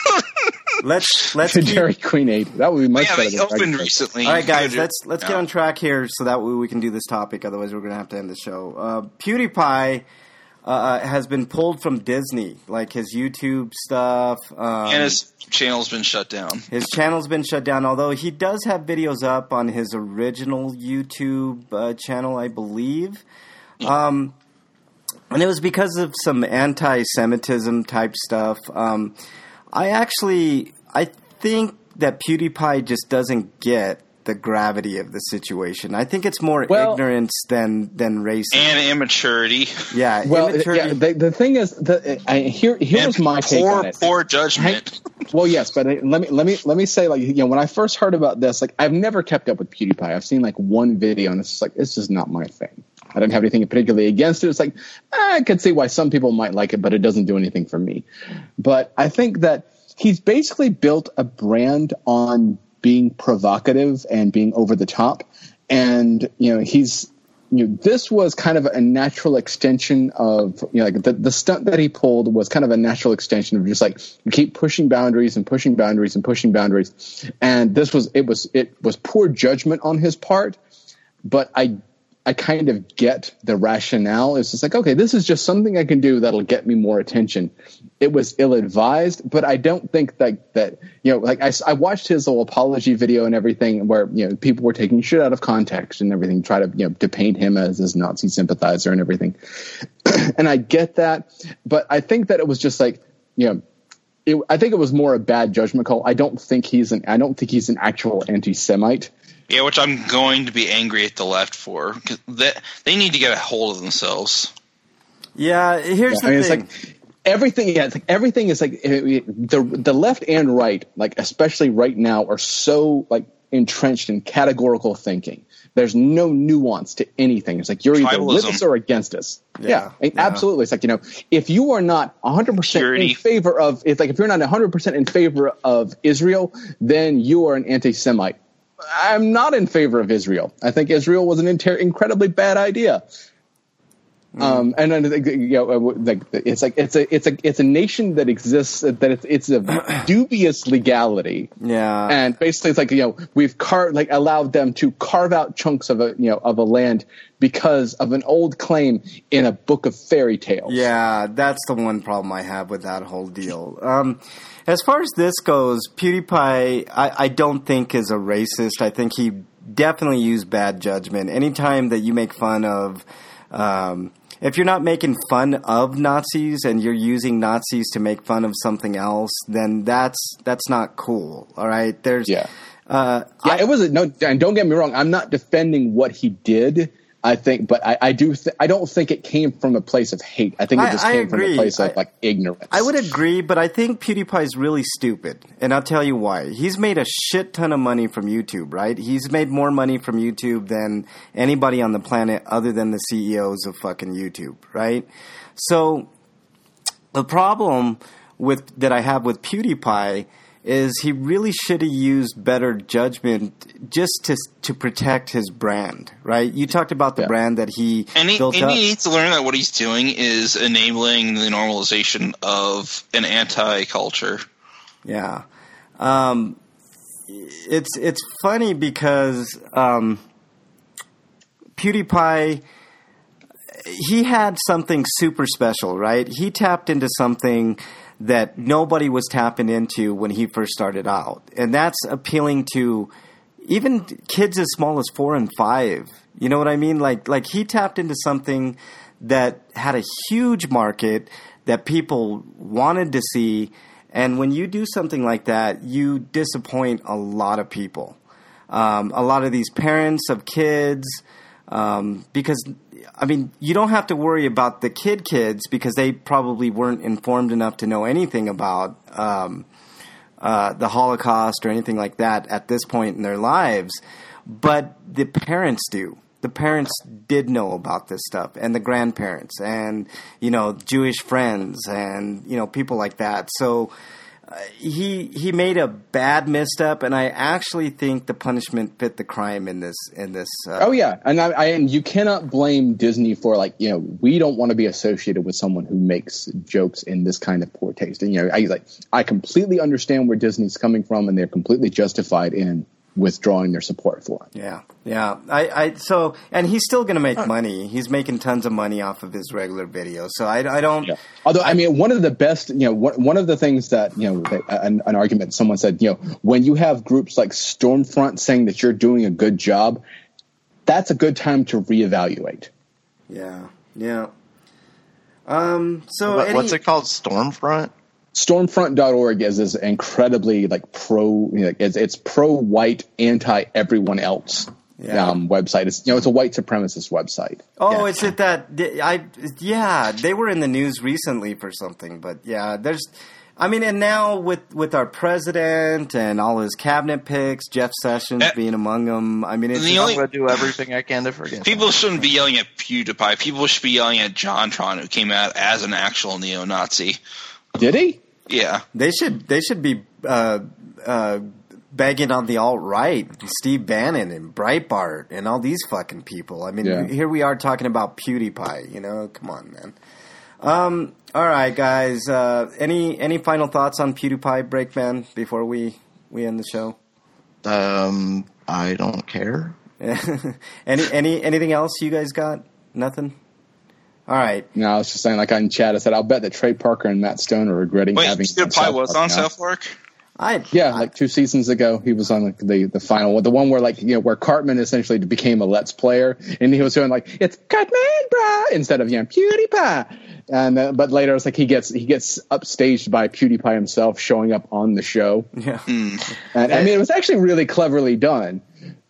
Let's let's keep. Dairy Queen eight. That would be much yeah, better they than opened Dragon Quest. recently. All right, guys, Go do- let's let's get Yeah. on track here so that way we can do this topic. Otherwise, we're going to have to end the show. Uh, PewDiePie uh, has been pulled from Disney, like his YouTube stuff. Um, And his channel's been shut down. His channel's been shut down, although he does have videos up on his original YouTube uh, channel, I believe. Um, and it was because of some anti-Semitism type stuff. Um, I actually, I think that PewDiePie just doesn't get the gravity of the situation. I think it's more Well- ignorance than than racism. And immaturity. yeah, Well, immaturity. yeah, the, the thing is, the, I, here here was and my take poor, on it. poor judgment. Well, yes, but I- let me let me let me say, like, you know, when I first heard about this, like, I've never kept up with PewDiePie. I've seen like one video, and it's just like, it's just not my thing. I don't have anything particularly against it. It's like, I could see why some people might like it, but it doesn't do anything for me. But I think that he's basically built a brand on being provocative and being over the top, and you know, he's. You know, this was kind of a natural extension of, you know, like the, the stunt that he pulled was kind of a natural extension of just like you keep pushing boundaries and pushing boundaries and pushing boundaries. And this was, it was, it was poor judgment on his part, but I, I kind of get the rationale. It's just like, okay, this is just something I can do that'll get me more attention. It was ill-advised, but I don't think that, that, you know, like I, I watched his little apology video and everything where, you know, people were taking shit out of context and everything, try to, you know, to paint him as this Nazi sympathizer and everything. And I get that, but I think that it was just like, you know, it, I think it was more a bad judgment call. I don't think he's an, I don't think he's an actual anti-Semite. Yeah, which I'm going to be angry at the left for. 'Cause they, they need to get a hold of themselves. yeah, here's Yeah, I the mean, thing. it's like everything. Yeah, it's like everything is like it- it- the the left and right, like especially right now, are so like entrenched in categorical thinking. There's no nuance to anything. It's like you're either with Tribalism. us or against us. Yeah, Yeah, I mean, yeah. absolutely. It's like, you know, if you are not one hundred percent Purity. in favor of, it's like if you're not one hundred percent in favor of Israel, then you are an anti-Semite. I'm not in favor of Israel. I think Israel was an inter- incredibly bad idea. Um, and then, you know, like it's like it's a it's a it's a nation that exists that it's it's a dubious legality. Yeah. And basically, it's like, you know, we've car- like allowed them to carve out chunks of a you know of a land because of an old claim in a book of fairy tales. Yeah, that's the one problem I have with that whole deal. Um, as far as this goes, PewDiePie, I, I don't think is a racist. I think he definitely used bad judgment. Anytime that you make fun of, um, if you're not making fun of Nazis and you're using Nazis to make fun of something else, then that's that's not cool. All right, there's Yeah. Uh, Yeah, I- it was a, no. And don't get me wrong, I'm not defending what he did. I think, but I, I do. Th- I don't think it came from a place of hate. I think it I- just I came from agree. a place of I- like ignorance. I would agree, but I think PewDiePie's really stupid, and I'll tell you why. He's made a shit ton of money from YouTube, right? He's made more money from YouTube than anybody on the planet other than the C E Os of fucking YouTube, right? So the problem with that I have with PewDiePie is he really should have used better judgment just to to protect his brand, right? You talked about the Yeah. brand that he And he, built and up. he needs to learn that what he's doing is enabling the normalization of an anti-culture. Yeah. Um, it's it's funny because um, PewDiePie, he had something super special, right? He tapped into something that nobody was tapping into when he first started out. And that's appealing to even kids as small as four and five. You know what I mean? Like like he tapped into something that had a huge market that people wanted to see. And when you do something like that, you disappoint a lot of people. Um, a lot of these parents of kids, um, because, I mean, you don't have to worry about the kid kids because they probably weren't informed enough to know anything about um, uh, the Holocaust or anything like that at this point in their lives. But the parents do. The parents did know about this stuff, and the grandparents, and, you know, Jewish friends, and, you know, people like that. So he he made a bad misstep, and I actually think the punishment fit the crime in this. In this, uh, oh yeah, and I, I and you cannot blame Disney for like you know we don't want to be associated with someone who makes jokes in this kind of poor taste. And you know, I like I completely understand where Disney's coming from, and they're completely justified in withdrawing their support for it. Yeah, yeah. I, I so and he's still going to make money. He's making tons of money off of his regular videos. So I, I don't. Yeah. Although I mean, one of the best, you know, one, one of the things that you know, that, an, an argument someone said, you know, when you have groups like Stormfront saying that you're doing a good job, that's a good time to reevaluate. Yeah, yeah. Um. So What, any, what's it called? Stormfront? Stormfront dot org is this incredibly like pro, you know, it's, it's pro-white, anti-everyone else Yeah. um, website. It's you know it's a white supremacist website. Oh, Yeah. is it that I? Yeah, they were in the news recently for something, but yeah, there's. I mean, and now with, with our president and all his cabinet picks, Jeff Sessions Eh, being among them. I mean, it's the just- only- I'm going to do everything I can to forget. People shouldn't be yelling at PewDiePie. People should be yelling at JonTron, who came out as an actual neo-Nazi. Did he? Yeah. they should they should be uh, uh, begging on the alt right, Steve Bannon and Breitbart and all these fucking people. I mean, Yeah. here we are talking about PewDiePie. You know, come on, man. Um, all right, guys. Uh, any any final thoughts on PewDiePie, Breakman, before we, we end the show? Um, I don't care. any any anything else you guys got? Nothing. All right. No, I was just saying, like on chat, I said, I'll bet that Trey Parker and Matt Stone are regretting Wait, having. PewDiePie was on now. South Park? I Yeah, like two seasons ago, he was on like, the the final one, the one where like you know where Cartman essentially became a Let's Player, and he was doing like it's Cartman, brah, instead of you know PewDiePie, and uh, but later it's like he gets he gets upstaged by PewDiePie himself showing up on the show, yeah and I mean it was actually really cleverly done.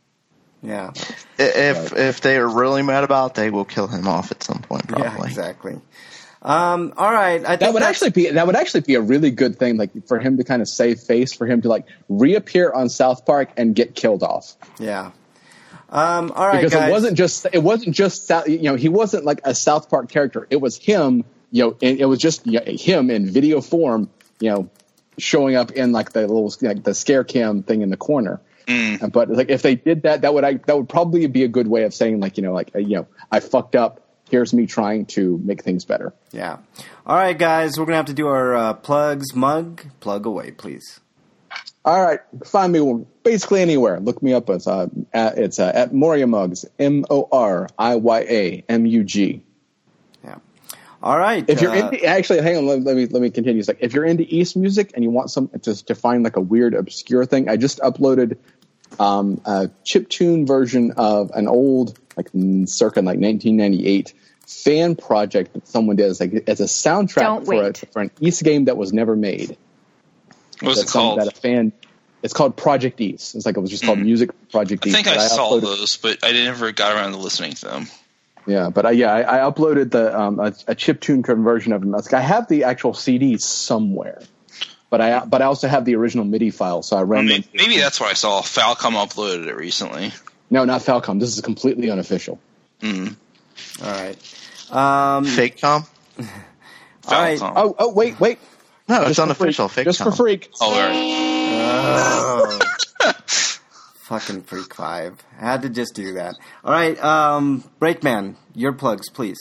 yeah I- If if they are really mad about it, they will kill him off at some point, yeah probably. exactly. Um, all right. I think That would that's- actually be that would actually be a really good thing, like for him to kind of save face, for him to like reappear on South Park and get killed off. yeah. Um, all right, Because guys. it wasn't just it wasn't just Sou- you know he wasn't like a South Park character. It was him, you know, and it was just you know, him in video form, you know, showing up in like the little like the scare cam thing in the corner. Mm. But like if they did that, that would I, that would probably be a good way of saying like you know like uh, you know I fucked up. Here's me trying to make things better. Yeah. All right, guys. We're gonna have to do our uh, plugs. Mug, plug away, please. All right, find me basically anywhere. Look me up. It's uh, at, it's uh, at Moria Mugs, M O R I Y A M U G. Yeah. All right. If you're uh, into, actually, hang on, let, let me let me continue. It's like if you're into East music and you want some just to find like a weird, obscure thing, I just uploaded um, a chiptune version of an old, like mm, circa like nineteen ninety-eight fan project that someone did as like as a soundtrack Don't for a, wait. for an East game that was never made. What was it That's something called? That a fan. It's called Project East. It's like it was just called Music Project I East. think But I saw uploaded- those, but I never got around to listening to them. Yeah, but I, yeah, I, I uploaded the um, a, a chiptune conversion of them. It's like, I have the actual C D somewhere, but I but I also have the original MIDI file. So I Well, ran. maybe, them. maybe that's what I saw. Falcom uploaded it recently. No, not Falcom. This is completely unofficial. Mm. all right. Um, Fake Tom? all right. Falcom. Oh, oh, wait, wait. No, it's Just for unofficial. freak. Fake Just Tom. for freak. Oh, all right. Oh. Fucking Freak Five. I had to just do that. All right. Um, Breakman, your plugs, please.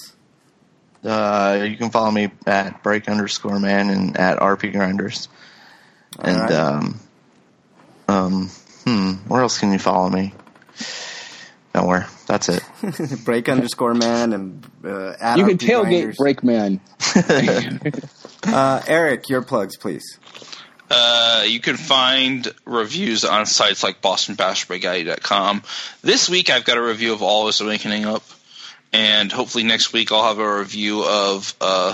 Uh, you can follow me at break underscore man and at R P Grinders. And right. um, um, hmm, where else can you follow me? Nowhere. That's it. Break underscore man and uh, at You can R P tailgate Grinders. Breakman. Uh, Eric, your plugs, please. Uh, you can find reviews on sites like boston bash break alley dot com. This week I've got a review of All Is Awakening up, and hopefully next week I'll have a review of uh,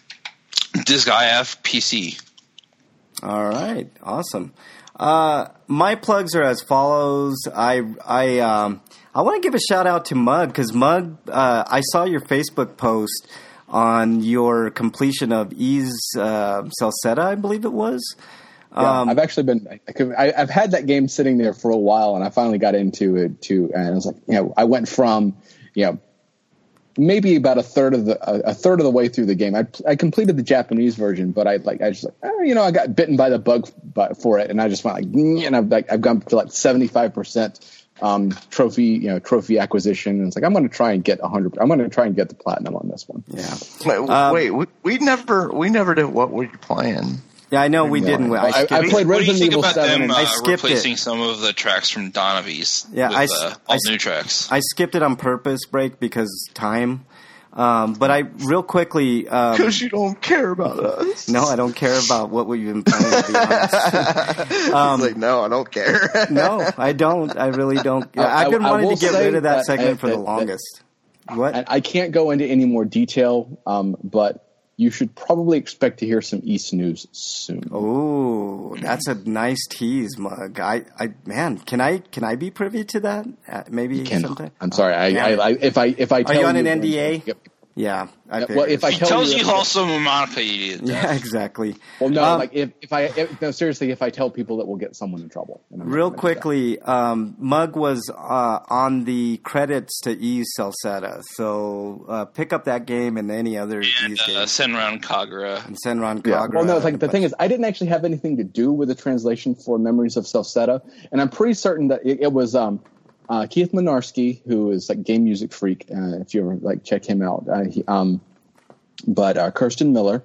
Disgaea P C. All right, awesome. Uh, my plugs are as follows. I I um, I want to give a shout out to Mug because Mug, uh, I saw your Facebook post on your completion of Ease uh, Celceta, I believe it was. Yeah, Um, I've actually been. I, I've had that game sitting there for a while, and I finally got into it too. And I was like, you know, I went from, you know, maybe about a third of the a, a third of the way through the game. I I completed the Japanese version, but I like I just like oh, you know I got bitten by the bug by, for it, and I just went like and I've like I've gone to like seventy-five percent um, trophy you know trophy acquisition, and it's like I'm going to try and get one hundred. I'm going to try and get the platinum on this one. Yeah. Wait, Um, wait we, we never we never did what were you playing? Yeah, I know we didn't. I, I- skipped I it. played What do you Resident think Evil about seven them and uh, I skipped replacing it. some of the tracks from Donavies Yeah, with I s- uh, I all s- new tracks? I skipped it on purpose, Break, because time. Um, but I real quickly. Um, Because you don't care about us. no, I don't care about what we've been playing. To be honest. um, He's like, no, I don't care. no, I don't. I really don't. I- I've been I wanting will to get say rid of that that- segment for that- the that- longest. What? And I can't go into any more detail, um, but you should probably expect to hear some East news soon. Oh, that's a nice tease, Mug. I, I, man, can I, can I be privy to that? Uh, maybe Cannot. sometime. I'm sorry. I, damn I, it. I, if I, if I Are tell you on an then- N D A? Yep. Yeah. I Yeah, figured. well, if I He tell tells you, you also Monica you did. yeah, exactly. well, no, Um, like if, if I, if, no, seriously, if I tell people that will get someone in trouble. And I'm not Real gonna do that. quickly, um, Mug was uh, on the credits to Ys Celceta, so uh, pick up that game and any other And Ys uh, games. Senran Kagura. And Senran Yeah. Kagura. Well, no, it's like the thing is, I didn't actually have anything to do with the translation for Memories of Celceta, and I'm pretty certain that it, it was um, uh, Keith Minarski, who is like Game Music Freak. Uh, if you ever like check him out, uh, he, um, but uh, Kirsten Miller,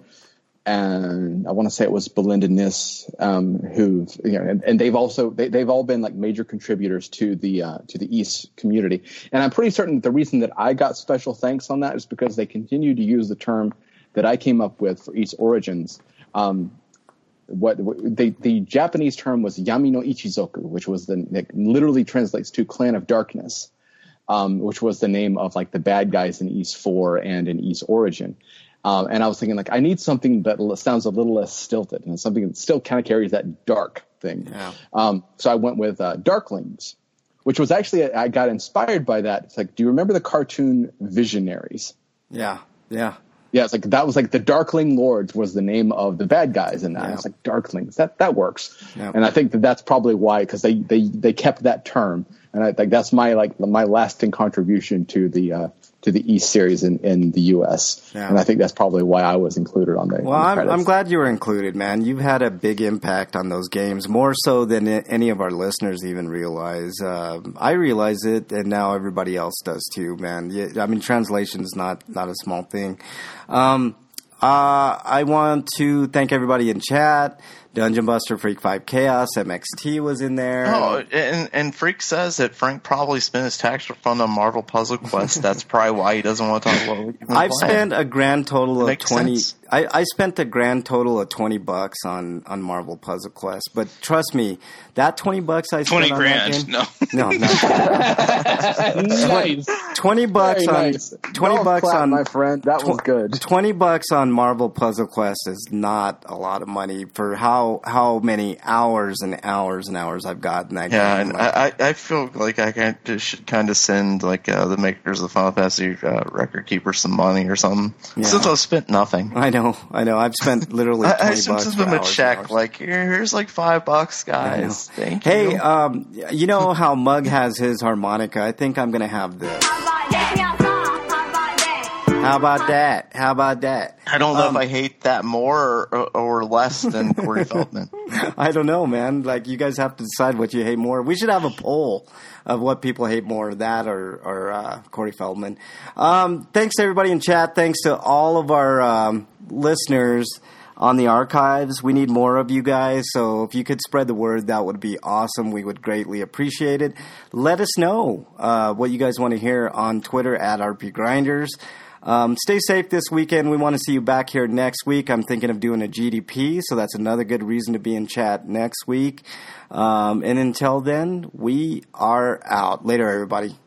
and I want to say it was Belinda Niss, um, who you know, and, and they've also they, they've all been like major contributors to the uh, to the East community, and I'm pretty certain that the reason that I got special thanks on that is because they continue to use the term that I came up with for East Origins. Um, what, what the the Japanese term was Yami no Ichizoku, which was the it literally translates to Clan of Darkness, um, which was the name of like the bad guys in East Four and in East Origin. Um, and I was thinking like I need something that l- sounds a little less stilted and something that still kind of carries that dark thing. Yeah. Um, so I went with uh, Darklings, which was actually I got inspired by that. It's like, do you remember the cartoon Visionaries? Yeah, yeah. Yeah, it's like that was like the Darkling Lords was the name of the bad guys in that. Yeah. It's like Darklings. That that works, Yeah. and I think that that's probably why because they, they they kept that term, and I think that's my like my lasting contribution to the uh, to the East series in, in the U S. Yeah. And I think that's probably why I was included on the. Well, on the I'm, credits. I'm glad you were included, man. You've had a big impact on those games, more so than i- any of our listeners even realize. Um I realize it, and now everybody else does too, man. Yeah, I mean, translation is not, not a small thing. Um, uh, I want to thank everybody in chat. Dungeon Buster, Freak five Chaos, M X T was in there. Oh, and, and Freak says that Frank probably spent his tax refund on Marvel Puzzle Quest. That's probably why he doesn't want to talk about what you've been I've playing. spent a grand total of Makes twenty. sense. I, I spent a grand total of twenty bucks on, on Marvel Puzzle Quest, but trust me, that twenty bucks I spent Twenty on grand. that game, No. no, not nice. twenty bucks Very on nice. twenty Golf bucks clap, on my friend. That was tw- good. Twenty bucks on Marvel Puzzle Quest is not a lot of money for how how many hours and hours and hours I've gotten that Yeah, game. and Like, I, I I feel like I kind of should kind of send like uh, the makers of Final Fantasy uh, Record Keeper some money or something. Yeah. Since I've spent nothing, I know, I know. I've spent literally twenty I, I bucks sent for them a hours and check hours. like Here, here's like five bucks, guys. Thank Hey, you. um, you know how Mug has his harmonica? I think I'm gonna have this. How about that? How about that? I don't know um, if I hate that more or, or less than Corey Feldman. I don't know, man. Like, you guys have to decide what you hate more. We should have a poll of what people hate more, that or, or uh, Corey Feldman. Um, thanks to everybody in chat. Thanks to all of our um, listeners on the archives. We need more of you guys, so if you could spread the word, that would be awesome. We would greatly appreciate it. Let us know uh, what you guys want to hear on Twitter at R P Grinders. Um, stay safe this weekend. We want to see you back here next week. I'm thinking of doing a G D P, so that's another good reason to be in chat next week. Um, and until then, we are out. Later, everybody.